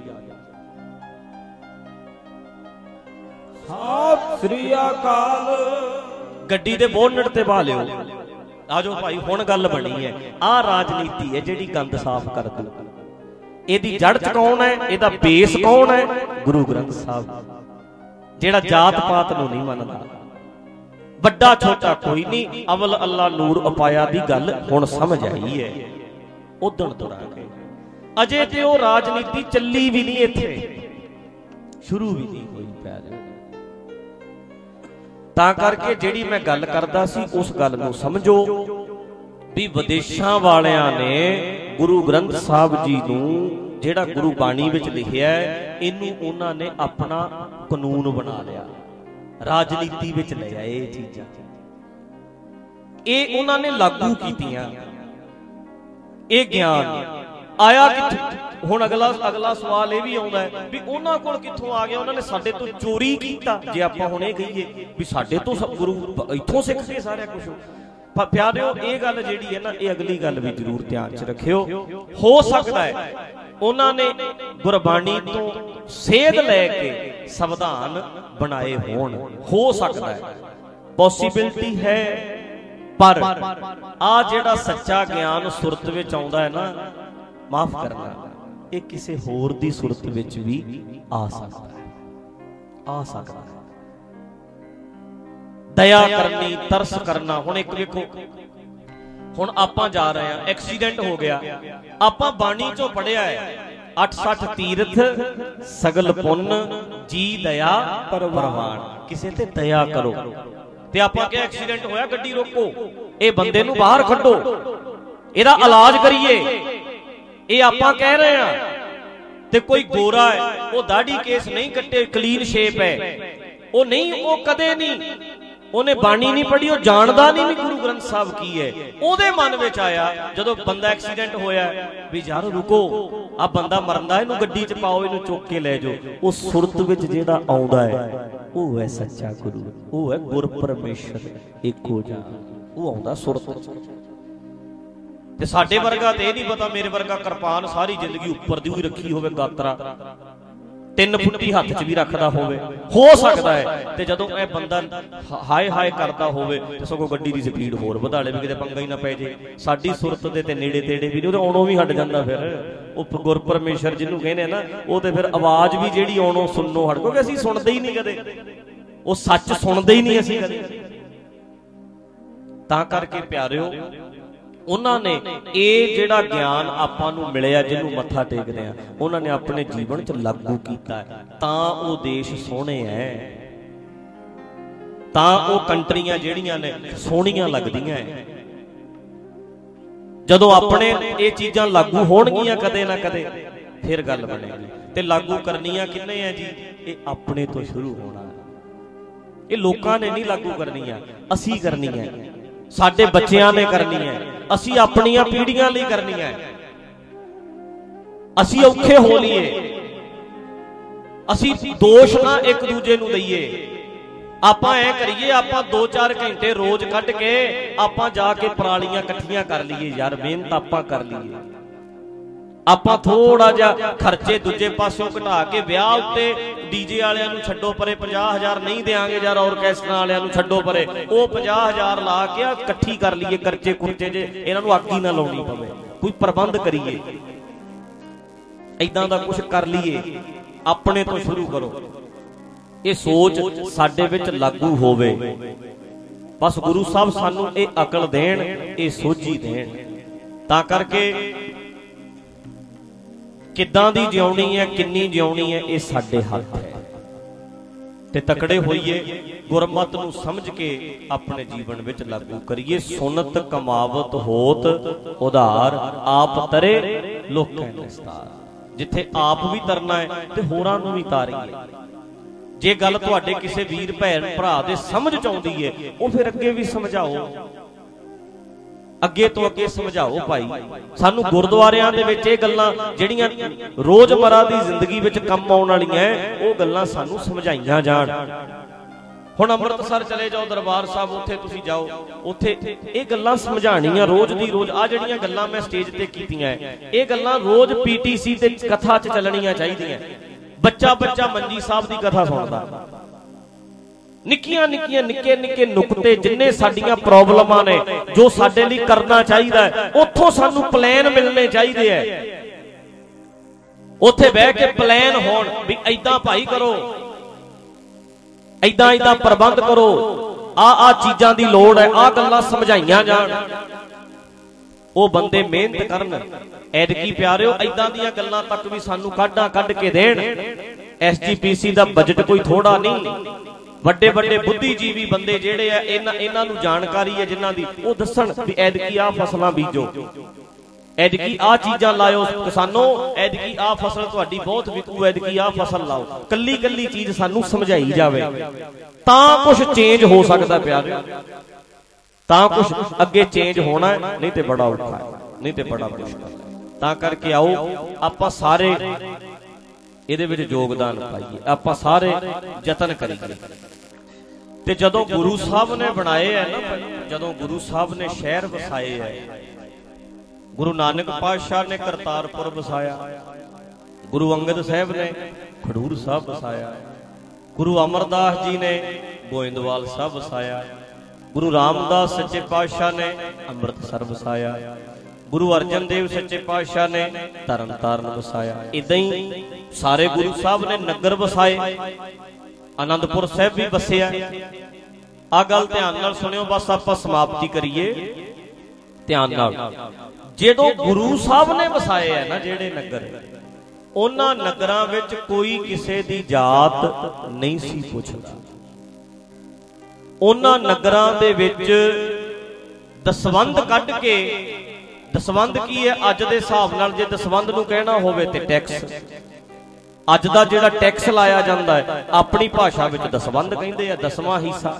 सत श्री अकाल गड्डी दे बोनट ते पा लियो। आजो भाई हुण गल बनी है, आ राजनीति है जिहड़ी गंद साफ कर दू। इहदी जड़ च कौन है, इहदा बेस कौन है? गुरु ग्रंथ साहब, जिहड़ा जात पात नूं नहीं मनदा। वड्डा छोटा कोई नहीं, अवल अल्लाह नूर उपाया दी गल हुण समझ आई है। उदण तुरांगे, अजे ते ओ राजनीति चली भी नहीं, इत्थे शुरू भी नहीं होई पै तां करके जिहड़ी मैं गल करदा सी उस गल नूं समझो भी विदेशां वालियां ने गुरु ग्रंथ साहब जी नूं जिहड़ा गुरु बाणी विच लिखिआ इहनूं उन्हां ने अपना कानून बना लिया, राजनीति विच ले आए। ये चीज़ां ये उन्हां ने लागू कीतियां। ये ज्ञान आया कित्थों? हुण अगला अगला सवाल यह भी आउंदा है भी उन्हां कोल कित्थों आ गया? उन्हां ने साडे तो चोरी कीता। जे आपां हुण इह कहीए भी साडे तो गुरु इत्थों सिख के सारा कुछ। पर प्यारिओ ये गल जिहड़ी है ना, ये अगली गल भी जरूर ध्यान च रखियो। हो सकदा है उन्हां ने गुरबाणी तो सेध लैके संविधान बनाए होण, हो सकदा है, पॉसिबिलिटी है। पर आ जिहड़ा सच्चा ज्ञान सुरत विच आउंदा है ना, माफ करना, ये किसी होर दी सुरत विच भी आ सकता है, आ सकता है। दया करनी, तरस करना। हुण एक वेखो, हुण आपां जा रहे हैं, एक्सीडेंट हो गया, आपां बाणी चों पढ़िया है अठ सठ तीरथ सगल पुन्न जी दया परवान, किसी ते दया करो। ते आपां क्या एक्सीडेंट होया, गड्डी रोको, ये बंदे नूं बाहर कड्डो, इहदा इलाज करिए, ये आपां कह रहे हैं। ते कोई गोरा है, वो दाढ़ी केस नहीं कट्टे, क्लीन शेप है, वो नहीं, वो कदे नहीं, उन्हें बाणी नहीं पढ़ी, वो जानदा नहीं भी गुरु ग्रंथ साहब की है। ओदे मन विच आया जदों बंदा एक्सीडेंट होया भी यार रुको, आ बंदा मरदा, इहनूं गड्डी च पाओ, इहनूं चुक के ले जाओ। वो सुरत विच जिहड़ा आउंदा है वो है सच्चा गुरु, वो है गुर परमेश्वर इको जा, वो आउंदा सुरत। ते साडे वर्गा ते नहीं पता, मेरे वर्गा किरपान सारी जिंदगी उपर दी ही रखी होवे, गातरा तीन फुट्टी हथ च भी रखदा होवे, हो सकदा है। ते जदों ए बंदा हाय हाय करदा होवे ते सगों गड्डी दी स्पीड होर वधा ले, भी किते पंगा ही ना पै जे। साडी सुरत दे ते नेड़े तेड़े भी नहीं, आउणों भी हट जांदा। फिर ਉਹ ਗੁਰ ਪਰਮੇਸ਼ਰ ਜਿਹਨੂੰ ਕਹਿੰਦੇ ਨਾ, ਉਹ ਤੇ ਫਿਰ ਆਵਾਜ਼ ਵੀ ਜਿਹੜੀ ਆਉਣੋਂ ਸੁਣਨੋਂ ਹਟ, ਕਿਉਂਕਿ ਅਸੀਂ ਸੁਣਦੇ ਹੀ ਨਹੀਂ ਕਦੇ, ਉਹ ਸੱਚ ਸੁਣਦੇ ਹੀ ਨਹੀਂ ਅਸੀਂ ਕਦੇ। ਤਾਂ ਕਰਕੇ ਪਿਆਰਿਓ, ਉਹਨਾਂ ਨੇ ਇਹ ਜਿਹੜਾ ਗਿਆਨ ਆਪਾਂ ਨੂੰ ਮਿਲਿਆ, ਜਿਹਨੂੰ ਮੱਥਾ ਟੇਕਦੇ ਆ, ਉਹਨਾਂ ਨੇ ਆਪਣੇ ਜੀਵਨ 'ਚ ਲਾਗੂ ਕੀਤਾ, ਤਾਂ ਉਹ ਦੇਸ਼ ਸੋਹਣੇ ਐ, ਤਾਂ ਉਹ ਕੰਟਰੀਆਂ ਜਿਹੜੀਆਂ ਨੇ ਸੋਹਣੀਆਂ ਲੱਗਦੀਆਂ ਐ। ਜਦੋਂ ਆਪਣੇ ਇਹ ਚੀਜ਼ਾਂ ਲਾਗੂ ਹੋਣਗੀਆਂ ਕਦੇ ਨਾ ਕਦੇ, ਫਿਰ ਗੱਲ ਬਣੇਗੀ। ਤੇ ਲਾਗੂ ਕਰਨੀਆਂ ਕਿੰਨੇ ਆ ਜੀ? ਇਹ ਆਪਣੇ ਤੋਂ ਸ਼ੁਰੂ ਹੋਣਾ, ਇਹ ਲੋਕਾਂ ਨੇ ਨਹੀਂ ਲਾਗੂ ਕਰਨੀਆਂ, ਅਸੀਂ ਕਰਨੀਆਂ, ਸਾਡੇ ਬੱਚਿਆਂ ਨੇ ਕਰਨੀਆਂ, ਅਸੀਂ ਆਪਣੀਆਂ ਪੀੜ੍ਹੀਆਂ ਲਈ ਕਰਨੀਆਂ। ਅਸੀਂ ਔਖੇ ਹੋ ਲਈਏ, ਅਸੀਂ ਦੋਸ਼ ਨਾ ਇੱਕ ਦੂਜੇ ਨੂੰ ਦਈਏ। ਆਪਾਂ ਐ ਕਰੀਏ, ਆਪਾਂ ਦੋ ਚਾਰ ਘੰਟੇ ਰੋਜ਼ ਕੱਢ ਕੇ ਆਪਾਂ ਜਾ ਕੇ ਪਰਾਲੀਆਂ ਇਕੱਠੀਆਂ ਕਰ ਲਈਏ, ਯਾਰ ਮਿਹਨਤ ਆਪਾਂ ਕਰ ਲਈਏ। ਆਪਾਂ ਥੋੜਾ ਜਿਹਾ ਖਰਚੇ ਦੂਜੇ ਪਾਸਿਓਂ ਘਟਾ ਕੇ ਵਿਆਹ ਉੱਤੇ ਡੀਜੇ ਵਾਲਿਆਂ ਨੂੰ ਛੱਡੋ ਪਰੇ, ਪੰਜਾਹ ਹਜ਼ਾਰ ਨਹੀਂ ਦੇਾਂਗੇ ਯਾਰ, ਆਰਕੈਸਟਰਾ ਵਾਲਿਆਂ ਨੂੰ ਛੱਡੋ ਪਰੇ, ਉਹ ਪੰਜਾਹ ਹਜ਼ਾਰ ਲਾ ਕੇ ਇਕੱਠੀ ਕਰ ਲਈਏ ਖਰਚੇ ਖੁਰਚੇ, ਜੇ ਇਹਨਾਂ ਨੂੰ ਅੱਗ ਹੀ ਨਾ ਲਾਉਣੀ ਪਵੇ, ਕੋਈ ਪ੍ਰਬੰਧ ਕਰੀਏ, ਏਦਾਂ ਦਾ ਕੁਛ ਕਰ ਲਈਏ, ਆਪਣੇ ਤੋਂ ਸ਼ੁਰੂ ਕਰੋ। ਇਹ ਸੋਚ ਸਾਡੇ ਵਿੱਚ ਲਾਗੂ ਹੋਵੇ, ਬਸ ਗੁਰੂ ਸਾਹਿਬ ਸਾਨੂੰ ਇਹ ਅਕਲ ਦੇਣ, ਇਹ ਸੋਝੀ ਦੇਣ। ਤਾਂ ਕਰਕੇ ਕਿੱਦਾਂ ਦੀ ਜਿਉਣੀ ਹੈ, ਕਿੰਨੀ ਜਿਉਣੀ ਹੈ, ਇਹ ਸਾਡੇ ਹੱਥ ਹੈ। ਤੇ ਤਕੜੇ ਹੋਈਏ, ਗੁਰਮਤਿ ਨੂੰ ਸਮਝ ਕੇ ਆਪਣੇ ਜੀਵਨ ਵਿੱਚ ਲਾਗੂ ਕਰੀਏ। ਸੁਨਤ ਕਮਾਵਤ ਹੋਤ ਉਧਾਰ, ਆਪ ਤਰੇ ਲੋਕਾਂ ਨਿਸਤਾਰ। ਜਿੱਥੇ ਆਪ ਵੀ ਤਰਨਾ ਹੈ ਤੇ ਹੋਰਾਂ ਨੂੰ ਵੀ ਤਾਰੀਏ। ਜੇ ਗੱਲ ਤੁਹਾਡੇ ਕਿਸੇ ਵੀਰ ਭੈਣ ਭਰਾ ਦੇ ਸਮਝ ਚ ਆਉਂਦੀ ਹੈ, ਉਹ ਫਿਰ ਅੱਗੇ ਵੀ ਸਮਝਾਓ, ਅੱਗੇ ਤੋਂ ਅੱਗੇ ਸਮਝਾਓ। ਭਾਈ ਸਾਨੂੰ ਗੁਰਦੁਆਰਿਆਂ ਦੇ ਵਿੱਚ ਇਹ ਗੱਲਾਂ ਜਿਹੜੀਆਂ ਰੋਜ਼ਮਰਾ ਦੀ ਜ਼ਿੰਦਗੀ ਵਿੱਚ ਕੰਮ ਆਉਣ ਵਾਲੀਆਂ, ਉਹ ਗੱਲਾਂ ਸਾਨੂੰ ਸਮਝਾਈਆਂ ਜਾਣ। ਹੁਣ ਅੰਮ੍ਰਿਤਸਰ ਚਲੇ ਜਾਓ, ਦਰਬਾਰ ਸਾਹਿਬ, ਉੱਥੇ ਤੁਸੀਂ ਜਾਓ, ਉੱਥੇ ਇਹ ਗੱਲਾਂ ਸਮਝਾਣੀਆਂ ਰੋਜ਼ ਦੀ ਰੋਜ਼। ਆ ਜਿਹੜੀਆਂ ਗੱਲਾਂ ਮੈਂ ਸਟੇਜ ਤੇ ਕੀਤੀਆਂ, ਇਹ ਗੱਲਾਂ ਰੋਜ਼ ਪੀਟੀਸੀ ਤੇ ਕਥਾ 'ਚ ਚੱਲਣੀਆਂ ਚਾਹੀਦੀਆਂ। ਬੱਚਾ ਬੱਚਾ ਮੰਜੀ ਸਾਹਿਬ ਦੀ ਕਥਾ ਸੁਣਦਾ, ਨਿੱਕੀਆਂ ਨਿੱਕੀਆਂ ਨਿੱਕੇ ਨਿੱਕੇ ਨੁਕਤੇ, ਜਿੰਨੇ ਸਾਡੀਆਂ ਪ੍ਰੋਬਲਮਾਂ ਨੇ, ਜੋ ਸਾਡੇ ਲਈ ਕਰਨਾ ਚਾਹੀਦਾ ਹੈ, ਉੱਥੋਂ ਸਾਨੂੰ ਪਲਾਨ ਮਿਲਣੇ ਚਾਹੀਦੇ ਹੈ। ਉੱਥੇ ਬਹਿ ਕੇ ਪਲਾਨ ਹੋਣ ਵੀ ਏਦਾਂ ਭਾਈ ਕਰੋ, ਏਦਾਂ ਏਦਾਂ ਪ੍ਰਬੰਧ ਕਰੋ, ਆ ਆ ਚੀਜ਼ਾਂ ਦੀ ਲੋੜ ਹੈ, ਆ ਗੱਲਾਂ ਸਮਝਾਈਆਂ ਜਾਣ। ਉਹ ਬੰਦੇ ਮਿਹਨਤ ਕਰਨ। ਐਤਕੀ ਪਿਆਰਿਓ ਏਦਾਂ ਦੀਆਂ ਗੱਲਾਂ ਤੱਕ ਵੀ ਸਾਨੂੰ ਕਾਢਾਂ ਕੱਢ ਕੇ ਦੇਣ। ਐਸ ਜੀ ਪੀ ਸੀ ਦਾ ਬਜਟ ਕੋਈ ਥੋੜਾ ਨਹੀਂ। ਵੱਡੇ ਵੱਡੇ ਬੁੱਧੀਜੀਵੀ ਬੰਦੇ ਜਿਹੜੇ ਆ, ਇਹਨਾਂ ਇਹਨਾਂ ਨੂੰ ਜਾਣਕਾਰੀ ਹੈ ਜਿਨ੍ਹਾਂ ਦੀ, ਉਹ ਦੱਸਣ ਵੀ ਐਤਕੀ ਆ ਫਸਲਾਂ ਬੀਜੋ, ਐਤਕੀ ਆ ਚੀਜ਼ਾਂ ਲਾਇਓ ਕਿਸਾਨੋ, ਐਤਕੀ ਆ ਫਸਲ ਤੁਹਾਡੀ ਬਹੁਤ ਵਿਕੂ, ਐਤਕੀ ਆ ਫਸਲ ਲਾਓ। ਕੱਲੀ ਕੱਲੀ ਚੀਜ਼ ਸਾਨੂੰ ਸਮਝਾਈ ਜਾਵੇ, ਤਾਂ ਕੁਝ ਚੇਂਜ ਹੋ ਸਕਦਾ ਪਿਆਰਿਓ, ਤਾਂ ਕੁਝ ਅੱਗੇ ਚੇਂਜ ਹੋਣਾ, ਨਹੀਂ ਤੇ ਬੜਾ ਔਖਾ ਹੈ, ਨਹੀਂ ਤੇ ਬੜਾ ਮੁਸ਼ਕਲ ਹੈ। ਤਾਂ ਕਰਕੇ ਆਓ ਆਪਾਂ ਸਾਰੇ ਇਹਦੇ ਵਿੱਚ ਯੋਗਦਾਨ ਪਾਈਏ, ਆਪਾਂ ਸਾਰੇ ਯਤਨ ਕਰੀਏ। ਤੇ ਜਦੋਂ ਗੁਰੂ ਸਾਹਿਬ ਨੇ ਬਣਾਏ ਹੈ ਨਾ, ਜਦੋਂ ਗੁਰੂ ਸਾਹਿਬ ਨੇ ਸ਼ਹਿਰ ਵਸਾਏ ਹੈ, ਗੁਰੂ ਨਾਨਕ ਪਾਤਸ਼ਾਹ ਨੇ ਕਰਤਾਰਪੁਰ ਵਸਾਇਆ, ਗੁਰੂ ਅੰਗਦ ਸਾਹਿਬ ਨੇ ਖਡੂਰ ਸਾਹਿਬ ਵਸਾਇਆ, ਗੁਰੂ ਅਮਰਦਾਸ ਜੀ ਨੇ ਗੋਇੰਦਵਾਲ ਸਾਹਿਬ ਵਸਾਇਆ, ਗੁਰੂ ਰਾਮਦਾਸ ਸੱਚੇ ਪਾਤਸ਼ਾਹ ਨੇ ਅੰਮ੍ਰਿਤਸਰ ਵਸਾਇਆ, ਗੁਰੂ ਅਰਜਨ ਦੇਵ ਸੱਚੇ ਪਾਤਸ਼ਾਹ ਨੇ ਤਰਨ ਤਾਰਨ ਵਸਾਇਆ। ਇਦਾਂ ਹੀ ਸਾਰੇ ਗੁਰੂ ਸਾਹਿਬ ਨੇ ਨਗਰ ਵਸਾਏ, ਆਨੰਦਪੁਰ ਸਾਹਿਬ ਵੀ ਵਸਿਆ। ਆ ਗੱਲ ਧਿਆਨ ਨਾਲ ਸੁਣਿਓ, ਬਸ ਆਪਾਂ ਸਮਾਪਤੀ ਕਰੀਏ ਧਿਆਨ ਨਾਲ। ਜਦੋਂ ਗੁਰੂ ਸਾਹਿਬ ਨੇ ਵਸਾਏ ਆ ਨਾ ਜਿਹੜੇ ਨਗਰ, ਉਹਨਾਂ ਨਗਰਾਂ ਵਿੱਚ ਕੋਈ ਕਿਸੇ ਦੀ ਜਾਤ ਨਹੀਂ ਸੀ ਪੁੱਛਦਾ। ਉਹਨਾਂ ਨਗਰਾਂ ਦੇ ਵਿੱਚ ਦਸਵੰਧ ਕੱਢ ਕੇ, ਦਸਵੰਧ ਕੀ ਹੈ ਅੱਜ ਦੇ ਹਿਸਾਬ ਨਾਲ, ਜੇ ਦਸਵੰਧ ਨੂੰ ਕਹਿਣਾ ਹੋਵੇ ਤੇ ਟੈਕਸ, ਅੱਜ ਦਾ ਜਿਹੜਾ ਟੈਕਸ ਲਾਇਆ ਜਾਂਦਾ ਹੈ ਆਪਣੀ ਭਾਸ਼ਾ ਵਿੱਚ ਦਸਵੰਧ ਕਹਿੰਦੇ ਆ, ਦਸਵਾਂ ਹਿੱਸਾ।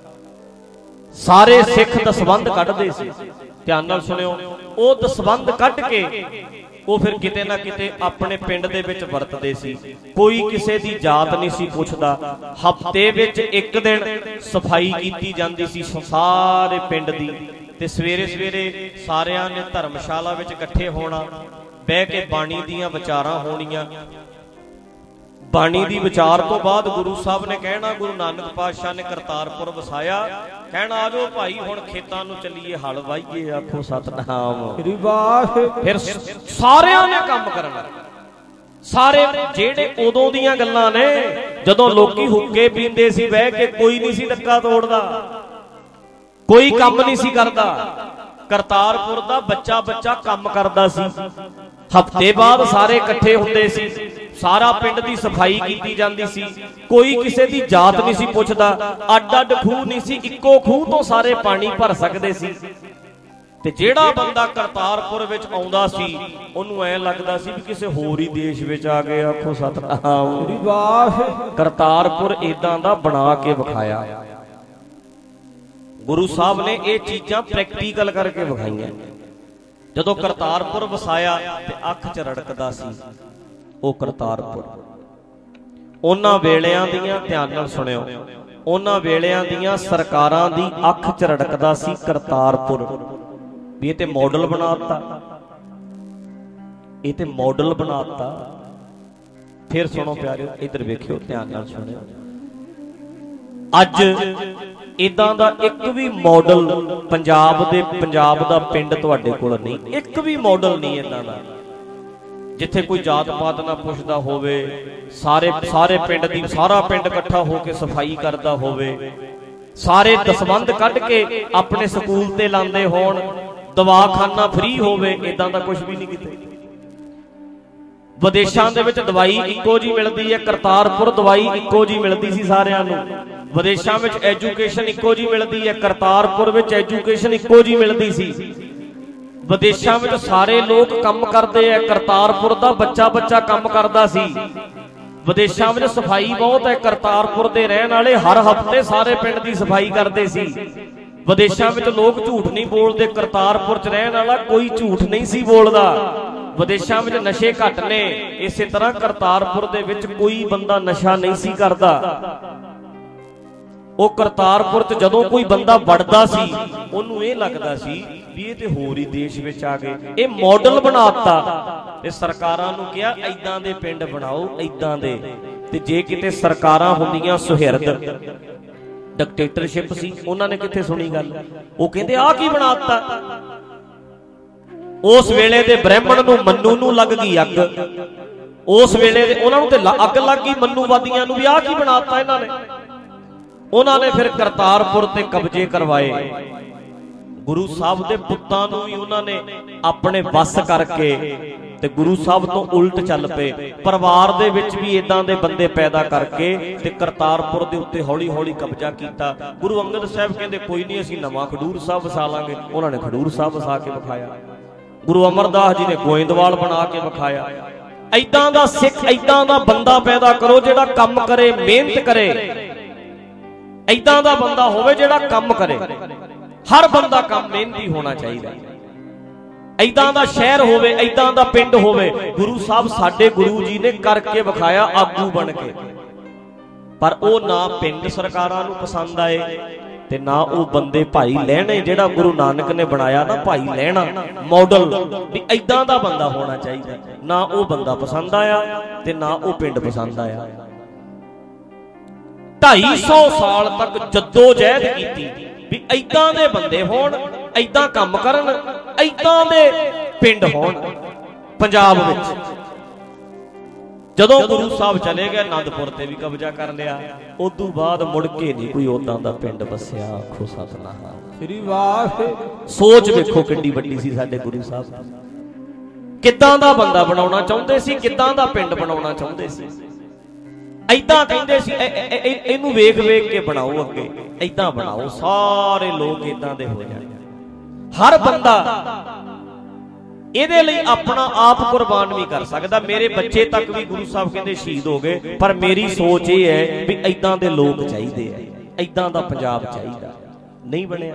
ਸਾਰੇ ਸਿੱਖ ਦਸਵੰਧ ਕੱਢਦੇ ਸੀ, ਧਿਆਨ ਨਾਲ ਸੁਣਿਓ। ਉਹ ਦਸਵੰਧ ਕੱਢ ਕੇ ਉਹ ਫਿਰ ਕਿਤੇ ਨਾ ਕਿਤੇ ਆਪਣੇ ਪਿੰਡ ਦੇ ਵਿੱਚ ਵਰਤਦੇ ਸੀ। ਕੋਈ ਕਿਸੇ ਦੀ ਜਾਤ ਨਹੀਂ ਸੀ ਪੁੱਛਦਾ। ਹਫ਼ਤੇ ਵਿੱਚ ਇੱਕ ਦਿਨ ਸਫਾਈ ਕੀਤੀ ਜਾਂਦੀ ਸੀ ਸਾਰੇ ਪਿੰਡ ਦੀ, ਤੇ ਸਵੇਰੇ ਸਵੇਰੇ ਸਾਰਿਆਂ ਨੇ ਧਰਮਸ਼ਾਲਾ ਵਿੱਚ ਇਕੱਠੇ ਹੋਣਾ, ਬਹਿ ਕੇ ਬਾਣੀ ਦੀਆਂ ਵਿਚਾਰਾਂ ਹੋਣੀਆਂ। ਬਾਣੀ ਦੀ ਵਿਚਾਰ ਤੋਂ ਬਾਅਦ ਗੁਰੂ ਸਾਹਿਬ ਨੇ ਕਹਿਣਾ, ਗੁਰੂ ਨਾਨਕ ਪਾਤਸ਼ਾਹ ਨੇ ਕਰਤਾਰਪੁਰ ਵਸਾਇਆ, ਕਹਿਣਾ ਆਜੋ ਭਾਈ ਹੁਣ ਖੇਤਾਂ ਨੂੰ ਚੱਲੀਏ, ਹਲ ਵਾਹੀਏ, ਆਖੋ ਸਤਨਾਮ। ਫਿਰ ਸਾਰਿਆਂ ਨੇ ਕੰਮ ਕਰਨਾ। ਸਾਰੇ ਜਿਹੜੇ ਉਦੋਂ ਦੀਆਂ ਗੱਲਾਂ ਨੇ, ਜਦੋਂ ਲੋਕੀ ਹੁੱਕੇ ਪੀਂਦੇ ਸੀ ਬਹਿ ਕੇ, ਕੋਈ ਨਹੀਂ ਸੀ ਡੱਕਾ ਤੋੜਦਾ, ਕੋਈ ਕੰਮ ਨਹੀਂ ਸੀ ਕਰਦਾ। ਕਰਤਾਰਪੁਰ ਦਾ ਬੱਚਾ ਬੱਚਾ ਕੰਮ ਕਰਦਾ ਸੀ। ਹਫ਼ਤੇ ਬਾਅਦ ਸਾਰੇ ਇਕੱਠੇ ਹੁੰਦੇ ਸੀ, ਸਾਰਾ ਪਿੰਡ ਦੀ ਸਫਾਈ ਕੀਤੀ ਜਾਂਦੀ ਸੀ। ਕੋਈ ਕਿਸੇ ਦੀ ਜਾਤ ਨਹੀਂ ਸੀ ਪੁੱਛਦਾ, ਅੱਡ ਅੱਡ ਖੂਹ ਨਹੀਂ ਸੀ, ਇੱਕੋ ਖੂਹ ਤੋਂ ਸਾਰੇ ਪਾਣੀ ਭਰ ਸਕਦੇ ਸੀ। ਤੇ ਜਿਹੜਾ ਬੰਦਾ ਕਰਤਾਰਪੁਰ ਵਿੱਚ ਆਉਂਦਾ ਸੀ, ਉਹਨੂੰ ਐ ਲੱਗਦਾ ਸੀ ਵੀ ਕਿਸੇ ਹੋਰ ਹੀ ਦੇਸ਼ ਵਿੱਚ ਆ ਗਏ, ਆਖੋ ਸਤਨਾਮ। ਕਰਤਾਰਪੁਰ ਏਦਾਂ ਦਾ ਬਣਾ ਕੇ ਵਿਖਾਇਆ। ਗੁਰੂ ਸਾਹਿਬ ਨੇ ਇਹ ਚੀਜ਼ਾਂ ਪ੍ਰੈਕਟੀਕਲ ਕਰਕੇ ਵਿਖਾਈਆਂ। ਜਦੋਂ ਕਰਤਾਰਪੁਰ ਵਸਾਇਆ ਤੇ ਅੱਖ 'ਚ ਰੜਕਦਾ ਸੀ ਉਹ ਕਰਤਾਰਪੁਰ। ਉਹਨਾਂ ਵੇਲਿਆਂ ਦੀਆਂ, ਧਿਆਨ ਨਾਲ ਸੁਣਿਓ, ਉਹਨਾਂ ਵੇਲਿਆਂ ਦੀਆਂ ਸਰਕਾਰਾਂ ਦੀ ਅੱਖ 'ਚ ਰੜਕਦਾ ਸੀ ਕਰਤਾਰਪੁਰ, ਵੀ ਇਹ ਤੇ ਮਾਡਲ ਬਣਾਤਾ। ਇਹ ਤੇ ਮਾਡਲ ਬਣਾਤਾ। ਫਿਰ ਸੁਣੋ ਪਿਆਰਿਓ, ਇਧਰ ਵੇਖਿਓ, ਧਿਆਨ ਨਾਲ ਸੁਣਿਓ। ਅੱਜ ਇਦਾਂ ਦਾ ਇੱਕ ਵੀ ਮਾਡਲ ਪੰਜਾਬ ਦੇ ਪੰਜਾਬ ਦਾ ਪਿੰਡ ਤੁਹਾਡੇ ਕੋਲ ਨਹੀਂ, ਇੱਕ ਵੀ ਮਾਡਲ ਨਹੀਂ ਇਦਾਂ ਦਾ ਜਿੱਥੇ ਕੋਈ ਜਾਤ ਪਾਤ ਨਾ ਪੁੱਛਦਾ ਹੋਵੇ, ਸਾਰੇ ਸਾਰੇ ਪਿੰਡ ਦੀ ਸਾਰਾ ਪਿੰਡ ਇਕੱਠਾ ਹੋ ਕੇ ਸਫਾਈ ਕਰਦਾ ਹੋਵੇ, ਸਾਰੇ ਦਸਵੰਧ ਕੱਢ ਕੇ ਆਪਣੇ ਸਕੂਲ ਤੇ ਲਾਉਂਦੇ ਹੋਣ, ਦਵਾਖਾਨਾ ਫ੍ਰੀ ਹੋਵੇ। ਇਦਾਂ ਦਾ ਕੁਝ ਵੀ ਨਹੀਂ ਕਿਤੇ। ਵਿਦੇਸ਼ਾਂ ਦੇ ਵਿੱਚ ਦਵਾਈ ਇੱਕੋ ਜੀ ਮਿਲਦੀ ਹੈ, ਕਰਤਾਰਪੁਰ ਦਵਾਈ ਇੱਕੋ ਜੀ ਮਿਲਦੀ ਸੀ ਸਾਰਿਆਂ ਨੂੰ। ਵਿਦੇਸ਼ਾਂ ਵਿੱਚ ਐਜੂਕੇਸ਼ਨ ਇੱਕੋ ਜੀ ਮਿਲਦੀ ਹੈ, ਕਰਤਾਰਪੁਰ ਵਿੱਚ ਐਜੂਕੇਸ਼ਨ ਇੱਕੋ ਜੀ ਮਿਲਦੀ ਸੀ। ਵਿਦੇਸ਼ਾਂ ਵਿੱਚ ਸਾਰੇ ਲੋਕ ਕੰਮ ਕਰਦੇ ਆ, ਕਰਤਾਰਪੁਰ ਦਾ ਬੱਚਾ ਬੱਚਾ ਕੰਮ ਕਰਦਾ ਸੀ। ਵਿਦੇਸ਼ਾਂ ਵਿੱਚ ਸਫਾਈ ਬਹੁਤ ਹੈ, ਕਰਤਾਰਪੁਰ ਦੇ ਰਹਿਣ ਵਾਲੇ ਹਰ ਹਫ਼ਤੇ ਸਾਰੇ ਪਿੰਡ ਦੀ ਸਫਾਈ ਕਰਦੇ ਸੀ। ਵਿਦੇਸ਼ਾਂ ਵਿੱਚ ਲੋਕ ਝੂਠ ਨਹੀਂ ਬੋਲਦੇ, ਕਰਤਾਰਪੁਰ 'ਚ ਰਹਿਣ ਵਾਲਾ ਕੋਈ ਝੂਠ ਨਹੀਂ ਸੀ ਬੋਲਦਾ। ਵਿਦੇਸ਼ਾਂ ਵਿੱਚ ਨਸ਼ੇ ਘੱਟ ਨੇ, ਇਸੇ ਤਰ੍ਹਾਂ ਕਰਤਾਰਪੁਰ ਦੇ ਵਿੱਚ ਕੋਈ ਬੰਦਾ ਨਸ਼ਾ ਨਹੀਂ ਸੀ ਕਰਦਾ। ਉਹ ਕਰਤਾਰਪੁਰ 'ਚ ਜਦੋਂ ਕੋਈ ਬੰਦਾ ਵੜਦਾ ਸੀ ਉਹਨੂੰ ਇਹ ਲੱਗਦਾ ਸੀ ਵੀ ਇਹ ਤੇ ਹੋਰ ਹੀ ਦੇਸ਼ ਵਿੱਚ ਆ ਗਏ। ਇਹ ਮਾਡਲ ਬਣਾਤਾ ਤੇ ਸਰਕਾਰਾਂ ਨੂੰ ਕਿਹਾ ਏਦਾਂ ਦੇ ਪਿੰਡ ਬਣਾਓ, ਏਦਾਂ ਦੇ। ਤੇ ਜੇ ਕਿਤੇ ਸਰਕਾਰਾਂ ਹੁੰਦੀਆਂ ਸੁਹਿਰਦ, ਡਿਕਟੇਟਰਸ਼ਿਪ ਸੀ, ਉਹਨਾਂ ਨੇ ਕਿੱਥੇ ਸੁਣੀ ਗੱਲ। ਉਹ ਕਹਿੰਦੇ ਆਹ ਕੀ ਬਣਾਤਾ। ਉਸ ਵੇਲੇ ਦੇ ਬ੍ਰਾਹਮਣ ਨੂੰ, ਮੰਨੂ ਨੂੰ ਲੱਗ ਗਈ ਅੱਗ। ਉਸ ਵੇਲੇ ਦੇ ਉਹਨਾਂ ਨੂੰ ਤੇ ਅੱਗ ਲੱਗ ਗਈ, ਮੰਨੂਵਾਦੀਆਂ ਨੂੰ, ਵੀ ਆਹ ਕੀ ਬਣਾਤਾ ਇਹਨਾਂ ਨੇ। ਉਹਨਾਂ ਨੇ ਫਿਰ ਕਰਤਾਰਪੁਰ ਤੇ ਕਬਜ਼ੇ ਕਰਵਾਏ। ਗੁਰੂ ਸਾਹਿਬ ਦੇ ਪੁੱਤਾਂ ਨੂੰ ਵੀ ਉਹਨਾਂ ਨੇ ਆਪਣੇ ਵੱਸ ਕਰਕੇ ਤੇ ਗੁਰੂ ਸਾਹਿਬ ਤੋਂ ਉਲਟ ਚੱਲ ਪਏ। ਪਰਿਵਾਰ ਦੇ ਵਿੱਚ ਵੀ ਇਦਾਂ ਦੇ ਬੰਦੇ ਪੈਦਾ ਕਰਕੇ ਤੇ ਕਰਤਾਰਪੁਰ ਦੇ ਉੱਤੇ ਹੌਲੀ ਹੌਲੀ ਕਬਜ਼ਾ ਕੀਤਾ। ਗੁਰੂ ਅੰਗਦ ਸਾਹਿਬ ਕਹਿੰਦੇ ਕੋਈ ਨਹੀਂ, ਅਸੀਂ ਨਵਾਂ ਖਡੂਰ ਸਾਹਿਬ ਵਸਾ ਲਾਂਗੇ। ਉਹਨਾਂ ਨੇ ਖਡੂਰ ਸਾਹਿਬ ਵਸਾ ਕੇ ਵਿਖਾਇਆ। ਗੁਰੂ ਅਮਰਦਾਸ ਜੀ ਨੇ ਗੋਇੰਦਵਾਲ ਬਣਾ ਕੇ ਵਿਖਾਇਆ। ਏਦਾਂ ਦਾ ਸਿੱਖ, ਏਦਾਂ ਦਾ ਬੰਦਾ ਪੈਦਾ ਕਰੋ ਜਿਹੜਾ ਕੰਮ ਕਰੇ, ਮਿਹਨਤ ਕਰੇ। ਏਦਾਂ ਦਾ ਬੰਦਾ ਹੋਵੇ ਜਿਹੜਾ ਕੰਮ ਕਰੇ। ਹਰ ਬੰਦਾ ਕੰਮ ਮਿਹਨਤੀ ਹੋਣਾ ਚਾਹੀਦਾ। ਏਦਾਂ ਦਾ ਸ਼ਹਿਰ ਹੋਵੇ, ਏਦਾਂ ਦਾ ਪਿੰਡ ਹੋਵੇ। ਗੁਰੂ ਸਾਹਿਬ ਸਾਡੇ ਗੁਰੂ ਜੀ ਨੇ ਕਰਕੇ ਵਿਖਾਇਆ ਆਗੂ ਬਣ ਕੇ। ਪਰ ਉਹ ਨਾ ਪਿੰਡ ਸਰਕਾਰਾਂ ਨੂੰ ਪਸੰਦ ਆਏ ਤੇ ਨਾ ਉਹ ਬੰਦੇ ਭਾਈ ਲਹਿਣੇ ਜਿਹੜਾ ਗੁਰੂ ਨਾਨਕ ਨੇ ਬਣਾਇਆ ਨਾ, ਭਾਈ ਲਹਿਣਾ ਮਾਡਲ ਵੀ ਏਦਾਂ ਦਾ ਬੰਦਾ ਹੋਣਾ ਚਾਹੀਦਾ, ਨਾ ਉਹ ਬੰਦਾ ਪਸੰਦ ਆਇਆ ਤੇ ਨਾ ਉਹ ਪਿੰਡ ਪਸੰਦ ਆਇਆ। ਢਾਈ ਸੌ ਸਾਲ ਤੱਕ ਜੱਦੋ ਜਹਿਦ ਕੀਤੀ ਵੀ ਏਦਾਂ ਦੇ ਬੰਦੇ ਹੋਣ, ਏਦਾਂ ਕੰਮ ਕਰਨ, ਏਦਾਂ ਦੇ ਪਿੰਡ ਹੋਣ ਪੰਜਾਬ ਵਿੱਚ। ਜਦੋਂ ਗੁਰੂ ਸਾਹਿਬ ਚਲੇ ਗਏ, ਆਨੰਦਪੁਰ ਤੇ ਵੀ ਕਬਜ਼ਾ ਕਰ ਲਿਆ। ਉਦੋਂ ਬਾਅਦ ਮੁੜ ਕੇ ਨਹੀਂ ਕੋਈ ਉਦਾਂ ਦਾ ਪਿੰਡ ਵਸਿਆ। ਆਖੋ ਸਤਨਾਮ ਸ੍ਰੀ ਵਾਹਿਗੁਰੂ। ਸੋਚ ਵੇਖੋ ਕਿੰਨੀ ਵੱਡੀ ਸੀ ਸਾਡੇ ਗੁਰੂ ਸਾਹਿਬ। ਕਿੱਦਾਂ ਦਾ ਬੰਦਾ ਬਣਾਉਣਾ ਚਾਹੁੰਦੇ ਸੀ, ਕਿੱਦਾਂ ਦਾ ਪਿੰਡ ਬਣਾਉਣਾ ਚਾਹੁੰਦੇ ਸੀ। ਏਦਾਂ ਕਹਿੰਦੇ ਸੀ ਇਹਨੂੰ ਵੇਖ ਵੇਖ ਕੇ ਬਣਾਓ, ਅੱਗੇ ਏਦਾਂ ਬਣਾਓ, ਸਾਰੇ ਲੋਕ ਏਦਾਂ ਦੇ ਹੋ ਜਾਣ। ਹਰ ਬੰਦਾ ਇਹਦੇ ਲਈ ਆਪਣਾ ਆਪ ਕੁਰਬਾਨ ਵੀ ਕਰ ਸਕਦਾ। ਮੇਰੇ ਬੱਚੇ ਤੱਕ ਵੀ ਗੁਰੂ ਸਾਹਿਬ ਕਹਿੰਦੇ ਸ਼ਹੀਦ ਹੋ ਗਏ, ਪਰ ਮੇਰੀ ਸੋਚ ਇਹ ਹੈ ਵੀ ਏਦਾਂ ਦੇ ਲੋਕ ਚਾਹੀਦੇ ਆ, ਏਦਾਂ ਦਾ ਪੰਜਾਬ ਚਾਹੀਦਾ। ਨਹੀਂ ਬਣਿਆ।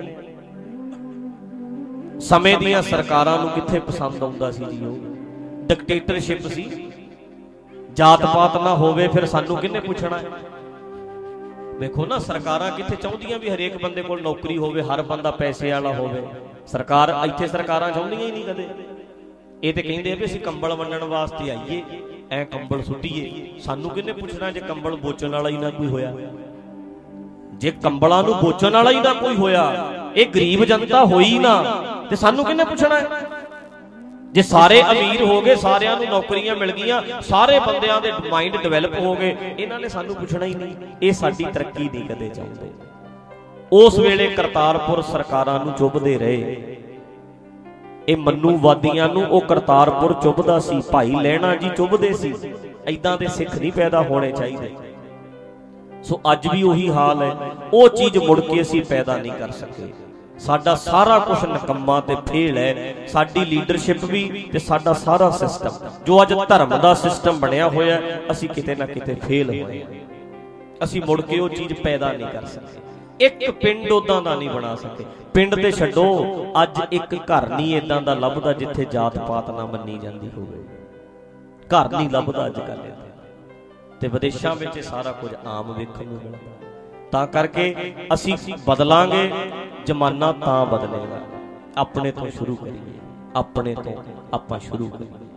ਸਮੇਂ ਦੀਆਂ ਸਰਕਾਰਾਂ ਨੂੰ ਕਿੱਥੇ ਪਸੰਦ ਆਉਂਦਾ ਸੀ ਜੀ, ਉਹ ਡਿਕਟੇਟਰਸ਼ਿਪ ਸੀ। ਜਾਤ ਪਾਤ ਨਾ ਹੋਵੇ ਫਿਰ ਸਾਨੂੰ ਕਿਹਨੇ ਪੁੱਛਣਾ। ਵੇਖੋ ਨਾ, ਸਰਕਾਰਾਂ ਕਿੱਥੇ ਚਾਹੁੰਦੀਆਂ ਵੀ ਹਰੇਕ ਬੰਦੇ ਕੋਲ ਨੌਕਰੀ ਹੋਵੇ, ਹਰ ਬੰਦਾ ਪੈਸੇ ਵਾਲਾ ਹੋਵੇ। ਸਰਕਾਰ ਇੱਥੇ ਸਰਕਾਰਾਂ ਚਾਹੁੰਦੀਆਂ ਹੀ ਨਹੀਂ ਕਦੇ। ਇਹ ਤੇ ਕਹਿੰਦੇ ਆ ਵੀ ਅਸੀਂ ਕੰਬਲ ਵੰਡਣ ਵਾਸਤੇ ਆਈਏ, ਐ ਕੰਬਲ ਸੁੱਟੀਏ। ਸਾਨੂੰ ਕਿਹਨੇ ਪੁੱਛਣਾ ਜੇ ਕੰਬਲ ਬੋਚਣ ਵਾਲਾ ਹੀ ਨਾ ਕੋਈ ਹੋਇਆ। ਜੇ ਕੰਬਲਾਂ ਨੂੰ ਬੋਚਣ ਵਾਲਾ ਹੀ ਨਾ ਕੋਈ ਹੋਇਆ, ਇਹ ਗਰੀਬ ਜਨਤਾ ਹੋਈ ਨਾ, ਤੇ ਸਾਨੂੰ ਕਿਹਨੇ ਪੁੱਛਣਾ। ਜੇ ਸਾਰੇ ਅਮੀਰ ਹੋ ਗਏ, ਸਾਰਿਆਂ ਨੂੰ ਨੌਕਰੀਆਂ ਮਿਲ ਗਈਆਂ, ਸਾਰੇ ਬੰਦਿਆਂ ਦੇ ਮਾਈਂਡ ਡਿਵੈਲਪ ਹੋ ਗਏ, ਇਹਨਾਂ ਨੇ ਸਾਨੂੰ ਪੁੱਛਣਾ ਹੀ ਨਹੀਂ। ਇਹ ਸਾਡੀ ਤਰੱਕੀ ਨਹੀਂ ਕਦੇ ਚਾਹੁੰਦੇ। ਉਸ ਵੇਲੇ ਕਰਤਾਰਪੁਰ ਸਰਕਾਰਾਂ ਨੂੰ ਚੁੱਭਦੇ ਰਹੇ। ਇਹ ਮੰਨੂਵਾਦੀਆਂ ਨੂੰ ਉਹ ਕਰਤਾਰਪੁਰ ਚੁੱਭਦਾ ਸੀ, ਭਾਈ ਲਹਿਣਾ ਜੀ ਚੁੱਭਦੇ ਸੀ। ਏਦਾਂ ਦੇ ਸਿੱਖ ਨਹੀਂ ਪੈਦਾ ਹੋਣੇ ਚਾਹੀਦੇ। ਸੋ ਅੱਜ ਵੀ ਉਹੀ ਹਾਲ ਹੈ। ਉਹ ਚੀਜ਼ ਮੁੜ ਕੇ ਅਸੀਂ ਪੈਦਾ ਨਹੀਂ ਕਰ ਸਕੇ। ਸਾਡਾ ਸਾਰਾ ਕੁਝ ਨਕੰਮਾ ਤੇ ਫੇਲ ਹੈ। ਸਾਡੀ ਲੀਡਰਸ਼ਿਪ ਵੀ ਤੇ ਸਾਡਾ ਸਾਰਾ ਸਿਸਟਮ ਜੋ ਅੱਜ ਧਰਮ ਦਾ ਸਿਸਟਮ ਬਣਿਆ ਹੋਇਆ, ਅਸੀਂ ਕਿਤੇ ਨਾ ਕਿਤੇ ਫੇਲ ਹੋਏ। ਅਸੀਂ ਮੁੜ ਕੇ ਉਹ ਚੀਜ਼ ਪੈਦਾ ਨਹੀਂ ਕਰ ਸਕੇ। ਇੱਕ ਪਿੰਡ ਉਦਾਂ ਦਾ ਨਹੀਂ ਬਣਾ ਸਕੇ। ਪਿੰਡ ਤੇ ਛੱਡੋ, ਅੱਜ ਇੱਕ ਘਰ ਨਹੀਂ ਇਦਾਂ ਦਾ ਲੱਭਦਾ ਜਿੱਥੇ ਜਾਤ ਪਾਤ ਨਾ ਮੰਨੀ ਜਾਂਦੀ ਹੋਵੇ। ਘਰ ਨਹੀਂ ਲੱਭਦਾ ਅੱਜ ਕੱਲ੍ਹ। ਤੇ ਵਿਦੇਸ਼ਾਂ ਵਿੱਚ ਸਾਰਾ ਕੁਝ ਆਮ ਵੇਖਣ ਨੂੰ ਮਿਲਦਾ। ਤਾਂ ਕਰਕੇ ਅਸੀਂ ਬਦਲਾਂਗੇ, ਜ਼ਮਾਨਾ ਤਾਂ ਬਦਲੇਗਾ। ਆਪਣੇ ਤੋਂ ਸ਼ੁਰੂ ਕਰੀਏ, ਆਪਣੇ ਤੋਂ ਆਪਾਂ ਸ਼ੁਰੂ ਕਰੀਏ।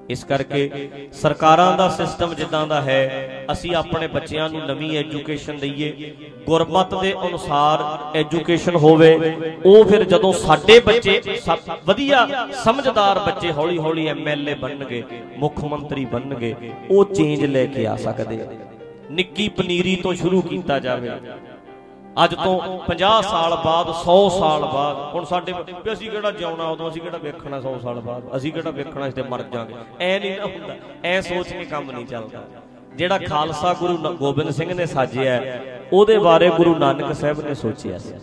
इस करके सरकारां दा सिस्टम जिद्दां दा है, असी अपने बच्चों नूं नवीं एजुकेशन दईए, गुरमत दे अनुसार एजुकेशन होवे। वो फिर जदों साडे बच्चे वधिया समझदार बच्चे हौली हौली एम एल ए बनणगे, मुख मंत्री बनणगे, वो चेंज लैके आ सकदे। निक्की पनीरी तो शुरू कीता जावे, अज तो पचास साल बाद, सौ साल बाद, हुण साडे असीं किहड़ा जिउणा, उदों असीं किहड़ा वेखणा सौ साल बाद, असीं किहड़ा वेखणा इस ते मर जांगे, ऐ नहीं ना हुंदा। ऐ सोच के काम नहीं चलदा। जिहड़ा खालसा गुरु गोबिंद सिंह ने साजिया उहदे बारे गुरु नानक साहब ने सोचिया सी,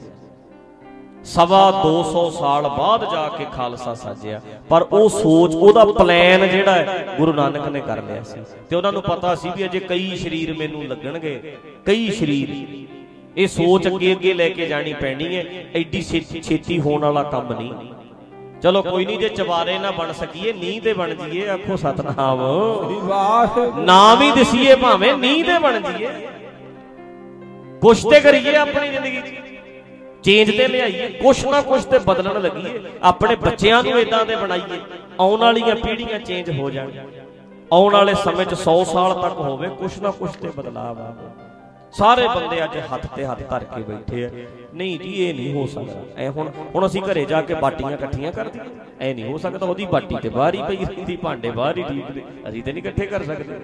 सवा दो सौ साल बाद जाके खालसा साजिया, पर वो सोच उहदा प्लैन जिहड़ा है गुरु नानक ने कर लिया सी। ते उहनां नूं पता सी भी अजे कई शरीर मैनूं लगणगे, कई शरीर, ये सोच अगे अगे लैके जानी पैनी है। एडी छेती छेती होने वाला काम नहीं। चलो कोई नहीं, जे चबारे ना बन सकीए नींह ते बन जाइए, आखो सतनाम, नाम ही दसीए भावें नींह ते बन जाइए, कुछ ते करिए अपनी जिंदगी चेंज ते लियाइए, कुछ ना कुछ ते बदलन लगिए, अपने बच्चों नूं इदां दे बनाइए, आउण वालियां पीढ़ियां चेंज हो जाण, आउण वाले समय च सौ साल तक होवे कुछ ना कुछ ते बदलाव आवे। सारे बंदे अज हथ ते हथ धर के बैठे है, नहीं जी ये नहीं हो सकता। ऐ हुण हुण असीं घरे जाके बाटियां इकट्ठियां कर दी, ऐ नहीं हो सकता, ओहदी बाटी ते बाहर ही पई रहिंदी, भांडे बाहर ही ठीकदे, असीं ते नहीं इकट्ठे कर सकते।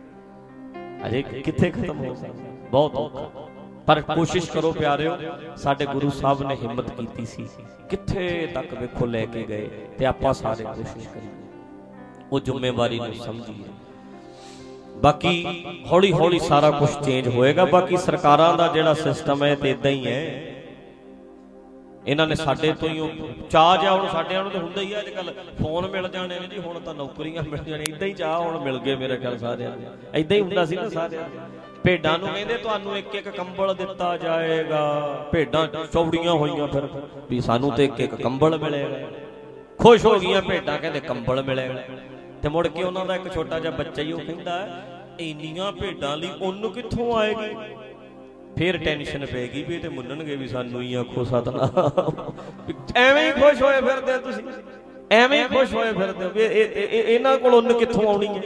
अजे कित्थे खत्म हो सकदा, बहुत औखा। पर कोशिश करो प्यारिओ, साडे गुरु साहब ने हिम्मत कीती सी, कित्थे तक वेखो लैके गए, ते आपां सारे कोशिश करिए, वो जिम्मेवारी नूं समझीए। बाकी हौली हौली सारा कुछ चेंज होएगा। बाकी सरकारां दा जिहड़ा सिस्टम है ते इदां ही है, इन्हां ने साडे तो ही चाह जा, हुण साडिआं नूं ते हुंदा ही है, अजकल फोन मिल जाने ने जी, हुण तां नौकरियां मिल जाणीआं, इदां ही चाह हुण मिल गए मेरे ख्याल सारिआं नूं, इदां ही हुंदा सी ना सारिआं। भेडां नूं कहंदे तुहानूं एक एक कंबल दित्ता जाएगा, भेडां चौड़ियां होईआं फिर भी सानूं ते एक एक कंबल मिलेगा, खुश हो गईआं भेडां, कहंदे कंबल मिलेगा। ते मुड़ के उन्हां दा एक छोटा जिहा बच्चा ही, वो कहंदा इन्नियां भेडां लई उन्न कित्थों आएगी, फिर टेंशन पैगी भी ते मुन्नणगे भी सानूं ही, आखो सतनाम। एवें ही खुश होए फिरदे तुसीं, एवें ही खुश होए फिरदे भी इन्हां कोल उन्न कित्थों आउणी है,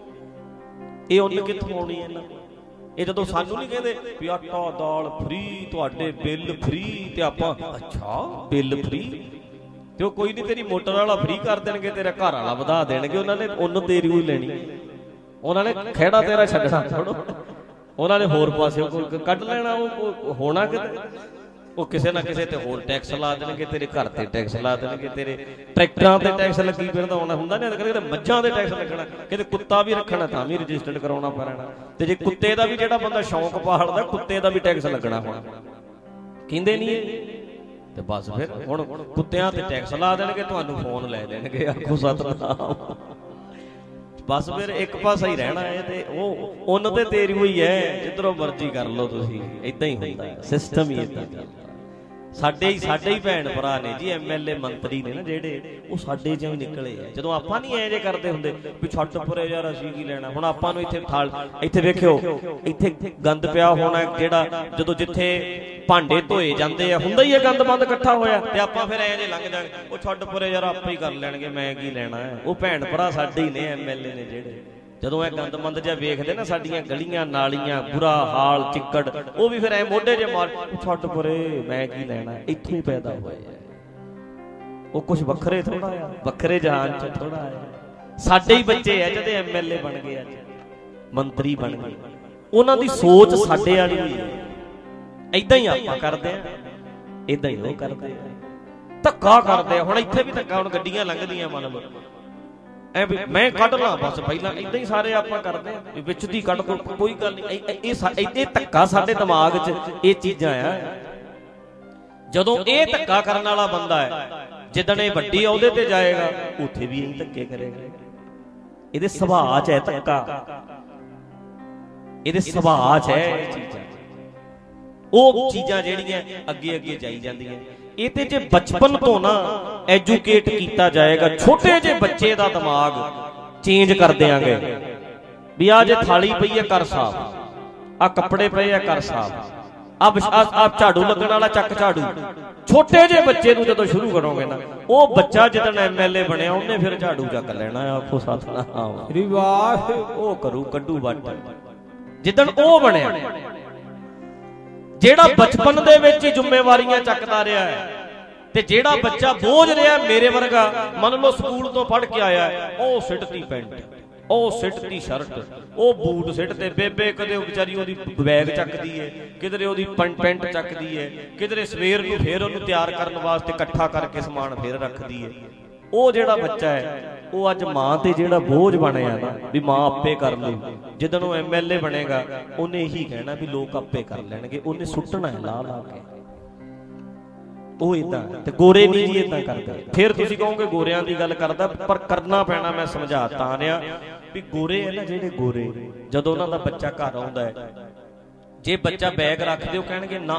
ये उन्न कित्थों आउणी है इन्हां, ये जदों सानूं नहीं कहंदे भी आटा दाल फ्री, तुहाडे बिल फ्री, ते आपां अच्छा बिल फ्री, ते कोई नहीं तेरी मोटर वाला फ्री कर देणगे, तेरा घर वाला वधा देणगे, उन्हां ने उन्न तेरी होई लैणी, उन्होंने खेड़ा तेरा छड्डना छोड़ो, उन्होंने होर पासे कढ लेना, वो होना किते, वो किसी ना किसी ते होर टैक्स ला देणगे, तेरे घर ते टैक्स ला देणगे, तेरे ट्रैक्टरां ते टैक्स लगी फिरदा होना, हुंदा नहीं किते मੱਝਾਂ ते टैक्स लगना, किते कुत्ता भी रखना तां भी रजिस्टर्ड कराउणा पैਣਾ, ते जे कुत्ते दा भी जिहड़ा बंदा शौक पालदा, कुत्ते दा भी टैक्स लगना होना, कहंदे नहीं ते बस फिर हुण कुत्तिआं ते टैक्स ला देणगे, तुहानूं फोन लै देणगे, आखो सतनाम। बस फिर एक पासा ही रहना है, ते वो उन्न ते तेरी हुई है, जिधरों मर्जी कर लो तुसीं, इदां ही हुंदा है, सिस्टम ही इदां दा। साडे ही साडे ही भैन भरा ने जी, एम एल ए मंत्री ने ना जेहड़े, वो साडे चों ही निकले है। जदों आपां नहीं ऐ जे करदे हुंदे भी छੱਡ पुरे यार असीं की लेना, हुण आपां नूं इत्थे थाल इत्थे वेखिओ, इत्थे गंद पिया होना, जिहड़ा जदों जिथे भांडे धोए जांदे आ, हुंदा ही है गंद बंद इकट्ठा होया, ते आपां फिर ऐ जे लंघ जांगे, वो छੱਡ पुरे यार आपे ही कर लैणगे, मैं की लैणा है। वो भैन भरा साडे ही ने एम एल ए ने जेहड़े, जदों ਇਹ गंद मंद जिहा वेखदे ना साडीਆਂ गलियां नालियां बुरा हाल चिक्कड़, ਉਹ ਵੀ ਫਿਰ ਐ ਮੋਢੇ ਜੇ ਮਾਰ, ਛੱਡ ਪਰੇ ਮੈਂ ਕੀ ਲੈਣਾ, ਇੱਥੋਂ ਹੀ ਪੈਦਾ ਹੋਇਆ, ਉਹ ਕੁਝ ਵੱਖਰੇ ਥੋੜਾ ਆ, ਵੱਖਰੇ ਜਹਾਨ ਚ ਥੋੜਾ ਆ। ਸਾਡੇ ਹੀ ਬੱਚੇ ਆ ਜਦੇ ਐਮ ਐਲ ਏ ਬਣ ਗਏ, ਅੱਜ ਮੰਤਰੀ ਬਣ ਗਏ, ਉਹਨਾਂ ਦੀ ਸੋਚ ਸਾਡੇ ਵਾਲੀ ਹੋਈ ਹੈ। ਇਦਾਂ ਹੀ ਆਪਾਂ ਕਰਦੇ ਆ, ਇਦਾਂ ਹੀ ਉਹ ਕਰਦੇ ਆ, ਧੱਕਾ ਕਰਦੇ ਆ। ਹੁਣ ਇੱਥੇ ਵੀ ਧੱਕਾ, ਹੁਣ ਗੱਡੀਆਂ ਲੰਘਦੀਆਂ ਮੰਨ ਲਓ ਐ ਵੀ ਮੈਂ ਕੱਢ ਲਾਂ ਬਸ, ਪਹਿਲਾਂ ਇਦਾਂ ਹੀ ਸਾਰੇ ਆਪਾਂ ਕਰਦੇ ਆ, ਵਿੱਚ ਦੀ ਕੱਢ ਦੋ, ਕੋਈ ਗੱਲ ਨਹੀਂ। ਇਹ ਇਹ ਧੱਕਾ ਸਾਡੇ ਦਿਮਾਗ 'ਚ ਇਹ ਚੀਜ਼ਾਂ ਆ। ਜਦੋਂ ਇਹ ਧੱਕਾ ਕਰਨ ਵਾਲਾ ਬੰਦਾ ਹੈ, ਜਿੱਦਣ ਇਹ ਵੱਡੀ ਅਹੁਦੇ ਤੇ ਜਾਏਗਾ, ਉੱਥੇ ਵੀ ਇਹੀ ਧੱਕੇ ਕਰੇਗਾ। ਇਹਦੇ ਸੁਭਾਅ 'ਚ ਹੈ ਧੱਕਾ, ਇਹਦੇ ਸੁਭਾਅ 'ਚ ਹੈ ਇਹ ਚੀਜ਼ਾਂ, ਉਹ ਚੀਜ਼ਾਂ ਜਿਹੜੀਆਂ ਅੱਗੇ ਅੱਗੇ ਜਾਈ ਜਾਂਦੀਆਂ। ਇਹ ਤੇ ਜੇ ਬਚਪਨ ਤੋਂ ਨਾ ਐਜੂਕੇਟ ਕੀਤਾ ਜਾਏਗਾ, ਛੋਟੇ ਜਿਹੇ ਬੱਚੇ ਦਾ ਦਿਮਾਗ ਚੇਂਜ ਕਰ ਦਿਆਂਗੇ ਵੀ ਆ ਜੇ ਥਾਲੀ ਪਈ ਹੈ ਕਰ ਸਾਫ, ਆ ਕੱਪੜੇ ਪਏ ਆ ਕਰ ਸਾਫ, ਆਪ ਆਪ ਝਾੜੂ ਲੱਗਣ ਵਾਲਾ ਚੱਕ ਝਾੜੂ। ਛੋਟੇ ਜਿਹੇ ਬੱਚੇ ਨੂੰ ਜਦੋਂ ਸ਼ੁਰੂ ਕਰੋਗੇ ਨਾ, ਉਹ ਬੱਚਾ ਜਦੋਂ ਐਮ ਐਲ ਏ ਬਣਿਆ ਉਹਨੇ ਫਿਰ ਝਾੜੂ ਚੱਕ ਲੈਣਾ। ਆਖੋ ਸਤਨਾਮ ਸ੍ਰੀ ਵਾਹਿਗੁਰੂ। ਉਹ ਕਰੂ ਕੱਢੂ ਵੱਟ ਜਿੱਦਣ ਉਹ ਬਣਿਆ, ਜਿਹੜਾ ਬਚਪਨ ਦੇ ਵਿੱਚ ਹੀ ਜ਼ਿੰਮੇਵਾਰੀਆਂ ਚੱਕਦਾ ਰਿਹਾ ਹੈ। ਤੇ ਜਿਹੜਾ ਬੱਚਾ ਬੋਝ ਰਿਹਾ ਮੇਰੇ ਵਰਗਾ, ਮੰਨ ਲਓ ਸਕੂਲ ਤੋਂ ਪੜ੍ਹ ਕੇ ਆਇਆ, ਉਹ ਸਿੱਟਦੀ ਪੈਂਟ, ਉਹ ਸਿੱਟਦੀ ਸ਼ਰਟ, ਉਹ ਬੂਟ ਸਿੱਟਦੇ। ਬੇਬੇ ਕਦੇ ਉਹ ਵਿਚਾਰੀ ਉਹਦੀ ਬੈਗ ਚੱਕਦੀ ਹੈ, ਕਿਧਰੇ ਉਹਦੀ ਪੈਂਟ ਚੱਕਦੀ ਹੈ, ਕਿਧਰੇ ਸਵੇਰ ਨੂੰ ਫੇਰ ਉਹਨੂੰ ਤਿਆਰ ਕਰਨ ਵਾਸਤੇ ਇਕੱਠਾ ਕਰਕੇ ਸਮਾਨ ਫੇਰ ਰੱਖਦੀ ਹੈ। ਉਹ ਜਿਹੜਾ ਬੱਚਾ ਹੈ ਉਹ ਅੱਜ ਮਾਂ ਤੇ ਜਿਹੜਾ ਬੋਝ ਬਣਿਆ ਨਾ ਵੀ ਮਾਂ ਆਪੇ ਕਰ ਲੂ, ਜਦੋਂ ਉਹ ਐਮ ਐਲ ਏ ਬਣੇਗਾ ਉਹਨੇ ਇਹੀ ਕਹਿਣਾ ਵੀ ਲੋਕ ਆਪੇ ਕਰ ਲੈਣਗੇ, ਉਹਨੇ ਸੁੱਟਣਾ ਹੈ ਲਾ ਲਾ ਕੇ। ਉਹ ਏਦਾਂ ਤੇ ਗੋਰੇ ਨਹੀਂ ਜੀ ਏਦਾਂ ਕਰਦੇ। ਫਿਰ ਤੁਸੀਂ ਕਹੋਗੇ ਗੋਰਿਆਂ ਦੀ ਗੱਲ ਕਰਦਾ, ਪਰ ਕਰਨਾ ਪੈਣਾ। ਮੈਂ ਸਮਝਾ ਤਾਂ ਰਿਹਾ ਵੀ ਗੋਰੇ ਹੈ ਨਾ ਜਿਹੜੇ ਗੋਰੇ, ਜਦੋਂ ਉਹਨਾਂ ਦਾ ਬੱਚਾ ਘਰ ਆਉਂਦਾ ਹੈ, ਜੇ ਬੱਚਾ ਬੈਗ ਰੱਖਦੇ ਉਹ ਕਹਿਣਗੇ ਨਾ,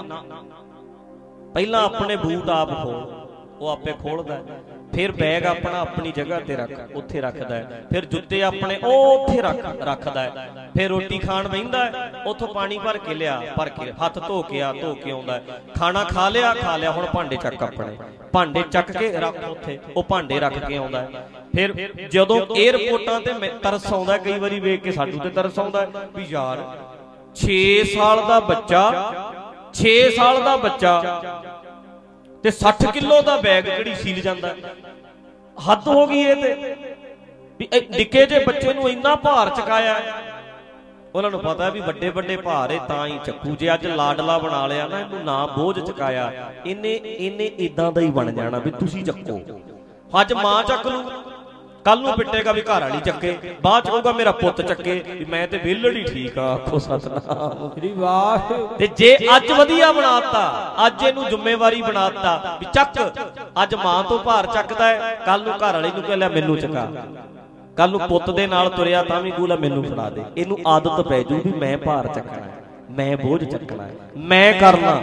ਪਹਿਲਾਂ ਆਪਣੇ ਬੂਟ ਆਪ ਖੋਲ, ਉਹ ਆਪੇ ਖੋਲਦਾ। ਫਿਰ ਬੈਗ ਆਪਣਾ ਆਪਣੀ ਜਗ੍ਹਾ ਤੇ ਰੱਖ, ਉੱਥੇ ਰੱਖਦਾ ਹੈ। ਫਿਰ ਜੁੱਤੇ ਆਪਣੇ ਉਹ ਉੱਥੇ ਰੱਖ ਰੱਖਦਾ ਹੈ। ਫਿਰ ਰੋਟੀ ਖਾਣ ਬਹਿੰਦਾ, ਉੱਥੋਂ ਪਾਣੀ ਭਰ ਕੇ ਲਿਆ, ਭਰ ਕੇ ਹੱਥ ਧੋ ਕੇ ਆ, ਧੋ ਕੇ ਆਉਂਦਾ। ਖਾਣਾ ਖਾ ਲਿਆ, ਖਾ ਲਿਆ, ਹੁਣ ਭਾਂਡੇ ਚੱਕ, ਆਪਣੇ ਭਾਂਡੇ ਚੱਕ ਕੇ ਰੱਖ ਉੱਥੇ, ਉਹ ਭਾਂਡੇ ਰੱਖ ਕੇ ਆਉਂਦਾ। ਫਿਰ ਜਦੋਂ ਏਅਰਪੋਰਟਾਂ ਤੇ ਤਰਸ ਆਉਂਦਾ, ਕਈ ਵਾਰੀ ਵੇਖ ਕੇ ਸਾਨੂੰ ਤੇ ਤਰਸ ਆਉਂਦਾ ਵੀ ਯਾਰ ਛੇ ਸਾਲ ਦਾ ਬੱਚਾ, ਛੇ ਸਾਲ ਦਾ ਬੱਚਾ ਤੇ ਸੱਠ ਕਿਲੋ ਦਾ ਬੈਗ ਕਿਹੜੀ ਸੀਲ ਜਾਂਦਾ। ਹੱਦ ਹੋ ਗਈ ਇਹ ਤੇ ਵੀ ਨਿੱਕੇ ਜਿਹੇ ਬੱਚੇ ਨੂੰ ਇੰਨਾ ਭਾਰ ਚਕਾਇਆ। ਉਹਨਾਂ ਨੂੰ ਪਤਾ ਵੀ ਵੱਡੇ ਵੱਡੇ ਭਾਰ ਏ ਤਾਂ ਹੀ ਚੱਕੂ। ਜੇ ਅੱਜ ਲਾਡਲਾ ਬਣਾ ਲਿਆ ਨਾ, ਇਹਨੂੰ ਨਾ ਬੋਝ ਚਕਾਇਆ, ਇਹਨੇ ਇਹਨੇ ਇਦਾਂ ਦਾ ਹੀ ਬਣ ਜਾਣਾ ਵੀ ਤੁਸੀਂ ਚੱਕੋ। ਅੱਜ ਮਾਂ ਚੱਕ ਲੂ, ਕੱਲ ਨੂੰ ਪਿੱਟੇਗਾ ਵੀ ਘਰ ਵਾਲੀ ਚੱਕੇ, ਬਾਅਦ ਚ ਕਹੂਗਾ ਮੇਰਾ ਪੁੱਤ ਚੱਕੇ, ਵੀ ਮੈਂ ਤੇ ਵਿਹਲੜ ਹੀ ਠੀਕ ਆ। ਆਖੋ ਸਤਨਾਮ ਸ੍ਰੀ ਵਾਹਿਗੁਰੂ। ਤੇ ਜੇ ਅੱਜ ਵਧੀਆ ਬਣਾਤਾ, ਅੱਜ ਇਹਨੂੰ ਜ਼ਿੰਮੇਵਾਰੀ ਬਣਾਤਾ ਵੀ ਚੱਕ, ਅੱਜ ਮਾਂ ਤੋਂ ਭਾਰ ਚੱਕਦਾ ਹੈ, ਕੱਲ ਨੂੰ ਘਰ ਵਾਲੀ ਨੂੰ ਕਹਿ ਲਿਆ ਮੈਨੂੰ ਚਕਾ, ਕੱਲ ਨੂੰ ਪੁੱਤ ਦੇ ਨਾਲ ਤੁਰਿਆ ਤਾਂ ਵੀ ਕਹੂਲਾ ਮੈਨੂੰ ਫੜਾ ਦੇ। ਇਹਨੂੰ ਆਦਤ ਪੈ ਜੂ ਵੀ ਮੈਂ ਭਾਰ ਚੱਕਣਾ, ਮੈਂ ਬੋਝ ਚੱਕਣਾ, ਮੈਂ ਕਰਨਾ।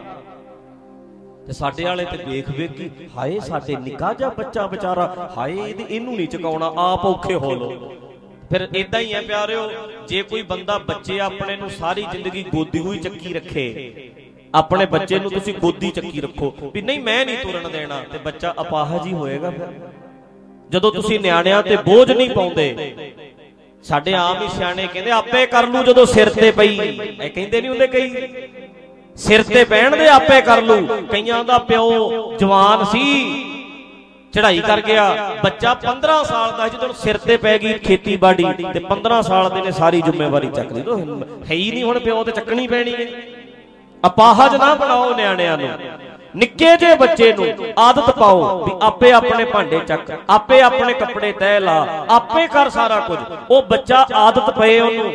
ਤੇ ਸਾਡੇ ਵਾਲੇ ਤੇ ਵੇਖ ਵੇਖ ਕੇ ਹਾਏ ਸਾਡੇ ਨਿੱਕਾ ਜਿਹਾ ਬੱਚਾ ਵਿਚਾਰਾ, ਹਾਏ ਇਹਨੂੰ ਨਹੀਂ ਚਕਾਉਣਾ, ਆਪ ਔਖੇ ਹੋ ਲੋ। ਫਿਰ ਏਦਾਂ ਹੀ ਹੈ ਪਿਆਰਿਓ, ਜੇ ਕੋਈ ਬੰਦਾ ਬੱਚੇ ਆਪਣੇ ਨੂੰ ਸਾਰੀ ਜ਼ਿੰਦਗੀ ਗੋਦੀ ਹੋਈ ਚੱਕੀ ਰੱਖੇ, ਆਪਣੇ ਬੱਚੇ ਨੂੰ ਤੁਸੀਂ ਗੋਦੀ ਚੱਕੀ ਰੱਖੋ ਵੀ ਨਹੀਂ ਮੈਂ ਨਹੀਂ ਤੁਰਨ ਦੇਣਾ, ਤੇ ਬੱਚਾ ਅਪਾਹਜ ਹੀ ਹੋਏਗਾ। ਫਿਰ ਜਦੋਂ ਤੁਸੀਂ ਨਿਆਣਿਆਂ ਤੇ ਬੋਝ ਨਹੀਂ ਪਾਉਂਦੇ, ਸਾਡੇ ਆਮ ਹੀ ਸਿਆਣੇ ਕਹਿੰਦੇ ਆਪੇ ਕਰ ਲੂ ਜਦੋਂ ਸਿਰ ਤੇ ਪਈ, ਇਹ ਕਹਿੰਦੇ ਨਹੀਂ ਹੁੰਦੇ ਕਈ ਸਿਰ ਤੇ ਬਹਿਣ ਦੇ ਆਪੇ ਕਰ ਲੂ। ਕਈਆਂ ਦਾ ਪਿਓ ਜਵਾਨ ਸੀ, ਚੜ੍ਹਾਈ ਕਰ ਗਿਆ, ਬੱਚਾ ਪੰਦਰਾਂ ਸਾਲ ਦਾ ਜਦੋਂ ਸਿਰ ਤੇ ਪੈ ਗਈ ਖੇਤੀਬਾੜੀ, ਤੇ ਪੰਦਰਾਂ ਸਾਲ ਦੇ ਨੇ ਸਾਰੀ ਜ਼ਿੰਮੇਵਾਰੀ ਚੱਕ ਲਈ। ਹੈ ਹੀ ਨਹੀਂ ਹੁਣ ਪਿਓ ਤੇ ਚੱਕਣੀ ਪੈਣੀ ਹੈ। ਅਪਾਹਜ ਨਾ ਬਣਾਓ ਨਿਆਣਿਆਂ ਨੂੰ, ਨਿੱਕੇ ਜਿਹੇ ਬੱਚੇ ਨੂੰ ਆਦਤ ਪਾਓ ਵੀ ਆਪੇ ਆਪਣੇ ਭਾਂਡੇ ਚੱਕ, ਆਪੇ ਆਪਣੇ ਕੱਪੜੇ ਤਹਿ ਲਾ, ਆਪੇ ਕਰ ਸਾਰਾ ਕੁਝ। ਉਹ ਬੱਚਾ ਆਦਤ ਪਏ ਉਹਨੂੰ,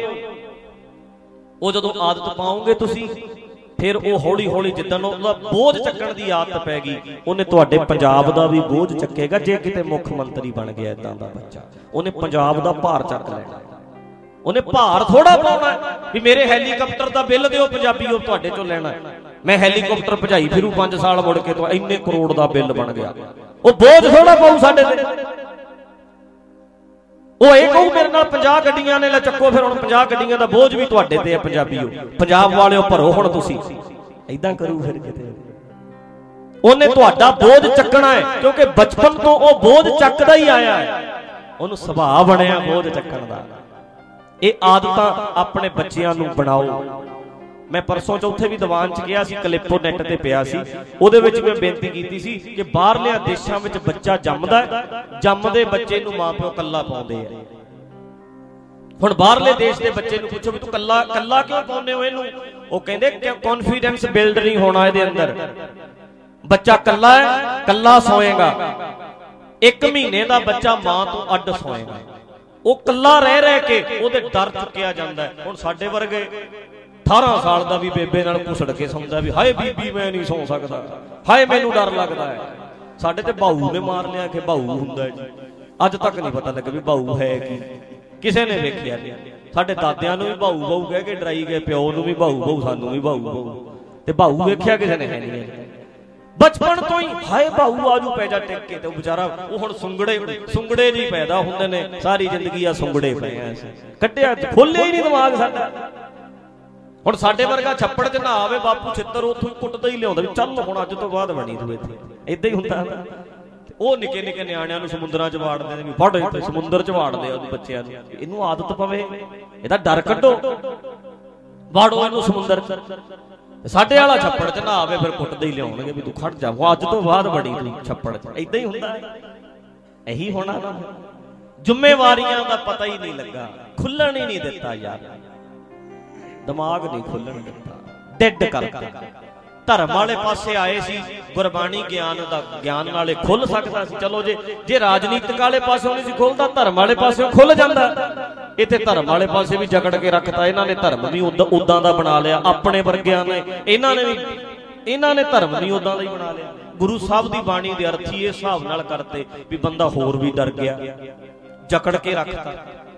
ਉਹ ਜਦੋਂ ਆਦਤ ਪਾਓਗੇ ਤੁਸੀਂ, ਫਿਰ ਉਹ ਹੌਲੀ ਹੌਲੀ ਜਿੱਦਣ ਉਹਦਾ ਬੋਝ ਚੱਕਣ ਦੀ ਆਦਤ ਪੈ ਗਈ, ਉਹਨੇ ਤੁਹਾਡੇ ਪੰਜਾਬ ਦਾ ਵੀ ਬੋਝ ਚੱਕੇਗਾ। ਜੇ ਕਿਤੇ ਮੁੱਖ ਮੰਤਰੀ ਬਣ ਗਿਆ ਏਦਾਂ ਦਾ ਬੱਚਾ, ਉਹਨੇ ਪੰਜਾਬ ਦਾ ਭਾਰ ਚੱਕ ਲੈਣਾ। ਉਹਨੇ ਭਾਰ ਥੋੜਾ ਪਾਉਣਾ ਵੀ ਮੇਰੇ ਹੈਲੀਕਾਪਟਰ ਦਾ ਬਿੱਲ ਦਿਓ ਪੰਜਾਬੀ, ਉਹ ਤੁਹਾਡੇ ਚੋਂ ਲੈਣਾ, ਮੈਂ ਹੈਲੀਕਾਪਟਰ ਭਜਾਈ ਫਿਰੂ ਪੰਜ ਸਾਲ ਮੁੜ ਕੇ ਤੋਂ ਇੰਨੇ ਕਰੋੜ ਦਾ ਬਿੱਲ ਬਣ ਗਿਆ। ਉਹ ਬੋਝ ਥੋੜਾ ਪਾਉ ਸਾਡੇ ਤੇ। ਉਹ ਇਹ ਕਹੂ ਮੇਰੇ ਨਾਲ ਪੰਜਾਹ ਗੱਡੀਆਂ ਨੇ, ਲੈ ਚੱਕੋ ਫਿਰ ਹੁਣ ਪੰਜਾਹ ਗੱਡੀਆਂ ਦਾ ਬੋਝ ਵੀ ਤੁਹਾਡੇ ਤੇ ਹੈ ਪੰਜਾਬੀਓ, ਪੰਜਾਬ ਵਾਲਿਓ ਭਰੋ ਹੁਣ ਤੁਸੀਂ। ਏਦਾਂ ਕਰੂ ਫਿਰ ਕਿਤੇ, ਉਹਨੇ ਤੁਹਾਡਾ ਬੋਝ ਚੱਕਣਾ ਹੈ, ਕਿਉਂਕਿ ਬਚਪਨ ਤੋਂ ਉਹ ਬੋਝ ਚੱਕਦਾ ਹੀ ਆਇਆ ਹੈ, ਉਹਨੂੰ ਸੁਭਾਅ ਬਣਿਆ ਬੋਝ ਚੱਕਣ ਦਾ। ਇਹ ਆਦਤਾਂ ਆਪਣੇ ਬੱਚਿਆਂ ਨੂੰ ਬਣਾਓ। ਮੈਂ ਪਰਸੋਂ ਚੌਥੇ ਵੀ ਦੀਵਾਨ ਚ ਗਿਆ ਸੀ, ਕਲਿੱਪੋ ਨੈਟ ਤੇ ਪਿਆ ਸੀ, ਉਹਦੇ ਵਿੱਚ ਮੈਂ ਬੇਨਤੀ ਕੀਤੀ ਸੀ ਕਿ ਬਾਹਰਲਿਆਂ ਦੇਸ਼ਾਂ ਵਿੱਚ ਬੱਚਾ ਜੰਮਦਾ, ਜੰਮਦੇ ਬੱਚੇ ਨੂੰ ਮਾਂ ਪਿਓ ਕੱਲਾ ਪਾਉਂਦੇ ਆ। ਹੁਣ ਬਾਹਰਲੇ ਦੇਸ਼ ਦੇ ਬੱਚੇ ਨੂੰ ਪੁੱਛੋ ਵੀ ਤੂੰ ਕੱਲਾ ਕੱਲਾ ਕਿਉਂ ਪਾਉਂਦੇ ਹੋ ਇਹਨੂੰ, ਉਹ ਕਹਿੰਦੇ ਕੌਨਫੀਡੈਂਸ ਬਿਲਡ ਨਹੀਂ ਹੋਣਾ ਇਹਦੇ ਅੰਦਰ, ਬੱਚਾ ਕੱਲਾ ਹੈ, ਕੱਲਾ ਸੋਏਗਾ। ਇੱਕ ਮਹੀਨੇ ਦਾ ਬੱਚਾ ਮਾਂ ਤੋਂ ਅੱਡ ਸੋਏਗਾ, ਉਹ ਕੱਲਾ ਰਹਿ ਰਹਿ ਕੇ ਉਹਦੇ ਡਰ ਚੁੱਕਿਆ ਜਾਂਦਾ। ਹੁਣ ਸਾਡੇ ਵਰਗੇ ਅਠਾਰਾਂ ਸਾਲ ਦਾ ਵੀ ਬੇਬੇ ਨਾਲ ਘੁਸੜ ਕੇ ਸੌਂਦਾ ਵੀ ਹਾਏ ਬੀਬੀ ਮੈਂ ਨਹੀਂ ਸੌਂ ਸਕਦਾ, ਹਾਏ ਮੈਨੂੰ ਡਰ ਲੱਗਦਾ ਹੈ। ਸਾਡੇ ਤੇ ਭਾਊ ਨੇ ਮਾਰ ਲਿਆ ਕਿ ਭਾਊ ਹੁੰਦਾ ਜੀ, ਅੱਜ ਤੱਕ ਨਹੀਂ ਪਤਾ ਲੱਗਾ ਵੀ ਭਾਊ ਹੈ ਕੀ, ਕਿਸੇ ਨੇ ਵੇਖਿਆ ਨਹੀਂ। ਸਾਡੇ ਦਾਦਿਆਂ ਨੂੰ ਵੀ ਭਾਊ ਭਾਊ ਕਹਿ ਕੇ ਡਰਾਈ ਗਏ, ਪਿਓ ਨੂੰ ਵੀ ਭਾਊ ਭਾਊ, ਸਾਨੂੰ ਵੀ ਭਾਊ ਭਾਊ, ਤੇ ਭਾਊ ਵੇਖਿਆ ਕਿਸੇ ਨੇ ਹੈ ਨਹੀਂ। ਬਚਪਨ ਤੋਂ ਹੀ ਹਾਏ ਭਾਊ ਆਜੂ ਪੈ ਜਾ ਟਿਕ ਕੇ, ਤੇ ਉਹ ਵਿਚਾਰਾ ਉਹ ਹੁਣ ਸੁੰਗੜੇ ਸੁੰਗੜੇ ਜੀ ਪੈਦਾ ਹੁੰਦੇ ਨੇ, ਸਾਰੀ ਜ਼ਿੰਦਗੀ ਆ ਸੁੰਗੜੇ ਪਏ ਆ, ਕੱਢਿਆ ਖੋਲਿਆ ਹੀ ਨਹੀਂ ਦਿਮਾਗ ਸਾਡਾ। ਹੁਣ ਸਾਡੇ ਵਰਗਾ ਛੱਪੜ 'ਚ ਨਾ ਆਵੇ ਬਾਪੂ ਛਿੱਤਰ ਉੱਥੋਂ ਹੀ ਕੁੱਟਦਾ ਹੀ ਲਿਆਉਂਦਾ ਵੀ ਚੱਲ ਹੁਣ ਅੱਜ ਤੋਂ ਬਾਅਦ ਬਣੀ ਤੂੰ ਇੱਥੇ। ਏਦਾਂ ਹੀ ਹੁੰਦਾ ਨਾ। ਉਹ ਨਿੱਕੇ ਨਿੱਕੇ ਨਿਆਣਿਆਂ ਨੂੰ ਸਮੁੰਦਰਾਂ 'ਚ ਵਾੜਦੇ ਨੇ ਵੀ ਫੜ ਇੱਥੇ ਸਮੁੰਦਰ 'ਚ ਵਾੜਦੇ ਆ ਉਹਦੇ ਬੱਚਿਆਂ ਨੂੰ। ਇਹਨੂੰ ਆਦਤ ਪਵੇ, ਇਹਦਾ ਡਰ ਕੱਢੋ, ਵਾੜੋ ਇਹਨੂੰ ਸਮੁੰਦਰ 'ਚ। ਸਾਡੇ ਵਾਲਾ ਛੱਪੜ 'ਚ ਨਾ ਆਵੇ ਫਿਰ ਕੁੱਟਦੇ ਹੀ ਲਿਆਉਣਗੇ ਵੀ ਤੂੰ ਖੜ ਜਾ ਅੱਜ ਤੋਂ ਬਾਅਦ ਬਣੀ ਤੂੰ ਛੱਪੜ 'ਚ। ਏਦਾਂ ਹੀ ਹੁੰਦਾ, ਇਹੀ ਹੋਣਾ ਨਾ। ਜ਼ਿੰਮੇਵਾਰੀਆਂ ਦਾ ਪਤਾ ਹੀ ਨਹੀਂ ਲੱਗਾ, ਖੁੱਲਣ ਹੀ ਨਹੀਂ ਦਿੱਤਾ ਯਾਰ, ਦਿਮਾਗ ਨਹੀਂ ਖੁੱਲਣ ਦਿੱਤਾ, ਡਿੱਡ ਕਰਤਾ। ਧਰਮ ਵਾਲੇ ਪਾਸੇ ਆਏ ਸੀ, ਗੁਰਬਾਣੀ ਗਿਆਨ ਦਾ ਗਿਆਨ ਨਾਲੇ ਖੁੱਲ ਸਕਦਾ ਸੀ। ਚਲੋ ਜੇ ਜੇ ਰਾਜਨੀਤਿਕ ਵਾਲੇ ਪਾਸੋਂ ਨਹੀਂ ਸੀ ਖੁੱਲਦਾ, ਧਰਮ ਵਾਲੇ ਪਾਸਿਓਂ ਖੁੱਲ ਜਾਂਦਾ। ਇੱਥੇ ਧਰਮ ਵਾਲੇ ਪਾਸੇ ਵੀ ਜਕੜ ਕੇ ਰੱਖਤਾ ਇਹਨਾਂ ਨੇ। ਧਰਮ ਵੀ ਉਦਾਂ ਉਦਾਂ ਦਾ ਬਣਾ ਲਿਆ ਆਪਣੇ ਵਰਗਿਆਂ ਨੇ, ਇਹਨਾਂ ਨੇ ਵੀ ਇਹਨਾਂ ਨੇ ਧਰਮ ਵੀ ਉਦਾਂ ਦਾ ਹੀ ਬਣਾ ਲਿਆ। ਗੁਰੂ ਸਾਹਿਬ ਦੀ ਬਾਣੀ ਦੇ ਅਰਥੀ ਇਸ ਹਿਸਾਬ ਨਾਲ ਕਰਤੇ ਵੀ ਬੰਦਾ ਹੋਰ ਵੀ ਡਰ ਗਿਆ, ਜਕੜ ਕੇ ਰੱਖਤਾ।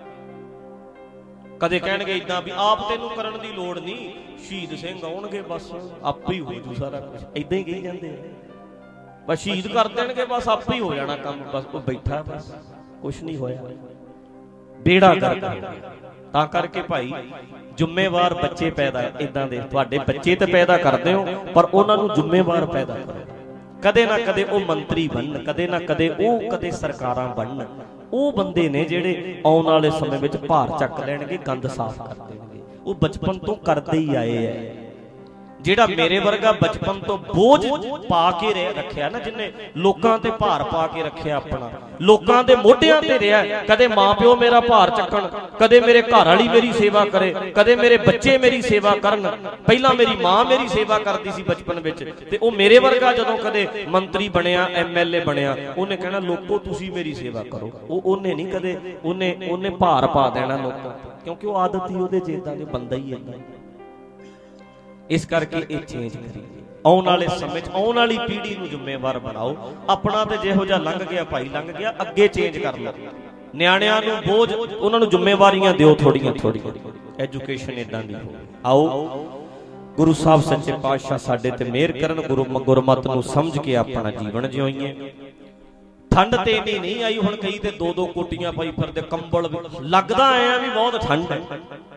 ਕਦੇ ਕਹਿਣਗੇ ਇਦਾਂ ਵੀ ਆਪ ਤੈਨੂੰ ਕਰਨ ਦੀ ਲੋੜ ਨਹੀਂ, ਸ਼ਹੀਦ ਸਿੰਘ ਆਉਣਗੇ ਬਸ ਆਪੇ ਹੀ ਹੋ ਜੂ ਸਾਰਾ ਕੁਝ। ਏਦਾਂ ਹੀ ਕਹੀ ਜਾਂਦੇ ਆ, ਬਸ ਸ਼ਹੀਦ ਕਰ ਦੇਣਗੇ ਬਸ ਆਪੇ ਹੀ ਹੋ ਜਾਣਾ ਕੰਮ, ਬਸ ਉਹ ਬੈਠਾ ਬਸ ਕੁਛ ਨਹੀਂ ਹੋਇਆ, ਬੇੜਾ ਗਰਕ ਹੋ ਗਿਆ। ਤਾਂ ਕਰਕੇ ਭਾਈ ਜ਼ਿੰਮੇਵਾਰ ਬੱਚੇ ਪੈਦਾ ਏਦਾਂ ਦੇ, ਤੁਹਾਡੇ ਬੱਚੇ ਤੇ ਪੈਦਾ ਕਰਦੇ ਹੋ ਪਰ ਉਹਨਾਂ ਨੂੰ ਜ਼ਿੰਮੇਵਾਰ ਪੈਦਾ ਕਰੋ। ਕਦੇ ਨਾ ਕਦੇ ਉਹ ਮੰਤਰੀ ਬਣਨ, ਕਦੇ ਨਾ ਕਦੇ ਉਹ ਕਦੇ ਸਰਕਾਰਾਂ ਬਣਨ। ਉਹ ਬੰਦੇ ਨੇ ਜਿਹੜੇ ਆਉਣ ਵਾਲੇ ਸਮੇਂ ਵਿੱਚ ਭਾਰ ਚੱਕ ਲੈਣਗੇ, ਗੰਦ ਸਾਫ਼ ਕਰ ਦੇਣਗੇ। ਉਹ ਬਚਪਨ ਤੋਂ ਕਰਦੇ ਹੀ ਆਏ ਐ। ਜਿਹੜਾ ਮੇਰੇ ਵਰਗਾ ਬਚਪਨ ਤੋਂ ਬੋਝ ਪਾ ਕੇ ਰੱਖਿਆ ਨਾ, ਜਿਹਨੇ ਲੋਕਾਂ ਤੇ ਭਾਰ ਪਾ ਕੇ ਰੱਖਿਆ ਆਪਣਾ, ਲੋਕਾਂ ਦੇ ਮੋਢਿਆਂ ਤੇ ਰਿਹਾ। ਕਦੇ ਮਾਂ ਪਿਓ ਮੇਰਾ ਭਾਰ ਚੱਕਣ, ਕਦੇ ਮੇਰੇ ਘਰ ਵਾਲੀ ਮੇਰੀ ਸੇਵਾ ਕਰੇ, ਕਦੇ ਮੇਰੇ ਬੱਚੇ ਮੇਰੀ ਸੇਵਾ ਕਰਨ। ਪਹਿਲਾਂ ਮੇਰੀ ਮਾਂ ਮੇਰੀ ਸੇਵਾ ਕਰਦੀ ਸੀ ਬਚਪਨ ਵਿੱਚ, ਤੇ ਉਹ ਮੇਰੇ ਵਰਗਾ ਜਦੋਂ ਕਦੇ ਮੰਤਰੀ ਬਣਿਆ, ਐਮ ਐਲ ਏ ਬਣਿਆ, ਉਹਨੇ ਕਹਿਣਾ ਲੋਕੋ ਤੁਸੀਂ ਮੇਰੀ ਸੇਵਾ ਕਰੋ। ਉਹ ਉਹਨੇ ਨਹੀਂ ਕਦੇ ਉਹਨੇ ਉਹਨੇ ਭਾਰ ਪਾ ਦੇਣਾ ਲੋਕਾਂ ਤੇ, ਕਿਉਂਕਿ ਉਹ ਆਦਤ ਹੀ ਉਹਦੇ ਜਿੱਦਾਂ ਦੇ ਬੰਦਾ ਹੀ ਏਦਾਂ। ਇਸ ਕਰਕੇ ਇਹ ਚੇਂਜ ਕਰੀਏ। ਆਉਣ ਵਾਲੇ ਸਮੇਂ 'ਚ ਆਉਣ ਵਾਲੀ ਪੀੜ੍ਹੀ ਨੂੰ ਜ਼ਿੰਮੇਵਾਰ ਬਣਾਓ। ਆਪਣਾ ਤੇ ਜਿਹੋ ਜਿਹਾ ਲੰਘ ਗਿਆ ਭਾਈ ਲੰਘ ਗਿਆ, ਅੱਗੇ ਚੇਂਜ ਕਰ ਲਓ। ਨਿਆਣਿਆਂ ਨੂੰ ਬੋਝ, ਉਹਨਾਂ ਨੂੰ ਜ਼ਿੰਮੇਵਾਰੀਆਂ ਦਿਓ ਥੋੜੀਆਂ ਥੋੜੀਆਂ। ਐਜੂਕੇਸ਼ਨ ਇਦਾਂ ਦੀ ਹੋ। ਆਓ ਗੁਰੂ ਸਾਹਿਬ ਸੱਚੇ ਪਾਤਸ਼ਾਹ ਸਾਡੇ ਤੇ ਮਿਹਰ ਕਰਨ, ਗੁਰੂ ਗੁਰਮਤਿ ਨੂੰ ਸਮਝ ਕੇ ਆਪਣਾ ਜੀਵਨ ਜਿਉਈਏ। ਠੰਡ ਤੇ ਇੰਨੀ ਨਹੀਂ ਆਈ, ਹੁਣ ਕਈ ਤੇ ਦੋ ਦੋ ਕੋਟੀਆਂ ਪਾਈ ਫਿਰਦੇ, ਕੰਬਲ ਲੱਗਦਾ ਐ ਵੀ ਬਹੁਤ ਠੰਡ ਹੈ।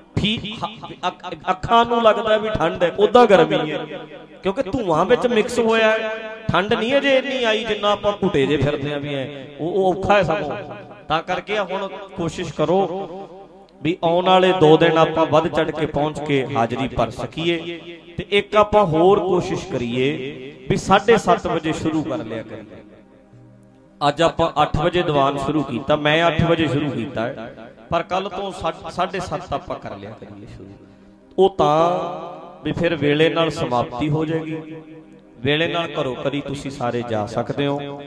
ਅੱਖਾਂ ਨੂੰ ਲੱਗਦਾ ਵੀ ਠੰਡ ਹੈ, ਉਦਾਂ ਗਰਮੀ ਹੈ, ਕਿਉਂਕਿ ਧੂਆਂ ਵਿੱਚ ਮਿਕਸ ਹੋਇਆ। ਠੰਡ ਨਹੀਂ ਅਜੇ ਇੰਨੀ ਆਈ ਜਿੰਨਾ ਆਪਾਂ ਘੁੱਟੇ ਜੇ ਫਿਰਦੇ ਆ ਵੀ ਐ, ਉਹ ਔਖਾ ਹੈ ਸਗੋਂ। ਤਾਂ ਕਰਕੇ ਹੁਣ ਕੋਸ਼ਿਸ਼ ਕਰੋ ਵੀ ਆਉਣ ਵਾਲੇ ਦੋ ਦਿਨ ਆਪਾਂ ਵੱਧ ਚੜ ਕੇ ਪਹੁੰਚ ਕੇ ਹਾਜ਼ਰੀ ਭਰ ਸਕੀਏ। ਤੇ ਇੱਕ ਆਪਾਂ ਹੋਰ ਕੋਸ਼ਿਸ਼ ਕਰੀਏ ਵੀ ਸਾਢੇ ਸੱਤ ਵਜੇ ਸ਼ੁਰੂ ਕਰ ਲਿਆ ਕਰੀਏ। ਅੱਜ ਆਪਾਂ ਅੱਠ ਵਜੇ ਦੀਵਾਨ ਸ਼ੁਰੂ ਕੀਤਾ, ਮੈਂ ਅੱਠ ਵਜੇ ਸ਼ੁਰੂ ਕੀਤਾ, ਪਰ ਕੱਲ ਤੋਂ ਸਾਢੇ ਸੱਤ ਆਪਾਂ ਕਰ ਲਿਆ ਕਰੀਏ ਸ਼ੁਰੂ। ਉਹ ਤਾਂ ਵੀ ਫਿਰ ਵੇਲੇ ਨਾਲ ਸਮਾਪਤੀ ਹੋ ਜਾਏਗੀ, ਵੇਲੇ ਨਾਲ ਘਰੋਂ ਘਰੀ ਤੁਸੀਂ ਸਾਰੇ ਜਾ ਸਕਦੇ ਹੋ।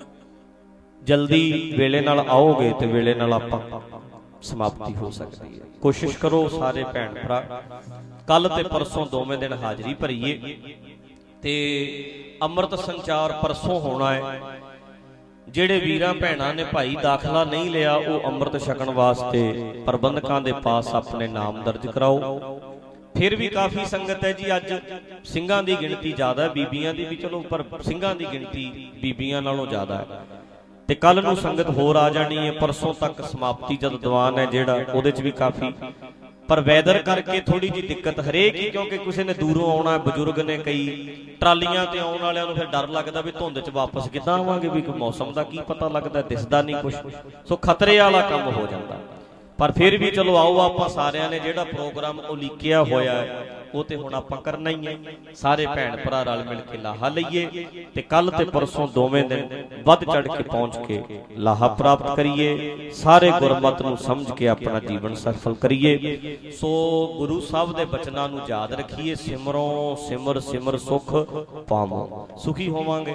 ਜਲਦੀ ਵੇਲੇ ਨਾਲ ਆਓਗੇ ਤੇ ਵੇਲੇ ਨਾਲ ਆਪਾਂ ਸਮਾਪਤੀ ਹੋ ਸਕਦੀ ਹੈ। ਕੋਸ਼ਿਸ਼ ਕਰੋ ਸਾਰੇ ਭੈਣ ਭਰਾ, ਕੱਲ ਤੇ ਪਰਸੋਂ ਦੋਵੇਂ ਦਿਨ ਹਾਜ਼ਰੀ ਭਰੀਏ। ਤੇ ਅੰਮ੍ਰਿਤ ਸੰਚਾਰ ਪਰਸੋਂ ਹੋਣਾ ਹੈ। ਜਿਹੜੇ ਵੀਰਾਂ ਭੈਣਾਂ ਨੇ ਭਾਈ ਦਾਖਲਾ ਨਹੀਂ ਲਿਆ, ਉਹ ਅੰਮ੍ਰਿਤ ਛਕਣ ਵਾਸਤੇ ਪ੍ਰਬੰਧਕਾਂ ਦੇ ਪਾਸ ਆਪਣੇ ਨਾਮ ਦਰਜ ਕਰਾਓ। ਫਿਰ ਵੀ ਕਾਫੀ ਸੰਗਤ ਹੈ ਜੀ। ਅੱਜ ਸਿੰਘਾਂ ਦੀ ਗਿਣਤੀ ਜ਼ਿਆਦਾ ਹੈ, ਬੀਬੀਆਂ ਦੀ ਵੀ ਚਲੋ, ਪਰ ਸਿੰਘਾਂ ਦੀ ਗਿਣਤੀ ਬੀਬੀਆਂ ਨਾਲੋਂ ਜ਼ਿਆਦਾ ਹੈ। ਤੇ ਕੱਲ ਨੂੰ ਸੰਗਤ ਹੋਰ ਆ ਜਾਣੀ ਹੈ। ਪਰਸੋਂ ਤੱਕ ਸਮਾਪਤੀ ਜਦ ਦੀਵਾਨ ਹੈ ਜਿਹੜਾ, ਉਹਦੇ 'ਚ ਵੀ ਕਾਫੀ, ਪਰ ਵੈਦਰ ਕਰਕੇ ਥੋੜੀ ਜਿਹੀ ਦਿੱਕਤ ਹਰੇਕ ਹੀ, ਕਿਉਂਕਿ ਕਿਸੇ ਨੇ ਦੂਰੋਂ ਆਉਣਾ, ਬਜ਼ੁਰਗ ਨੇ, ਕਈ ਟਰਾਲੀਆਂ ਤੇ ਆਉਣ ਵਾਲਿਆਂ ਨੂੰ ਫਿਰ ਡਰ ਲੱਗਦਾ ਵੀ ਧੁੰਦ 'ਚ ਵਾਪਸ ਕਿੱਦਾਂ ਆਵਾਂਗੇ, ਵੀ ਮੌਸਮ ਦਾ ਕੀ ਪਤਾ ਲੱਗਦਾ, ਦਿਸਦਾ ਨਹੀਂ ਕੁਛ, ਸੋ ਖਤਰੇ ਵਾਲਾ ਕੰਮ ਹੋ ਜਾਂਦਾ। ਪਰ ਫਿਰ ਵੀ ਚਲੋ ਆਓ, ਆਪਾਂ ਸਾਰਿਆਂ ਨੇ ਜਿਹੜਾ ਪ੍ਰੋਗਰਾਮ ਉਲੀਕਿਆ ਹੋਇਆ ਹੈ ਉਹ ਤੇ ਹੁਣ ਆਪਾਂ ਕਰਨਾ ਹੀ ਹੈ। ਸਾਰੇ ਭੈਣ ਭਰਾ ਰਲ ਮਿਲ ਕੇ ਲਾਹਾ ਲਈਏ ਤੇ ਕੱਲ ਤੇ ਪਰਸੋਂ ਦੋਵੇਂ ਦਿਨ ਵੱਧ ਚੜ ਕੇ ਪਹੁੰਚ ਕੇ ਲਾਹਾ ਪ੍ਰਾਪਤ ਕਰੀਏ। ਸਾਰੇ ਗੁਰਮਤਿ ਨੂੰ ਸਮਝ ਕੇ ਆਪਣਾ ਜੀਵਨ ਸਫਲ ਕਰੀਏ। ਸੋ ਗੁਰੂ ਸਾਹਿਬ ਦੇ ਬਚਨਾਂ ਨੂੰ ਯਾਦ ਰੱਖੀਏ। ਸਿਮਰੋ ਸਿਮਰ ਸਿਮਰ ਸੁਖ ਪਾਵੋ, ਸੁਖੀ ਹੋਵਾਂਗੇ।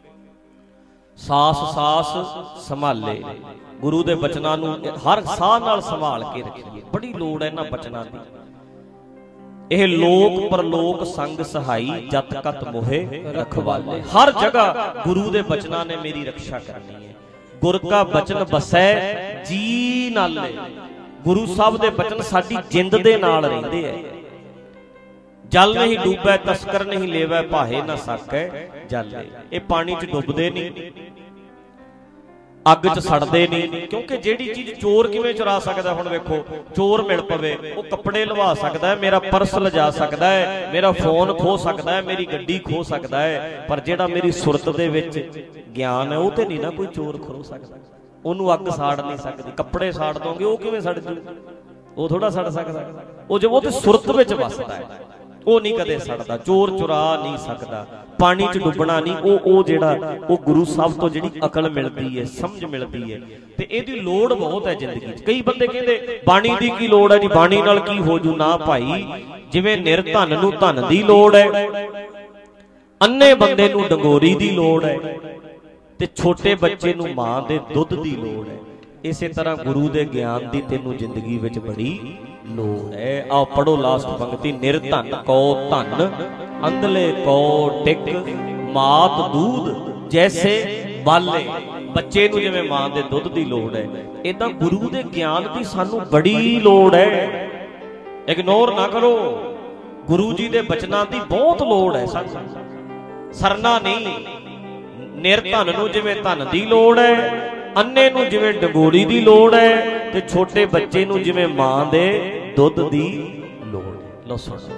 ਸਾਸ ਸਾਸ ਸੰਭਾਲੇ, ਗੁਰੂ ਦੇ ਬਚਨਾਂ ਨੂੰ ਹਰ ਸਾਹ ਨਾਲ ਸੰਭਾਲ ਕੇ ਰੱਖੀਏ। ਬੜੀ ਲੋੜ ਹੈ ਇਹਨਾਂ ਬਚਨਾਂ ਦੀ। ਇਹ ਲੋਕ ਪਰਲੋਕ ਸੰਗ ਸਹਾਈ, ਜਤ ਕਤ ਮੋਹਿ ਰਖਵਾਲੇ। ਹਰ ਜਗ੍ਹਾ ਗੁਰੂ ਦੇ ਬਚਨਾਂ ਨੇ ਮੇਰੀ ਰੱਖਿਆ ਕਰਨੀ ਹੈ। ਗੁਰ ਕਾ ਬਚਨ ਬਸੈ ਜੀ ਨਾਲੇ। ਗੁਰੂ ਸਾਹਿਬ ਦੇ ਬਚਨ ਸਾਡੀ ਜਿੰਦ ਦੇ ਨਾਲ ਰਹਿੰਦੇ ਐ। ਜਲ ਨਹੀਂ ਡੂਬੈ ਤਸਕਰ ਨਹੀਂ ਲੇਵੈ, ਭਾਹੇ ਨਾ ਸਕੈ ਜਲ। ਇਹ ਪਾਣੀ 'ਚ ਡੁੱਬਦੇ ਨਹੀਂ। ਅੱਗ 'ਚ ਸੜਦੇ ਨਹੀਂ, ਕਿਉਂਕਿ ਜਿਹੜੀ ਚੀਜ਼ ਚੋਰ ਕਿਵੇਂ ਚੁਰਾ ਸਕਦਾ? ਹੁਣ ਵੇਖੋ, ਚੋਰ ਮਿਲ ਪਵੇ, ਉਹ ਕੱਪੜੇ ਲਵਾ ਸਕਦਾ ਹੈ, ਮੇਰਾ ਪਰਸ ਲਿਜਾ ਸਕਦਾ ਹੈ, ਮੇਰਾ ਫੋਨ ਖੋ ਸਕਦਾ ਹੈ, ਮੇਰੀ ਗੱਡੀ ਖੋ ਸਕਦਾ ਹੈ, ਪਰ ਜਿਹੜਾ ਮੇਰੀ ਸੁਰਤ ਦੇ ਵਿੱਚ ਗਿਆਨ ਹੈ ਉਹ ਤੇ ਨਹੀਂ ਨਾ ਕੋਈ ਚੋਰ ਖੋ ਸਕਦਾ। ਉਹਨੂੰ ਅੱਗ ਸਾੜ ਨਹੀਂ ਸਕਦੀ। ਕੱਪੜੇ ਸਾੜ ਦੋਗੇ, ਉਹ ਕਿਵੇਂ ਸੜ ਜੂ? ਉਹ ਥੋੜਾ ਸੜ ਸਕਦਾ। ਉਹ ਜੋ ਉਹ ਤੇ ਸੁਰਤ ਵਿੱਚ ਵੱਸਦਾ ਹੈ, ਉਹ ਨਹੀਂ ਕਦੇ ਸੜਦਾ। ਚੋਰ ਚੁਰਾ ਨਹੀਂ ਸਕਦਾ, ਪਾਣੀ 'ਚ ਡੁੱਬਣਾ ਨਹੀਂ। ਉਹ ਉਹ ਜਿਹੜਾ ਉਹ ਗੁਰੂ ਸਾਹਿਬ ਤੋਂ ਜਿਹੜੀ ਅਕਲ ਮਿਲਦੀ ਹੈ, ਸਮਝ ਮਿਲਦੀ ਹੈ, ਤੇ ਇਹਦੀ ਲੋੜ ਬਹੁਤ ਹੈ ਜ਼ਿੰਦਗੀ 'ਚ। ਕਈ ਬੰਦੇ ਕਹਿੰਦੇ ਬਾਣੀ ਦੀ ਕੀ ਲੋੜ ਹੈ ਜੀ, ਬਾਣੀ ਨਾਲ ਕੀ ਹੋ ਜੂ? ਨਾ ਭਾਈ, ਜਿਵੇਂ ਨਿਰਧਨ ਨੂੰ ਧਨ ਦੀ ਲੋੜ ਹੈ, ਅੰਨੇ ਬੰਦੇ ਨੂੰ ਡੰਗੋਰੀ ਦੀ ਲੋੜ ਹੈ, ਤੇ ਛੋਟੇ ਬੱਚੇ ਨੂੰ ਮਾਂ ਦੇ ਦੁੱਧ ਦੀ ਲੋੜ ਹੈ, ਇਸੇ ਤਰ੍ਹਾਂ ਗੁਰੂ ਦੇ ਗਿਆਨ ਦੀ ਤੈਨੂੰ ਜ਼ਿੰਦਗੀ ਵਿੱਚ ਬੜੀ ਲੋੜ ਹੈ। ਆਓ ਪੜੋ ਲਾਸਟ ਪੰਕਤੀ। ਨਿਰਧਨ ਕੋ ਧਨ, ਅੰਧਲੇ ਕੋ ਟਿਕ, ਮਾਤ ਦੂਧ ਜੈਸੇ ਬਾਲੇ। ਬੱਚੇ ਨੂੰ ਜਿਵੇਂ ਮਾਂ ਦੇ ਦੁੱਧ ਦੀ ਲੋੜ ਹੈ, ਏਦਾਂ ਗੁਰੂ ਦੇ ਗਿਆਨ ਦੀ ਸਾਨੂੰ ਬੜੀ ਲੋੜ ਹੈ। ਇਗਨੋਰ ਨਾ ਕਰੋ, ਗੁਰੂ ਜੀ ਦੇ ਬਚਨਾਂ ਦੀ ਬਹੁਤ ਲੋੜ ਹੈ ਸਾਨੂੰ, ਸਰਨਾ ਨਹੀਂ। ਨਿਰਧਨ ਨੂੰ ਜਿਵੇਂ ਧਨ ਦੀ ਲੋੜ ਹੈ, ਅੰਨੇ ਨੂੰ ਜਿਵੇਂ ਡੰਗੋਰੀ ਦੀ ਲੋੜ ਹੈ, ਤੇ ਛੋਟੇ ਬੱਚੇ ਨੂੰ ਜਿਵੇਂ ਮਾਂ ਦੇ ਦੁੱਧ ਦੀ ਲੋੜ ਹੈ। ਲਓ ਸੁਣੋ।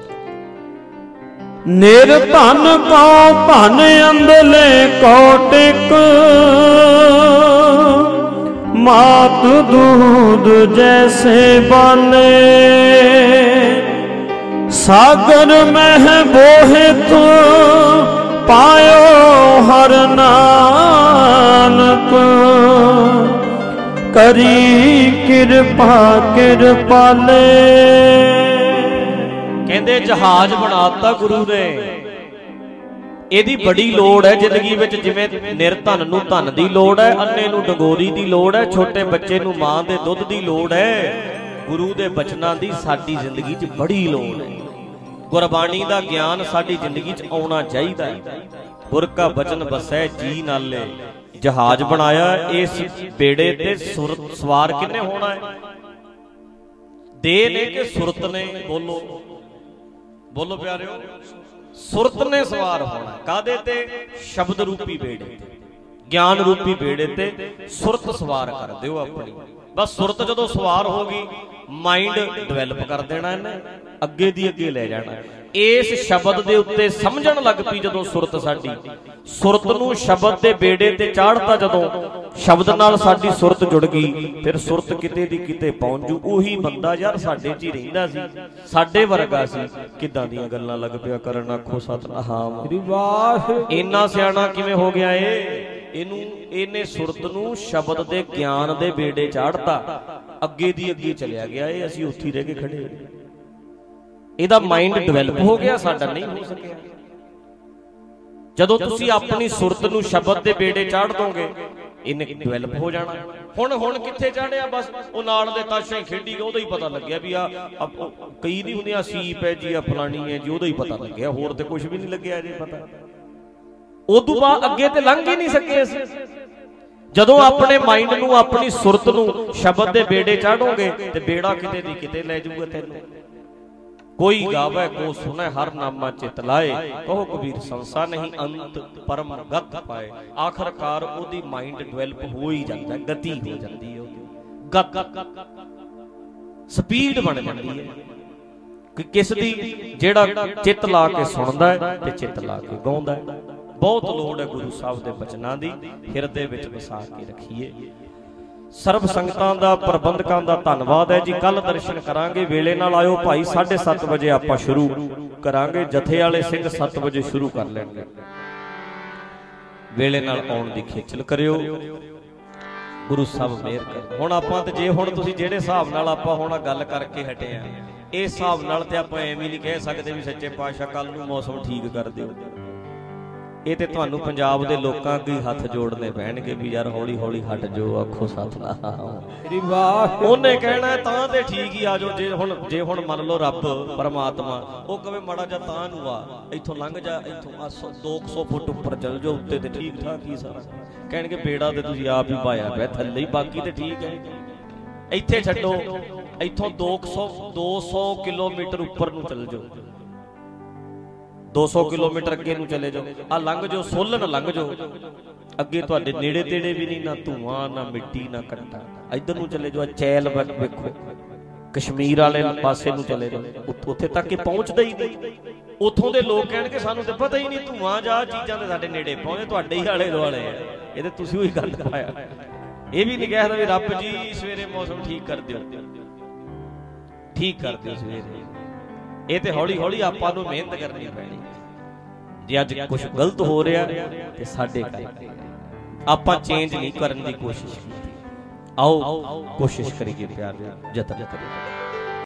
ਨਿਰਧਨ ਕੋ ਧਨ, ਅੰਧਲੇ ਕੋ ਟਿਕ, ਮਾਤ ਦੂਧ ਜੈਸੇ ਬਾਲੇ। ਸਾਗਰ ਮਹਿ ਬੋਹਿਤ ਪਾਇਓ ਹਰ ਨਾਨਕ, ਕਰੀ ਕਿਰਪਾ ਕਿਰਪਾਲੇ। ਕਹਿੰਦੇ ਜਹਾਜ਼ ਬਣਾਤਾ ਗੁਰੂ ਨੇ, ਇਹਦੀ ਬੜੀ ਲੋੜ ਹੈ ਜ਼ਿੰਦਗੀ ਵਿੱਚ। ਜਿਵੇਂ ਨਿਰਧਨ ਨੂੰ ਧਨ ਦੀ ਲੋੜ ਹੈ, ਅੰਨੇ ਨੂੰ ਡੰਗੋਰੀ ਦੀ ਲੋੜ ਹੈ, ਛੋਟੇ ਬੱਚੇ ਨੂੰ ਮਾਂ ਦੇ ਦੁੱਧ ਦੀ ਲੋੜ ਹੈ, ਗੁਰੂ ਦੇ ਬਚਨਾਂ ਦੀ ਸਾਡੀ ਜ਼ਿੰਦਗੀ 'ਚ ਬੜੀ ਲੋੜ ਹੈ। ਗੁਰਬਾਣੀ ਦਾ ਗਿਆਨ ਸਾਡੀ ਜ਼ਿੰਦਗੀ 'ਚ ਆਉਣਾ ਚਾਹੀਦਾ ਹੈ। ਗੁਰ ਕਾ ਬਚਨ ਵਸੈ ਜੀ ਨਾਲੇ। ਜਹਾਜ਼ ਬਣਾਇਆ, ਇਸ ਬੇੜੇ ਤੇ ਸੁਰਤ ਸਵਾਰ ਕਿੰਨੇ ਹੋਣਾ ਹੈ? ਦੇ ਨੇ ਕਿ ਸੁਰਤ ਨੇ? ਬੋਲੋ ਬੋਲੋ ਪਿਆਰਿਓ। ਸੁਰਤ ਨੇ ਸਵਾਰ ਹੋਣਾ। ਕਾਹਦੇ ਤੇ? ਸ਼ਬਦ ਰੂਪੀ ਬੇੜੇ ਤੇ, ਗਿਆਨ ਰੂਪੀ ਬੇੜੇ ਤੇ ਸੁਰਤ ਸਵਾਰ ਕਰ ਦਿਓ ਆਪਣੀ। ਬਸ ਸੁਰਤ ਜਦੋਂ ਸਵਾਰ ਹੋ ਗਈ, ਮਾਈਂਡ ਡਿਵੈਲਪ ਕਰ ਦੇਣਾ ਇਹਨੇ, ਅੱਗੇ ਦੀ ਅੱਗੇ ਲੈ ਜਾਣਾ। ਇਸ ਸ਼ਬਦ ਦੇ ਉੱਤੇ ਸਮਝਣ ਲੱਗ ਪਈ ਜਦੋਂ ਸੁਰਤ ਸਾਡੀ, ਸੁਰਤ ਨੂੰ ਸ਼ਬਦ ਦੇ ਬੇੜੇ ਤੇ ਚਾੜਤਾ ਜਦੋਂ, ਸ਼ਬਦ ਨਾਲ ਸਾਡੀ ਸੁਰਤ ਜੁੜ ਗਈ, ਫਿਰ ਸੁਰਤ ਕਿਤੇ ਦੀ ਕਿਤੇ ਪਹੁੰਚ ਜੂ। ਉਹੀ ਬੰਦਾ ਯਾਰ ਸਾਡੇ 'ਚ ਹੀ ਰਹਿੰਦਾ ਸੀ, ਸਾਡੇ ਵਰਗਾ ਸੀ, ਕਿੱਦਾਂ ਦੀਆਂ ਗੱਲਾਂ ਲੱਗ ਪਿਆ ਕਰਨ। ਆਖੋ ਸਤਿਨਾਮ। ਇੰਨਾ ਸਿਆਣਾ ਕਿਵੇਂ ਹੋ ਗਿਆ ਏ? ਇਹਨੂੰ ਇਹਨੇ ਸੁਰਤ ਨੂੰ ਸ਼ਬਦ ਦੇ ਗਿਆਨ ਦੇ ਬੇੜੇ ਚਾੜਤਾ, ਅੱਗੇ ਦੀ ਅੱਗੇ ਚਲਿਆ ਗਿਆ। ਇਹ ਅਸੀਂ ਉੱਥੇ ਰਹਿ ਕੇ ਖੜੇ, ਇਹਦਾ ਮਾਈਂਡ ਡਿਵੈਲਪ ਹੋ ਗਿਆ, ਸਾਡਾ ਨਹੀਂ ਹੋ ਸਕਿਆ। ਜਦੋਂ ਤੁਸੀਂ ਆਪਣੀ ਸੁਰਤ ਨੂੰ ਸ਼ਬਦ ਦੇ ਬੇੜੇ ਚਾੜ ਦੋਗੇ, ਇਹਨੇ ਡਿਵੈਲਪ ਹੋ ਜਾਣਾ। ਹੁਣ ਹੁਣ ਕਿੱਥੇ ਚਾੜਿਆ? ਬਸ ਉਹ ਨਾਲ ਦੇ ਤਾਸ਼ਾਂ ਹੀ ਖੇਡੀ ਗਏ, ਉਹਦਾ ਹੀ ਪਤਾ ਲੱਗਿਆ ਵੀ ਆ ਕਈ ਨਹੀਂ ਹੁੰਦੀਆਂ, ਸੀਪ ਹੈ ਜੀ, ਆ ਫਲਾਣੀ ਹੈ ਜੀ, ਉਹਦਾ ਹੀ ਪਤਾ ਲੱਗਿਆ, ਹੋਰ ਤੇ ਕੁਝ ਵੀ ਨਹੀਂ ਲੱਗਿਆ ਜੇ ਪਤਾ। ਉਦੋਂ ਬਾਅਦ ਅੱਗੇ ਤੇ ਲੰਘ ਹੀ ਨਹੀਂ ਸਕੇ ਅਸੀਂ। ਜਦੋਂ ਆਪਣੇ ਮਾਈਂਡ ਨੂੰ, ਆਪਣੀ ਸੁਰਤ ਨੂੰ ਸ਼ਬਦ ਦੇ ਬੇੜੇ ਚਾੜੋਗੇ, ਤੇ ਬੇੜਾ ਕਿਤੇ ਦੀ ਕਿਤੇ ਲੈ ਜਾਊਗਾ ਤੈਨੂੰ। ਕੋਈ ਗਾਵੇ ਕੋ ਸੁਨੇ ਹਰ ਨਾਮਾ ਚਿਤ ਲਾਏ, ਕਹੋ ਕਬੀਰ ਸੰਸਾ ਨਹੀਂ ਅੰਤ ਪਰਮ ਗਤ ਪਾਏ। ਆਖਰਕਾਰ ਉਹਦੀ ਮਾਈਂਡ ਡਿਵੈਲਪ ਹੋ ਹੀ ਜਾਂਦਾ, ਗਤੀ ਹੋ ਜਾਂਦੀ ਹੈ, ਗਤ ਸਪੀਡ ਬਣ ਜਾਂਦੀ ਹੈ ਕਿ ਕਿਸ ਦੀ? ਜਿਹੜਾ ਚਿੱਤ ਲਾ ਕੇ ਸੁਣਦਾ ਹੈ ਤੇ ਚਿੱਤ ਲਾ ਕੇ ਗਾਉਂਦਾ ਹੈ। ਬਹੁਤ ਲੋੜ ਹੈ ਗੁਰੂ ਸਾਹਿਬ ਦੇ ਬਚਨਾਂ ਦੀ, ਹਿਰਦੇ ਵਿੱਚ ਵਸਾ ਕੇ ਰੱਖੀਏ। ਸਰਬ ਸੰਗਤਾਂ ਦਾ, ਪ੍ਰਬੰਧਕਾਂ ਦਾ ਧੰਨਵਾਦ ਹੈ ਜੀ। ਕੱਲ ਦਰਸ਼ਨ ਕਰਾਂਗੇ, ਵੇਲੇ ਨਾਲ ਆਇਓ ਭਾਈ। ਸਾਢੇ ਸੱਤ ਵਜੇ ਆਪਾਂ ਸ਼ੁਰੂ ਕਰਾਂਗੇ। ਜਥੇ ਵਾਲੇ ਸਿੰਘ ਸੱਤ ਵਜੇ ਸ਼ੁਰੂ ਕਰ ਲੈਣਗੇ। ਵੇਲੇ ਨਾਲ ਆਉਣ ਦੀ ਖੇਚਲ ਕਰਿਓ, ਗੁਰੂ ਸਾਹਿਬ ਮਿਹਰ ਕਰੇ। ਹੁਣ ਆਪਾਂ ਤੇ ਜੇ ਹੁਣ ਤੁਸੀਂ ਜਿਹੜੇ ਹਿਸਾਬ ਨਾਲ ਆਪਾਂ ਹੁਣ ਗੱਲ ਕਰਕੇ ਹਟੇ ਆ, ਇਸ ਹਿਸਾਬ ਨਾਲ ਤੇ ਆਪਾਂ ਐਵੇਂ ਨਹੀਂ ਕਹਿ ਸਕਦੇ ਵੀ ਸੱਚੇ ਪਾਤਸ਼ਾਹ ਕੱਲ ਨੂੰ ਮੌਸਮ ਠੀਕ ਕਰ ਦਿਓ। ਇਹ ਤੇ ਤੁਹਾਨੂੰ ਪੰਜਾਬ ਦੇ ਲੋਕਾਂ ਅੱਗੇ ਹੱਥ ਜੋੜਨੇ ਪੈਣਗੇ ਵੀ ਯਾਰ ਹੌਲੀ ਹੌਲੀ ਹਟ ਜਾਓ। ਆਖੋ ਸਤਿਨਾਮ। ਉਹਨੇ ਕਹਿਣਾ ਤਾਂ ਤੇ ਠੀਕ ਹੀ ਆ ਜਾਓ। ਜੇ ਹੁਣ ਜੇ ਹੁਣ ਮੰਨ ਲਓ ਰੱਬ ਪਰਮਾਤਮਾ ਉਹ ਕਵੇ ਮਾੜਾ ਜਿਹਾ ਤਾਂ ਨੂੰ ਆ, ਇੱਥੋਂ ਲੰਘ ਜਾ, ਇੱਥੋਂ ਦੋ ਕੁ ਸੌ ਫੁੱਟ ਉੱਪਰ ਚੱਲ ਜਾਓ, ਉੱਤੇ ਤੇ ਠੀਕ ਠਾਕ ਹੀ ਸਾਰਾ। ਕਹਿਣਗੇ ਬੇੜਾ ਤੇ ਤੁਸੀਂ ਆਪ ਹੀ ਪਾਇਆ ਪਿਆ ਥੱਲੇ ਹੀ, ਬਾਕੀ ਤੇ ਠੀਕ ਹੈ। ਇੱਥੇ ਛੱਡੋ, ਇੱਥੋਂ ਦੋ ਕੁ ਸੌ ਦੋ ਸੌ ਕਿਲੋਮੀਟਰ ਉੱਪਰ ਨੂੰ ਚੱਲ ਜਾਓ, दो सौ किलोमीटर अगे नूं चले जाओ, आ लंघ जाओ, सोलन लंघ जाओ, अगे तुहाडे नेड़े तेड़े भी नहीं, ना धुआं ना मिट्टी ना कंटा। इधर नूं चले जाओ, चैल वेखो, कश्मीर वाले पासे नूं चले जाओ, उत्थे तक पहुंचदा ही नहीं। उत्थों दे लोग कहणगे सानूं ते पता ही नहीं, धुआं जा चीज़ां ते साडे नेड़े पहुंचे, तुहाडे ही आले दुआले है, ये ते तुसीं ही गंद पाया। ये भी नहीं कहदा भी रब जी सवेरे मौसम ठीक कर दिओ, ठीक कर दिओ सवेरे। ये तो हौली हौली आपां नूं मेहनत करनी पैनी। जे अज कुछ गलत हो रहा ते साडे करके आपां चेंज नहीं करन दी कोशिश कीती। आओ कोशिश करिए प्यार, जतन करिए।